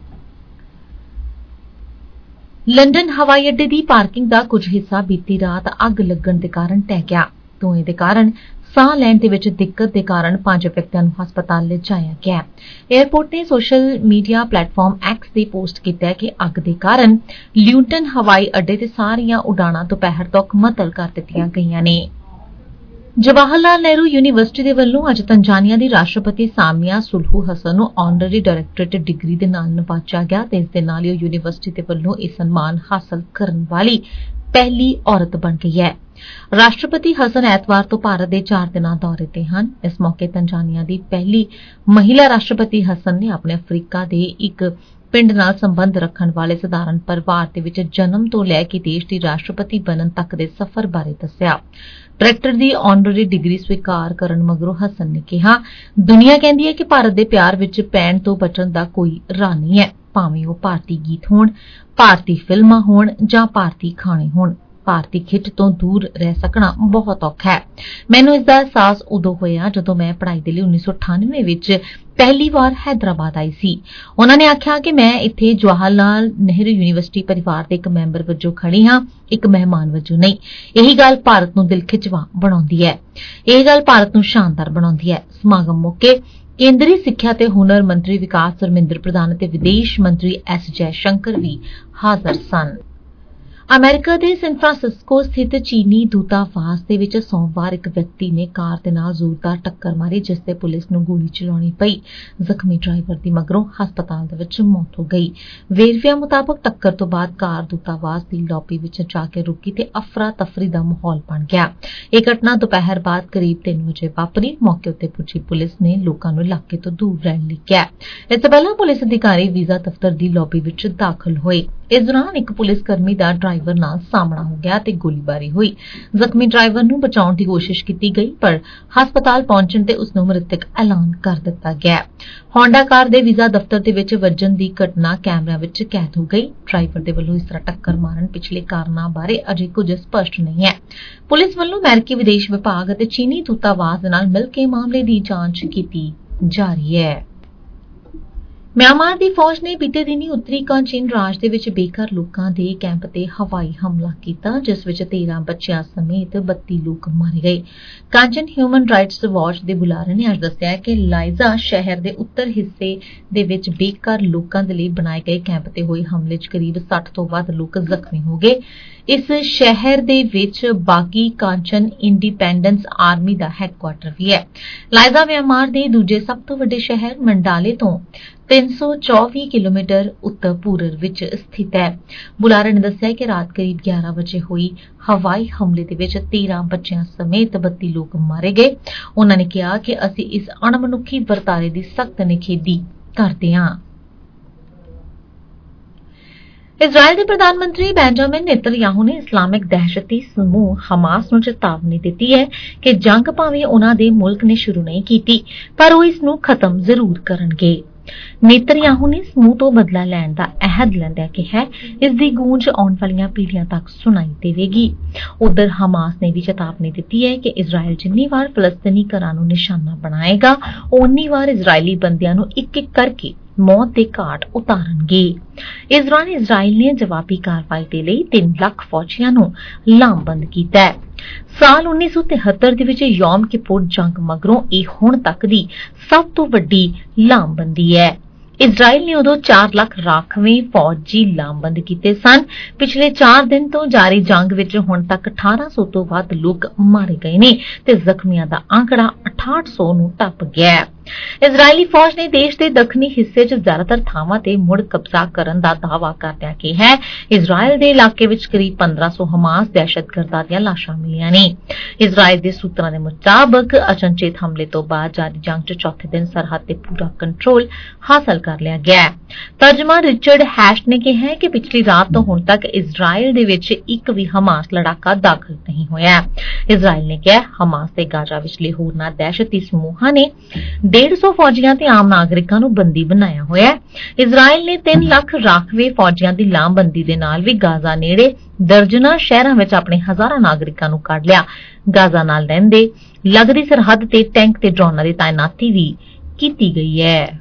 ਲੰਡਨ ਹਵਾਈ ਅੱਡੇ ਦੀ ਪਾਰਕਿੰਗ ਦਾ ਕੁਝ ਹਿੱਸਾ ਬੀਤੀ ਰਾਤ ਅੱਗ ਲੱਗਣ ਦੇ ਕਾਰਨ ਢਹਿ ਗਿਆ। ਧੂਏ ਦੇ ਕਾਰਨ ਸਾਹ ਲੈਣ ਦੇ ਵਿੱਚ ਦਿੱਕਤ ਦੇ ਕਾਰਨ ਪੰਜ ਵਿਅਕਤੀਆਂ ਨੂੰ ਹਸਪਤਾਲ ਲਿਜਾਇਆ ਗਿਆ। ਏਅਰਪੋਰਟ ਨੇ ਸੋਸ਼ਲ ਮੀਡੀਆ ਪਲੇਟਫਾਰਮ ਐਕਸ ਤੇ ਪੋਸਟ ਕੀਤਾ ਕਿ ਅੱਗ ਦੇ ਕਾਰਨ ਲਿਊਟਨ ਹਵਾਈ ਅੱਡੇ ਤੇ ਸਾਰੀਆਂ ਉਡਾਣਾਂ ਦੁਪਹਿਰ ਤੱਕ ਮੁਅੱਤਲ ਕਰ ਦਿੱਤੀਆਂ ਗਈਆਂ ਨੇ। ਜਵਾਹਰ ਲਾਲ ਨਹਿਰੂ ਯੂਨੀਵਰਸਿਟੀ ਦੇ ਵੱਲੋਂ ਅੱਜ ਤੰਜ਼ਾਨੀਆ ਦੀ ਰਾਸ਼ਟਰਪਤੀ ਸਾਮੀਆ ਸੁਲਹੂ ਹਸਨ ਨੂੰ ਆਨਰੇਰੀ ਡਾਇਰੈਕਟੋਰੇਟ ਡਿਗਰੀ ਦੇ ਨਾਲ ਨਿਵਾਜਿਆ ਗਿਆ ਤੇ ਇਸ ਦੇ ਨਾਲ ਹੀ ਯੂਨੀਵਰਸਿਟੀ ਦੇ ਵੱਲੋਂ ਇਹ ਸਨਮਾਨ ਹਾਸਲ ਕਰਨ ਵਾਲੀ ਪਹਿਲੀ ਔਰਤ ਬਣ ਗਈ ਹੈ। ਰਾਸ਼ਟਰਪਤੀ ਹਸਨ ਐਤਵਾਰ ਤੋਂ ਭਾਰਤ ਦੇ ਚਾਰ ਦਿਨਾਂ ਦੌਰੇ ਤੇ ਹਨ। ਇਸ ਮੌਕੇ ਤੰਜ਼ਾਨੀਆ ਦੀ ਪਹਿਲੀ ਮਹਿਲਾ ਰਾਸ਼ਟਰਪਤੀ ਹਸਨ ਨੇ ਆਪਣੇ ਅਫਰੀਕਾ ਦੇ ਇੱਕ ਪਿੰਡ ਨਾਲ ਸੰਬੰਧ ਰੱਖਣ ਵਾਲੇ ਸਧਾਰਨ ਪਰਿਵਾਰ ਦੇ ਵਿੱਚ ਜਨਮ ਤੋਂ ਲੈ ਕੇ ਦੇਸ਼ ਦੀ ਰਾਸ਼ਟਰਪਤੀ ਬਣਨ ਤੱਕ ਦੇ ਸਫ਼ਰ ਬਾਰੇ ਦੱਸਿਆ। ਡਾਇਰੈਕਟਰ ਦੀ ਆਨਰੇਰੀ ਡਿਗਰੀ ਸਵੀਕਾਰ ਕਰਨ ਮਗਰੋਂ ਹਸਨ ਨੇ ਕਿਹਾ, ਦੁਨੀਆ ਕਹਿੰਦੀ ਹੈ ਕਿ ਭਾਰਤ ਦੇ ਪਿਆਰ ਵਿੱਚ ਪੈਣ ਤੋਂ ਬਚਣ ਦਾ ਕੋਈ ਰਾਹ ਨਹੀਂ ਹੈ, ਭਾਵੇਂ ਉਹ ਭਾਰਤੀ ਗੀਤ ਹੋਣ, ਭਾਰਤੀ ਫਿਲਮਾਂ ਹੋਣ ਜਾਂ ਭਾਰਤੀ ਖਾਣੇ ਹੋਣ। ਭਾਰਤੀ ਖਿੱਚ ਤੋਂ ਦੂਰ ਰਹਿ ਸਕਣਾ ਬਹੁਤ ਔਖਾ ਹੈ। ਮੈਨੂੰ ਇਸ ਦਾ ਅਹਿਸਾਸ ਉਦੋਂ ਹੋਇਆ ਜਦੋਂ ਮੈਂ ਪੜ੍ਹਾਈ ਦੇ ਲਈ ਉੱਨੀ ਸੌ ਅਠਾਨਵੇਂ ਵਿੱਚ ਪਹਿਲੀ ਵਾਰ ਹੈਦਰਾਬਾਦ ਆਈ ਸੀ। ਉਹਨਾਂ ਨੇ ਆਖਿਆ ਕਿ ਮੈਂ ਇੱਥੇ ਜਵਾਹਰ ਲਾਲ ਨਹਿਰੂ ਯੂਨੀਵਰਸਿਟੀ ਪਰਿਵਾਰ ਦੇ ਇੱਕ ਮੈਂਬਰ ਵਜੋਂ ਖੜੀ ਹਾਂ, ਇੱਕ ਮਹਿਮਾਨ ਵਜੋਂ ਨਹੀਂ। ਇਹੀ ਗੱਲ ਭਾਰਤ ਨੂੰ ਦਿਲ ਖਿਚਵਾ ਬਣਾਉਂਦੀ ਹੈ। ਇਹ ਗੱਲ ਭਾਰਤ ਨੂੰ ਸ਼ਾਨਦਾਰ ਬਣਾਉਂਦੀ ਹੈ। ਸਮਾਗਮ ਮੌਕੇ ਕੇਂਦਰੀ ਸਿੱਖਿਆ ਤੇ ਹੁਨਰ ਮੰਤਰੀ ਵਿਕਾਸ ਧਰਮਿੰਦਰ ਪ੍ਰਧਾਨ ਅਤੇ ਵਿਦੇਸ਼ ਮੰਤਰੀ ਐਸ ਜੈ ਸ਼ੰਕਰ ਵੀ ਹਾਜ਼ਰ ਸਨ। ਅਮਰੀਕਾ ਦੇ ਸੈਨ ਫਰਾਂਸਿਸਕੋ ਸਥਿਤ ਚੀਨੀ ਦੂਤਾਵਾਸ ਦੇ ਵਿੱਚ ਸੋਮਵਾਰ ਇੱਕ ਵਿਅਕਤੀ ਨੇ ਕਾਰ ਦੇ ਨਾਲ ਜ਼ੋਰਦਾਰ ਟੱਕਰ ਮਾਰੀ, ਜਿਸ ਤੇ ਪੁਲਿਸ ਨੂੰ ਗੋਲੀ ਚਲਾਉਣੀ ਪਈ। ਜ਼ਖਮੀ ਡਰਾਈਵਰ ਦੀ ਮਗਰੋਂ ਹਸਪਤਾਲ ਦੇ ਵਿੱਚ ਮੌਤ ਹੋ ਗਈ। ਵੇਰਵਿਆਂ ਮੁਤਾਬਕ ਟੱਕਰ ਤੋਂ ਬਾਅਦ ਕਾਰ ਦੂਤਾਵਾਸ ਦੀ ਲੌਬੀ ਵਿੱਚ ਜਾ ਕੇ ਰੁਕੀ ਤੇ ਅਫਰਾ ਤਫਰੀ ਦਾ ਮਾਹੌਲ ਬਣ ਗਿਆ। ਇਹ ਘਟਨਾ ਦੁਪਹਿਰ ਬਾਅਦ ਕਰੀਬ ਤਿੰਨ ਵਜੇ ਵਾਪਰੀ। ਮੌਕੇ ਉੱਤੇ ਪੁੱਜੀ ਪੁਲਿਸ ਨੇ ਲੋਕਾਂ ਨੂੰ ਇਲਾਕੇ ਤੋਂ ਦੂਰ ਰਹਿਣ ਲਈ ਕਿਹਾ। ਇਸ ਤੋਂ ਪਹਿਲਾਂ ਪੁਲਿਸ ਅਧਿਕਾਰੀ ਵੀਜ਼ਾ ਦਫ਼ਤਰ ਦੀ ਲੌਬੀ ਵਿੱਚ ਦਾਖਲ ਹੋਏ। ਇਸ ਦੌਰਾਨ ਇੱਕ ਪੁਲਿਸ ਕਰਮੀ ਦਾ ਡਰਾਈਵਰ ਨਾਲ ਸਾਹਮਣਾ ਹੋ ਗਿਆ ਤੇ ਗੋਲੀਬਾਰੀ ਹੋਈ। ਜ਼ਖਮੀ ਡਰਾਈਵਰ ਨੂੰ ਬਚਾਉਣ ਦੀ ਕੋਸ਼ਿਸ਼ ਕੀਤੀ ਗਈ, ਪਰ ਹਸਪਤਾਲ ਪਹੁੰਚਣ ਤੇ ਉਸ ਨੂੰ ਮ੍ਰਿਤਕ ਐਲਾਨ ਕਰ ਦਿੱਤਾ ਗਿਆ। ਹੋਂਡਾ ਕਾਰ ਦੇ ਵੀਜ਼ਾ ਦਫ਼ਤਰ ਦੇ ਵਿੱਚ ਵੱਜਣ ਦੀ ਘਟਨਾ ਕੈਮਰਿਆਂ ਵਿੱਚ ਕੈਦ ਹੋ ਗਈ। ਡਰਾਈਵਰ ਦੇ ਵੱਲੋਂ ਇਸ ਤਰ੍ਹਾਂ ਟੱਕਰ ਮਾਰਨ ਪਿਛਲੇ ਕਾਰਨਾਂ ਬਾਰੇ ਅਜੇ ਕੁਝ ਸਪਸ਼ਟ ਨਹੀਂ ਹੈ। ਪੁਲਿਸ ਵੱਲੋਂ ਅਮਰੀਕੀ ਵਿਦੇਸ਼ ਵਿਭਾਗ ਅਤੇ ਚੀਨੀ ਦੂਤਾਵਾਸ ਦੇ ਨਾਲ ਮਿਲ ਕੇ ਮਾਮਲੇ ਦੀ ਜਾਂਚ ਕੀਤੀ ਜਾ ਰਹੀ ਹੈ। ਮਿਆਂਮਾਰ ਦੀ ਫੌਜ ਨੇ ਬੀਤੇ ਦਿਨੀ ਉੱਤਰੀ ਕਾਂਚੀਨ ਰਾਜ ਦੇ ਵਿੱਚ ਬੇਘਰ ਲੋਕਾਂ ਦੇ ਕੈਂਪ ਤੇ ਹਵਾਈ ਹਮਲਾ ਕੀਤਾ, ਜਿਸ ਵਿੱਚ ਤੇਰਾਂ ਬੱਚਿਆਂ ਸਮੇਤ ਬੱਤੀ ਲੋਕ ਮਾਰੇ ਗਏ। ਕਾਂਚਨ ਹਿਊਮਨ ਰਾਈਟਸ ਵਾਚ ਦੇ ਬੁਲਾਰੇ ਨੇ ਅੱਜ ਦੱਸਿਆ ਕਿ ਲਾਈਜ਼ਾ ਸ਼ਹਿਰ ਦੇ ਉੱਤਰ ਹਿੱਸੇ ਦੇ ਵਿੱਚ ਬੇਘਰ ਲੋਕਾਂ ਦੇ ਲਈ ਬਣਾਏ ਗਏ ਕੈਂਪ ਤੇ ਹੋਏ ਹਮਲੇ 'ਚ ਕਰੀਬ ਸੱਠ ਤੋਂ ਵੱਧ ਲੋਕ ਜ਼ਖਮੀ ਹੋ ਗਏ। ਇਸ ਸ਼ਹਿਰ ਦੇ ਵਿੱਚ ਬਾਗੀ ਕਾਂਚਨ ਇੰਡੀਪੈਂਡੈਂਸ ਆਰਮੀ ਦਾ ਹੈੱਡਕੁਆਰਟਰ ਵੀ ਹੈ। ਲਾਈਜ਼ਾ ਮਿਆਂਮਾਰ ਦੇ ਦੂਜੇ ਸਭ ਤੋਂ ਵੱਡੇ ਸ਼ਹਿਰ ਮੰਡਾਲੇ ਤੋਂ ਤਿੰਨ ਸੌ ਚੌਵੀ ਕਿਲੋਮੀਟਰ ਉੱਤਰ ਪੂਰਬ ਵਿੱਚ ਸਥਿਤ ਹੈ। ਬੁਲਾਰੇ ਨੇ ਦੱਸਿਆ ਕਿ ਰਾਤ ਕਰੀਬ ਗਿਆਰਾਂ ਵਜੇ ਹੋਈ ਹਵਾਈ ਹਮਲੇ ਦੇ ਵਿੱਚ ਤੇਰਾਂ ਬੱਚਿਆਂ ਸਮੇਤ ਬੱਤੀ ਲੋਕ ਮਾਰੇ ਗਏ। ਉਹਨਾਂ ਨੇ ਕਿਹਾ ਕਿ ਅਸੀਂ ਇਸ ਅਣਮਨੁੱਖੀ ਵਰਤਾਰੇ ਦੀ ਸਖਤ ਨਿਖੇਧੀ ਕਰਦੇ ਹਾਂ। ਇਜ਼ਰਾਈਲ ਦੇ ਪ੍ਰਧਾਨ ਮੰਤਰੀ ਬੈਂਜਾਮਿਨ ਨੇਤਨਯਾਹੂ ਨੇ ਇਸਲਾਮਿਕ ਦਹਿਸ਼ਤੀ ਸਮੂਹ ਹਮਾਸ ਨੂੰ ਚੇਤਾਵਨੀ ਦਿੱਤੀ ਹੈ ਕਿ ਜੰਗ ਭਾਵੇਂ ਉਨ੍ਹਾਂ ਦੇ ਮੁਲਕ ਨੇ ਸ਼ੁਰੂ ਨਹੀਂ ਕੀਤੀ, ਪਰ ਉਹ ਇਸ ਨੂੰ ਖਤਮ ਜ਼ਰੂਰ ਕਰਨਗੇ। ਨੇਤਨਯਾਹੂ ਨੇ ਸਮੂਹ ਤੋਂ ਬਦਲਾ ਲੈਣ ਦਾ ਅਹਿਦ ਲੈਂਦਿਆਂ ਕਿਹਾ ਇਸ ਦੀ ਗੂੰਜ ਆਉਣ ਵਾਲੀਆਂ ਪੀੜ੍ਹੀਆਂ ਤੱਕ ਸੁਣਾਈ ਦੇਵੇਗੀ। ਉਧਰ ਹਮਾਸ ਨੇ ਵੀ ਚੇਤਾਵਨੀ ਦਿੱਤੀ ਹੈ ਕਿ ਇਜ਼ਰਾਈਲ ਜਿੰਨੀ ਵਾਰ ਫਲਸਤੀਨੀ ਘਰਾਂ ਨੂੰ ਨਿਸ਼ਾਨਾ ਬਣਾਏਗਾ, ਓਨੀ ਵਾਰ ਇਜ਼ਰਾਈਲੀ ਬੰਦਿਆਂ ਨੂੰ ਇੱਕ ਇੱਕ ਕਰਕੇ ਮੌਤ ਦੇ ਘਾਟ ਉਤਾਰਨਗੇ। ਇਸ ਦੌਰਾਨ ਇਜ਼ਰਾਈਲ ਨੇ ਜਵਾਬੀ ਕਾਰਵਾਈ ਦੇ ਲਈ ਤਿੰਨ ਲੱਖ ਫੌਜੀਆਂ ਨੂੰ ਲਾਮਬੰਦ ਕੀਤਾ ਹੈ। ਸਾਲ ਉੱਨੀ ਸੌ ਤਿਹੱਤਰ ਦੇ ਵਿੱਚ ਯੋਮ ਕਿਪੁਰ ਜੰਗ ਮਗਰੋਂ ਇਹ ਹੁਣ ਤੱਕ ਦੀ ਸਭ ਤੋਂ ਵੱਡੀ ਲਾਮਬੰਦੀ ਹੈ। ਇਜ਼ਰਾਈਲ ਨੇ ਉਦੋਂ ਚਾਰ ਲੱਖ ਰਾਖਵੇਂ ਫੌਜੀ ਲਾਮਬੰਦ ਕੀਤੇ ਸਨ। ਪਿਛਲੇ ਚਾਰ ਦਿਨ ਤੋਂ ਜਾਰੀ ਜੰਗ ਵਿੱਚ ਹੁਣ ਤੱਕ ਅਠਾਰਾਂ ਸੌ ਤੋਂ ਵੱਧ ਲੋਕ ਮਾਰੇ ਗਏ ਨੇ ਤੇ ਜ਼ਖਮੀਆਂ ਦਾ ਆંકੜਾ ਅਠਾਹਠ ਸੌ ਨੂੰ ਟੱਪ ਗਿਆ ਹੈ। ਇਜ਼ਰਾਈਲੀ ਫੌਜ ਨੇ ਦੇਸ਼ ਦੇ ਦੱਖਣੀ ਹਿੱਸੇ 'ਚ ਜ਼ਿਆਦਾਤਰ ਥਾਵਾਂ ਤੇ ਮੁੜ ਕਬਜ਼ਾ ਕਰਨ ਦਾ ਦਾਅਵਾ ਕਰਦਿਆਂ ਕਿਹਾ ਹੈ ਇਜ਼ਰਾਈਲ ਦੇ ਇਲਾਕੇ ਵਿੱਚ ਕਰੀਬ ਪੰਦਰਾਂ ਸੌ ਹਮਾਸ ਦਹਿਸ਼ਤਗਰਦਾਂ ਦੀਆਂ ਲਾਸ਼ਾਂ ਮਿਲੀਆਂ ਨੇ। ਇਜ਼ਰਾਈਲ ਦੇ ਸੂਤਰਾਂ ਦੇ ਮੁਤਾਬਕ ਅਚਨਚੇਤ ਹਮਲੇ ਤੋਂ ਬਾਅਦ ਜਾਰੀ ਜੰਗ 'ਚ ਚੌਥੇ ਦਿਨ ਸਰਹੱਦ ਤੇ ਪੂਰਾ ਕੰਟਰੋਲ ਹਾਸਲ ਕਰ ਲਿਆ ਗਿਆ ਹੈ। ਤਰਜਮਾਨ ਰਿਚਰਡ ਹੈਸ਼ ਨੇ ਕਿਹਾ ਹੈ ਕਿ ਪਿਛਲੀ ਰਾਤ ਤੋਂ ਹੁਣ ਤੱਕ ਇਜ਼ਰਾਈਲ ਦੇ ਵਿੱਚ ਇੱਕ ਵੀ ਹਮਾਸ ਲੜਾਕਾ ਦਾਖਲ ਨਹੀਂ ਹੋਇਆ। ਇਜ਼ਰਾਈਲ ਨੇ ਕਿਹਾ ਹਮਾਸ ਤੇ ਗਾਜ਼ਾ ਵਿਚਲੇ ਹੋਰਨਾਂ ਦਹਿਸ਼ਤੀ ਸਮੂਹਾਂ ਨੇ ਡੇਢ ਸੌ ਫੌਜੀਆਂ ਤੇ ਆਮ ਨਾਗਰਿਕਾਂ ਨੂੰ ਬੰਦੀ ਬਣਾਇਆ ਹੋਇਆ ਹੈ। ਇਜ਼ਰਾਈਲ ਨੇ ਤਿੰਨ ਲੱਖ ਰਾਖਵੇਂ ਫੌਜੀਆਂ ਦੀ ਲਾਮਬੰਦੀ ਦੇ ਨਾਲ ਵੀ ਗਾਜ਼ਾ ਨੇੜੇ ਦਰਜਨਾਂ ਸ਼ਹਿਰਾਂ ਵਿੱਚ ਆਪਣੇ ਹਜ਼ਾਰਾਂ ਨਾਗਰਿਕਾਂ ਨੂੰ ਕੱਢ ਲਿਆ। ਗਾਜ਼ਾ ਨਾਲ ਰਹਿੰਦੇ ਲੱਗਦੀ ਸਰਹੱਦ ਤੇ ਟੈਂਕ ਤੇ ਡਰੋਨਾਂ ਦੀ ਤਾਇਨਾਤੀ ਵੀ ਕੀਤੀ ਗਈ ਹੈ।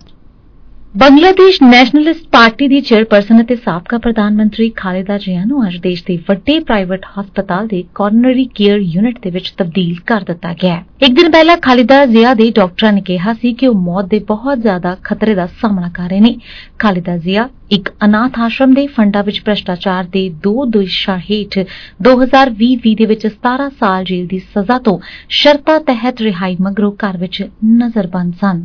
ਬੰਗਲਾਦੇਸ਼ ਨੈਸ਼ਨਲਿਸਟ ਪਾਰਟੀ ਦੀ ਚੇਅਰਪਰਸਨ ਅਤੇ ਸਾਬਕਾ ਪ੍ਰਧਾਨ ਮੰਤਰੀ ਖਾਲਿਦਾ ਜ਼ਿਆ ਨੂੰ ਅੱਜ ਦੇਸ਼ ਦੇ ਵੱਡੇ ਪ੍ਰਾਈਵੇਟ ਹਸਪਤਾਲ ਦੇ ਕੋਰਨਰੀ ਕੇਅਰ ਯੂਨਿਟ ਦੇ ਵਿੱਚ ਤਬਦੀਲ ਕਰ ਦਿੱਤਾ ਗਿਆ ਹੈ। ਇੱਕ ਦਿਨ ਪਹਿਲਾਂ ਖਾਲਿਦਾ ਜ਼ਿਆ ਦੇ ਡਾਕਟਰਾਂ ਨੇ ਕਿਹਾ ਸੀ ਕਿ ਉਹ ਮੌਤ ਦੇ ਬਹੁਤ ਜ਼ਿਆਦਾ ਖਤਰੇ ਦਾ ਸਾਹਮਣਾ ਕਰ ਰਹੇ ਨੇ। ਖਾਲਿਦਾ ਜ਼ਿਆ ਇੱਕ ਅਨਾਥ ਆਸ਼ਰਮ ਦੇ ਫੰਡਾਂ ਵਿੱਚ ਭ੍ਰਿਸ਼ਟਾਚਾਰ ਦੇ ਦੋ ਦੋਸ਼ਾਂ ਹੇਠ ਦੋ ਹਜ਼ਾਰ ਵੀਹ ਦੇ ਵਿੱਚ ਸਤਾਰਾਂ ਸਾਲ ਜੇਲ੍ਹ ਦੀ ਸਜ਼ਾ ਤੋਂ ਸ਼ਰਤਾਂ ਤਹਿਤ ਰਿਹਾਈ ਮਗਰੋਂ ਘਰ ਵਿੱਚ ਨਜ਼ਰਬੰਦ ਸਨ।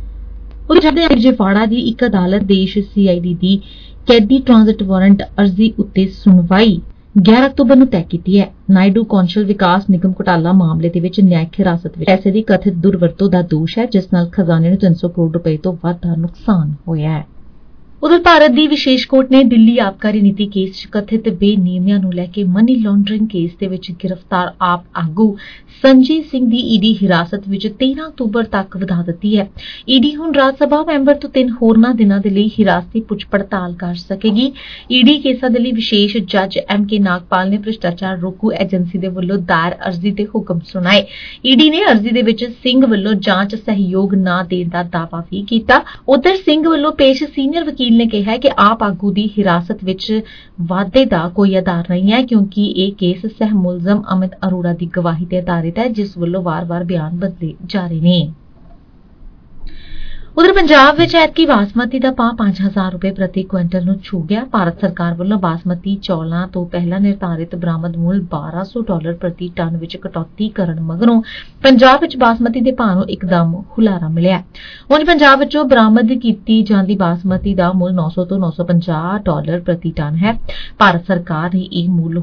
ਉਧਰ ਜਫਾੜਾ ਦੀ ਇੱਕ ਅਦਾਲਤ ਦੇਸ਼ ਸੀਆਈਡੀ ਦੀ ਕੈਦੀ ਟ੍ਰਾਂਜ਼ਿਟ ਵਾਰੰਟ ਅਰਜ਼ੀ ਉੱਤੇ ਸੁਣਵਾਈ ਗਿਆਰਾਂ ਅਕਤੂਬਰ ਨੂੰ ਤੈਅ ਕੀਤੀ ਹੈ। ਨਾਇਡੂ ਕੌਂਸਲ ਵਿਕਾਸ ਨਿਗਮ ਘੁਟਾਲਾ ਮਾਮਲੇ ਦੇ ਵਿੱਚ ਨਿਆਇਕ ਹਿਰਾਸਤ ਵਿੱਚ ਪੈਸੇ ਦੀ ਕਥਿਤ ਦੁਰਵਰਤੋਂ ਦਾ ਦੋਸ਼ ਹੈ, ਜਿਸ ਨਾਲ ਖਜ਼ਾਨੇ ਨੂੰ ਤਿੰਨ ਸੌ ਕਰੋੜ ਰੁਪਏ ਤੋਂ ਵੱਧ ਦਾ ਨੁਕਸਾਨ ਹੋਇਆ ਹੈ। ਉਧਰ ਭਾਰਤ ਦੀ ਵਿਸ਼ੇਸ਼ ਕੋਰਟ ਨੇ ਦਿੱਲੀ ਆਬਕਾਰੀ ਨੀਤੀ ਕੇਸ 'ਚ ਕਥਿਤ ਬੇਨੇਮੀਆਂ ਨੂੰ ਲੈ ਕੇ ਮਨੀ ਲਾਂਡਰਿੰਗ ਕੇਸ ਦੇ ਵਿੱਚ ਗ੍ਰਿਫਤਾਰ ਆਪ ਆਗੂ ਸੰਜੇ ਸਿੰਘ ਦੀ ਈਡੀ ਹਿਰਾਸਤ ਵਿੱਚ ਤੇਰਾਂ ਅਕਤੂਬਰ ਤੱਕ ਵਧਾ ਦਿੱਤੀ ਹੈ। ਈਡੀ ਹੁਣ ਰਾਜ ਸਭਾ ਮੈਂਬਰ ਤੋਂ ਤਿੰਨ ਹੋਰਨਾਂ ਦਿਨਾਂ ਦੇ ਲਈ ਹਿਰਾਸਤੀ ਪੁੱਛ ਪੜਤਾਲ ਕਰ ਸਕੇਗੀ। ਈਡੀ ਕੇਸਾਂ ਦੇ ਲਈ ਵਿਸ਼ੇਸ਼ ਜੱਜ ਐਮ ਕੇ ਨਾਗਪਾਲ ਨੇ ਭ੍ਰਿਸ਼ਟਾਚਾਰ ਰੋਕੂ ਏਜੰਸੀ ਦੇ ਵੱਲੋਂ ਦਾਇਰ ਅਰਜ਼ੀ ਦੇ ਹੁਕਮ ਸੁਣਾਏ। ਈਡੀ ਨੇ ਅਰਜ਼ੀ ਦੇ ਵਿੱਚ ਸਿੰਘ ਵੱਲੋਂ ਜਾਂਚ ਸਹਿਯੋਗ ਨਾ ਦੇਣ ਦਾ ਦਾਅਵਾ ਵੀ ਕੀਤਾ। ਉਧਰ ਸਿੰਘ ਵੱਲੋਂ ਪੇਸ਼ ਸੀਨੀਅਰ ਵਕੀਲ ਨੇ ਕਿਹਾ ਕਿ ਆਪ ਆਗੂ ਦੀ ਹਿਰਾਸਤ ਵਿੱਚ ਵਾਧੇ ਦਾ ਕੋਈ ਆਧਾਰ ਨਹੀਂ ਹੈ, ਕਿਉਂਕਿ ਇਹ ਕੇਸ ਸਹਿ ਮੁਲਜ਼ਮ ਅਮਿਤ ਅਰੋੜਾ ਦੀ ਗਵਾਹੀ ਤੇ ਆਧਾਰਿਤ ਹੈ, ਜਿਸ ਵੱਲੋਂ ਵਾਰ-ਵਾਰ ਬਿਆਨ ਬਦਲੇ ਜਾ ਰਹੇ ਨੇ। ਉਧਰ ਪੰਜਾਬ ਵਿੱਚ ਐਤਕੀ ਬਾਸਮਤੀ ਦਾ ਭਾਅ ਪੰਜ ਹਜ਼ਾਰ ਰੁਪਏ ਪ੍ਰਤੀ ਕੁਇੰਟਲ ਨੂੰ ਛੂ ਗਿਆ। ਭਾਰਤ ਸਰਕਾਰ ਵੱਲੋਂ ਬਾਸਮਤੀ ਚੌਲਾਂ ਤੋਂ ਪਹਿਲਾਂ ਨਿਰਧਾਰਿਤ ਬਰਾਮਦ ਮੁੱਲ ਬਾਰਾਂ ਸੌ ਡਾਲਰ ਪ੍ਰਤੀ ਟਨ ਵਿੱਚ ਕਟੌਤੀ ਕਰਨ ਮਗਰੋਂ ਪੰਜਾਬ ਵਿੱਚ ਬਾਸਮਤੀ ਦੇ ਭਾਅ ਨੂੰ ਇੱਕਦਮ ਹੁਲਾਰਾ ਮਿਲਿਆ। ਉਂਝ ਪੰਜਾਬ ਵਿੱਚੋਂ ਬਰਾਮਦ ਕੀਤੀ ਜਾਂਦੀ ਬਾਸਮਤੀ ਦਾ ਮੁੱਲ ਨੌ ਸੌ ਤੋਂ ਨੌ ਸੌ ਪੰਜਾਹ ਡਾਲਰ ਪ੍ਰਤੀ ਟਨ ਹੈ। ਭਾਰਤ ਸਰਕਾਰ ਨੇ ਇਹ ਮੁੱਲ